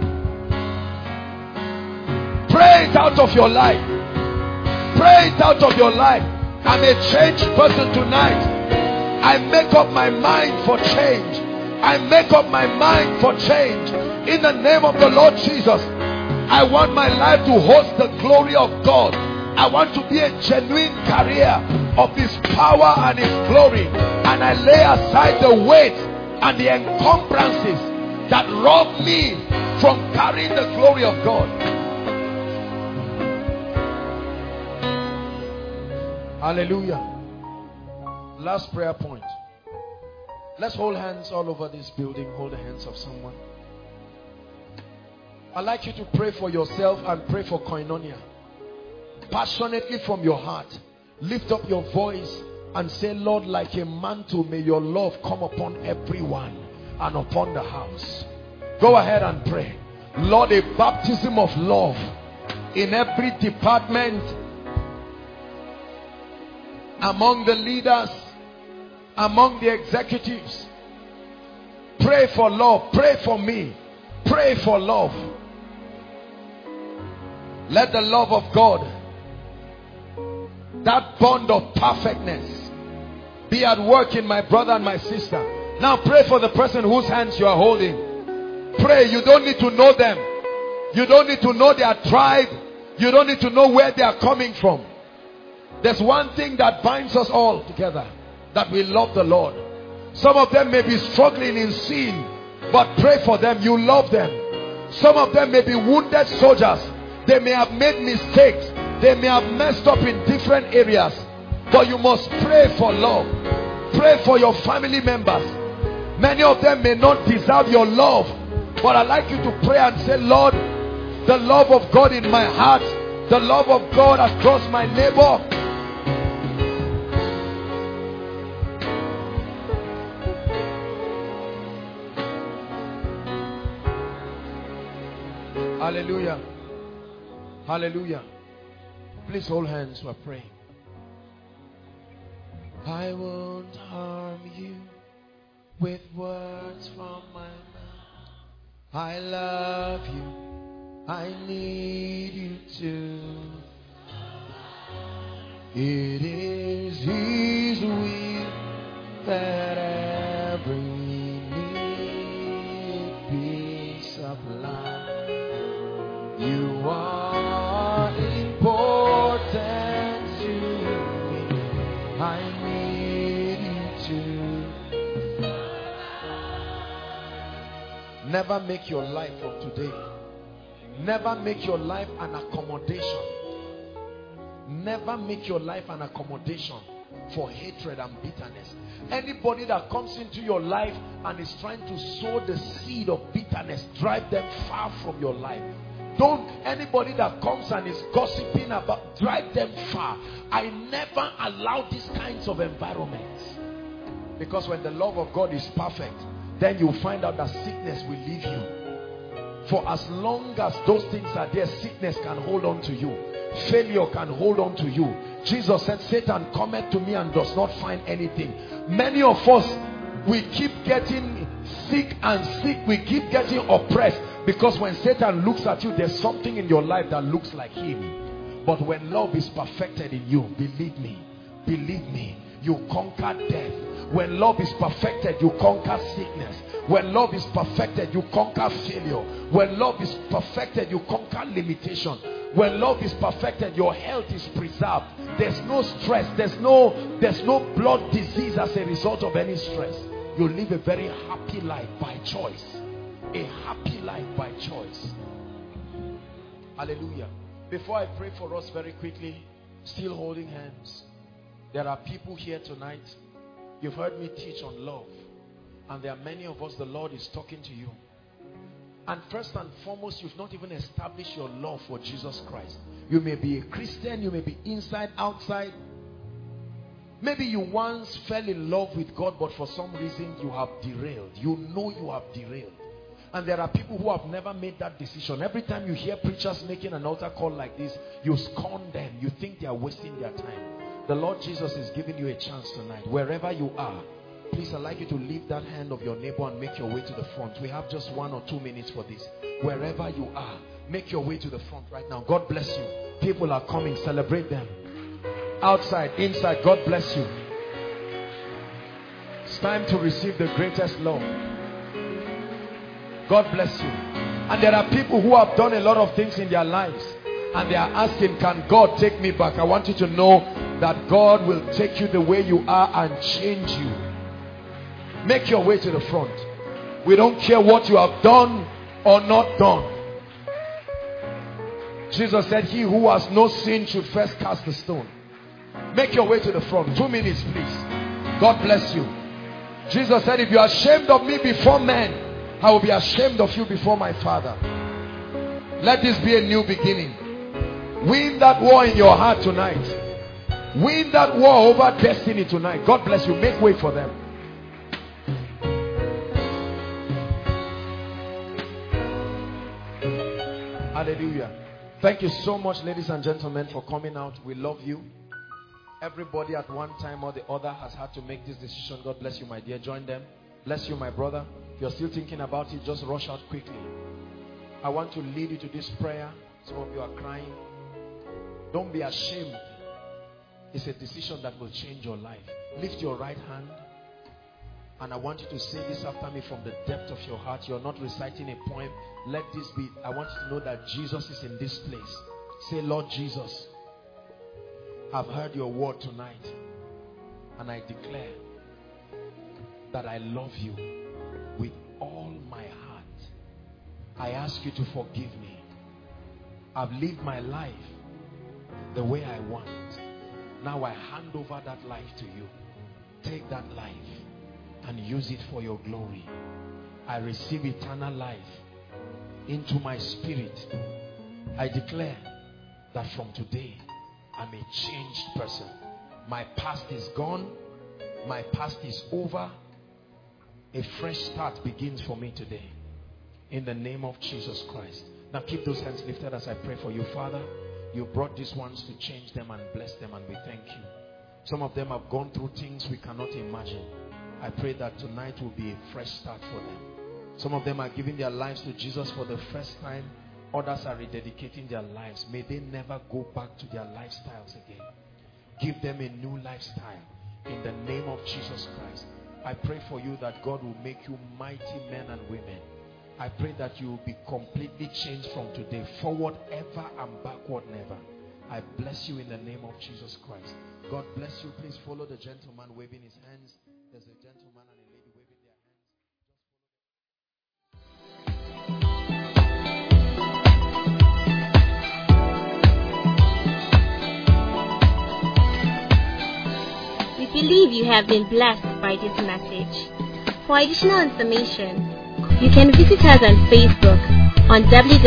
Pray it out of your life. Pray it out of your life. I'm a changed person tonight. I make up my mind for change. I make up my mind for change. In the name of the Lord Jesus, I want my life to host the glory of God. I want to be a genuine carrier of His power and His glory. And I lay aside the weight and the encumbrances that rob me from carrying the glory of God. Hallelujah. Last prayer point. Let's hold hands all over this building. Hold the hands of someone. I'd like you to pray for yourself and pray for Koinonia. Passionately from your heart. Lift up your voice and say, Lord, like a mantle, may your love come upon everyone and upon the house. Go ahead and pray. Lord, a baptism of love in every department, among the leaders, among the executives. Pray for love. Pray for me. Pray for love. Let the love of God, that bond of perfectness, be at work in my brother and my sister. Now pray for the person whose hands you are holding. Pray. You don't need to know them. You don't need to know their tribe. You don't need to know where they are coming from. There's one thing that binds us all together, that we love the Lord. Some of them may be struggling in sin, but pray for them. You love them. Some of them may be wounded soldiers. They may have made mistakes. They may have messed up in different areas, but you must pray for love. Pray for your family members. Many of them may not deserve your love, but I'd like you to pray and say, Lord, the love of God in my heart, the love of God across my neighbor. Hallelujah. Hallelujah. Please hold hands. We're praying. I won't harm you with words from my mouth. I love you. I need you to. It is His will that every need be supplied. You are important to me. I need you to. Never make your life from today. Never make your life an accommodation. Never make your life an accommodation for hatred and bitterness. Anybody that comes into your life and is trying to sow the seed of bitterness, drive them far from your life. Don't, anybody that comes and is gossiping about, drive them far. I never allow these kinds of environments. Because when the love of God is perfect, then you find out that sickness will leave you. For as long as those things are there, sickness can hold on to you. Failure can hold on to you. Jesus said, Satan cometh to me and does not find anything. Many of us, we keep getting Sick and sick. We keep getting oppressed because when Satan looks at you, there's something in your life that looks like him. But when love is perfected in you, believe me, you conquer death. When love is perfected, you conquer sickness. When love is perfected, you conquer failure. When love is perfected, you conquer limitation. When love is perfected, your health is preserved. There's no stress. There's no blood disease as a result of any stress. You live a very happy life by choice. A happy life by choice. Hallelujah. Before I pray for us very quickly, still holding hands, there are people here tonight. You've heard me teach on love, and there are many of us, the Lord is talking to you. And first and foremost, you've not even established your love for Jesus Christ. You may be a Christian, you may be inside, outside. Maybe you once fell in love with God, but for some reason you have derailed. You know you have derailed. And there are people who have never made that decision. Every time you hear preachers making an altar call like this, you scorn them. You think they are wasting their time. The Lord Jesus is giving you a chance tonight. Wherever you are, please, I'd like you to leave that hand of your neighbor and make your way to the front. We have just 1 or 2 minutes for this. Wherever you are, make your way to the front right now. God bless you. People are coming. Celebrate them. Outside, inside, God bless you. It's time to receive the greatest love. God bless you. And there are people who have done a lot of things in their lives, and they are asking, can God take me back? I want you to know that God will take you the way you are and change you. Make your way to the front. We don't care what you have done or not done. Jesus said, he who has no sin should first cast the stone. Make your way to the front. 2 minutes, please. God bless you. Jesus said, if you are ashamed of me before men, I will be ashamed of you before my Father. Let this be a new beginning. Win that war in your heart tonight. Win that war over destiny tonight. God bless you. Make way for them. Hallelujah. Thank you so much, ladies and gentlemen, for coming out. We love you. Everybody at one time or the other has had to make this decision. God bless you, my dear. Join them. Bless you, my brother. If you're still thinking about it, just rush out quickly. I want to lead you to this prayer. Some of you are crying. Don't be ashamed. It's a decision that will change your life. Lift your right hand, and I want you to say this after me from the depth of your heart. You're not reciting a poem. Let this be. I want you to know that Jesus is in this place. Say, Lord Jesus, I've heard your word tonight, and I declare that I love you with all my heart. I ask you to forgive me. I've lived my life the way I want. Now I hand over that life to you. Take that life and use it for your glory. I receive eternal life into my spirit. I declare that from today I'm a changed person. My past is gone. My past is over. A fresh start begins for me today. In the name of Jesus Christ. Now keep those hands lifted as I pray for you. Father, you brought these ones to change them and bless them, and we thank you. Some of them have gone through things we cannot imagine. I pray that tonight will be a fresh start for them. Some of them are giving their lives to Jesus for the first time. Others are rededicating their lives. May they never go back to their lifestyles again. Give them a new lifestyle in the name of Jesus Christ. I pray for you that God will make you mighty men and women. I pray that you will be completely changed from today. Forward ever and backward never. I bless you in the name of Jesus Christ. God bless you. Please follow the gentleman waving his hands. There's a gentleman and a lady waving their hands. We believe you have been blessed by this message. For additional information, you can visit us on Facebook on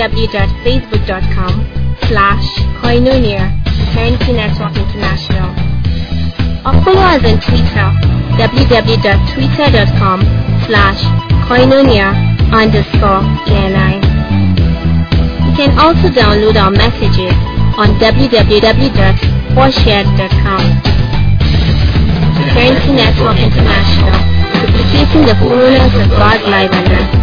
www.facebook.com/Koinonia Eternity Network International, or follow us on Twitter www.twitter.com/Koinonia_ENI. You can also download our messages on www.4shared.com. Eternity Network International. facing the fullness of God's life and us.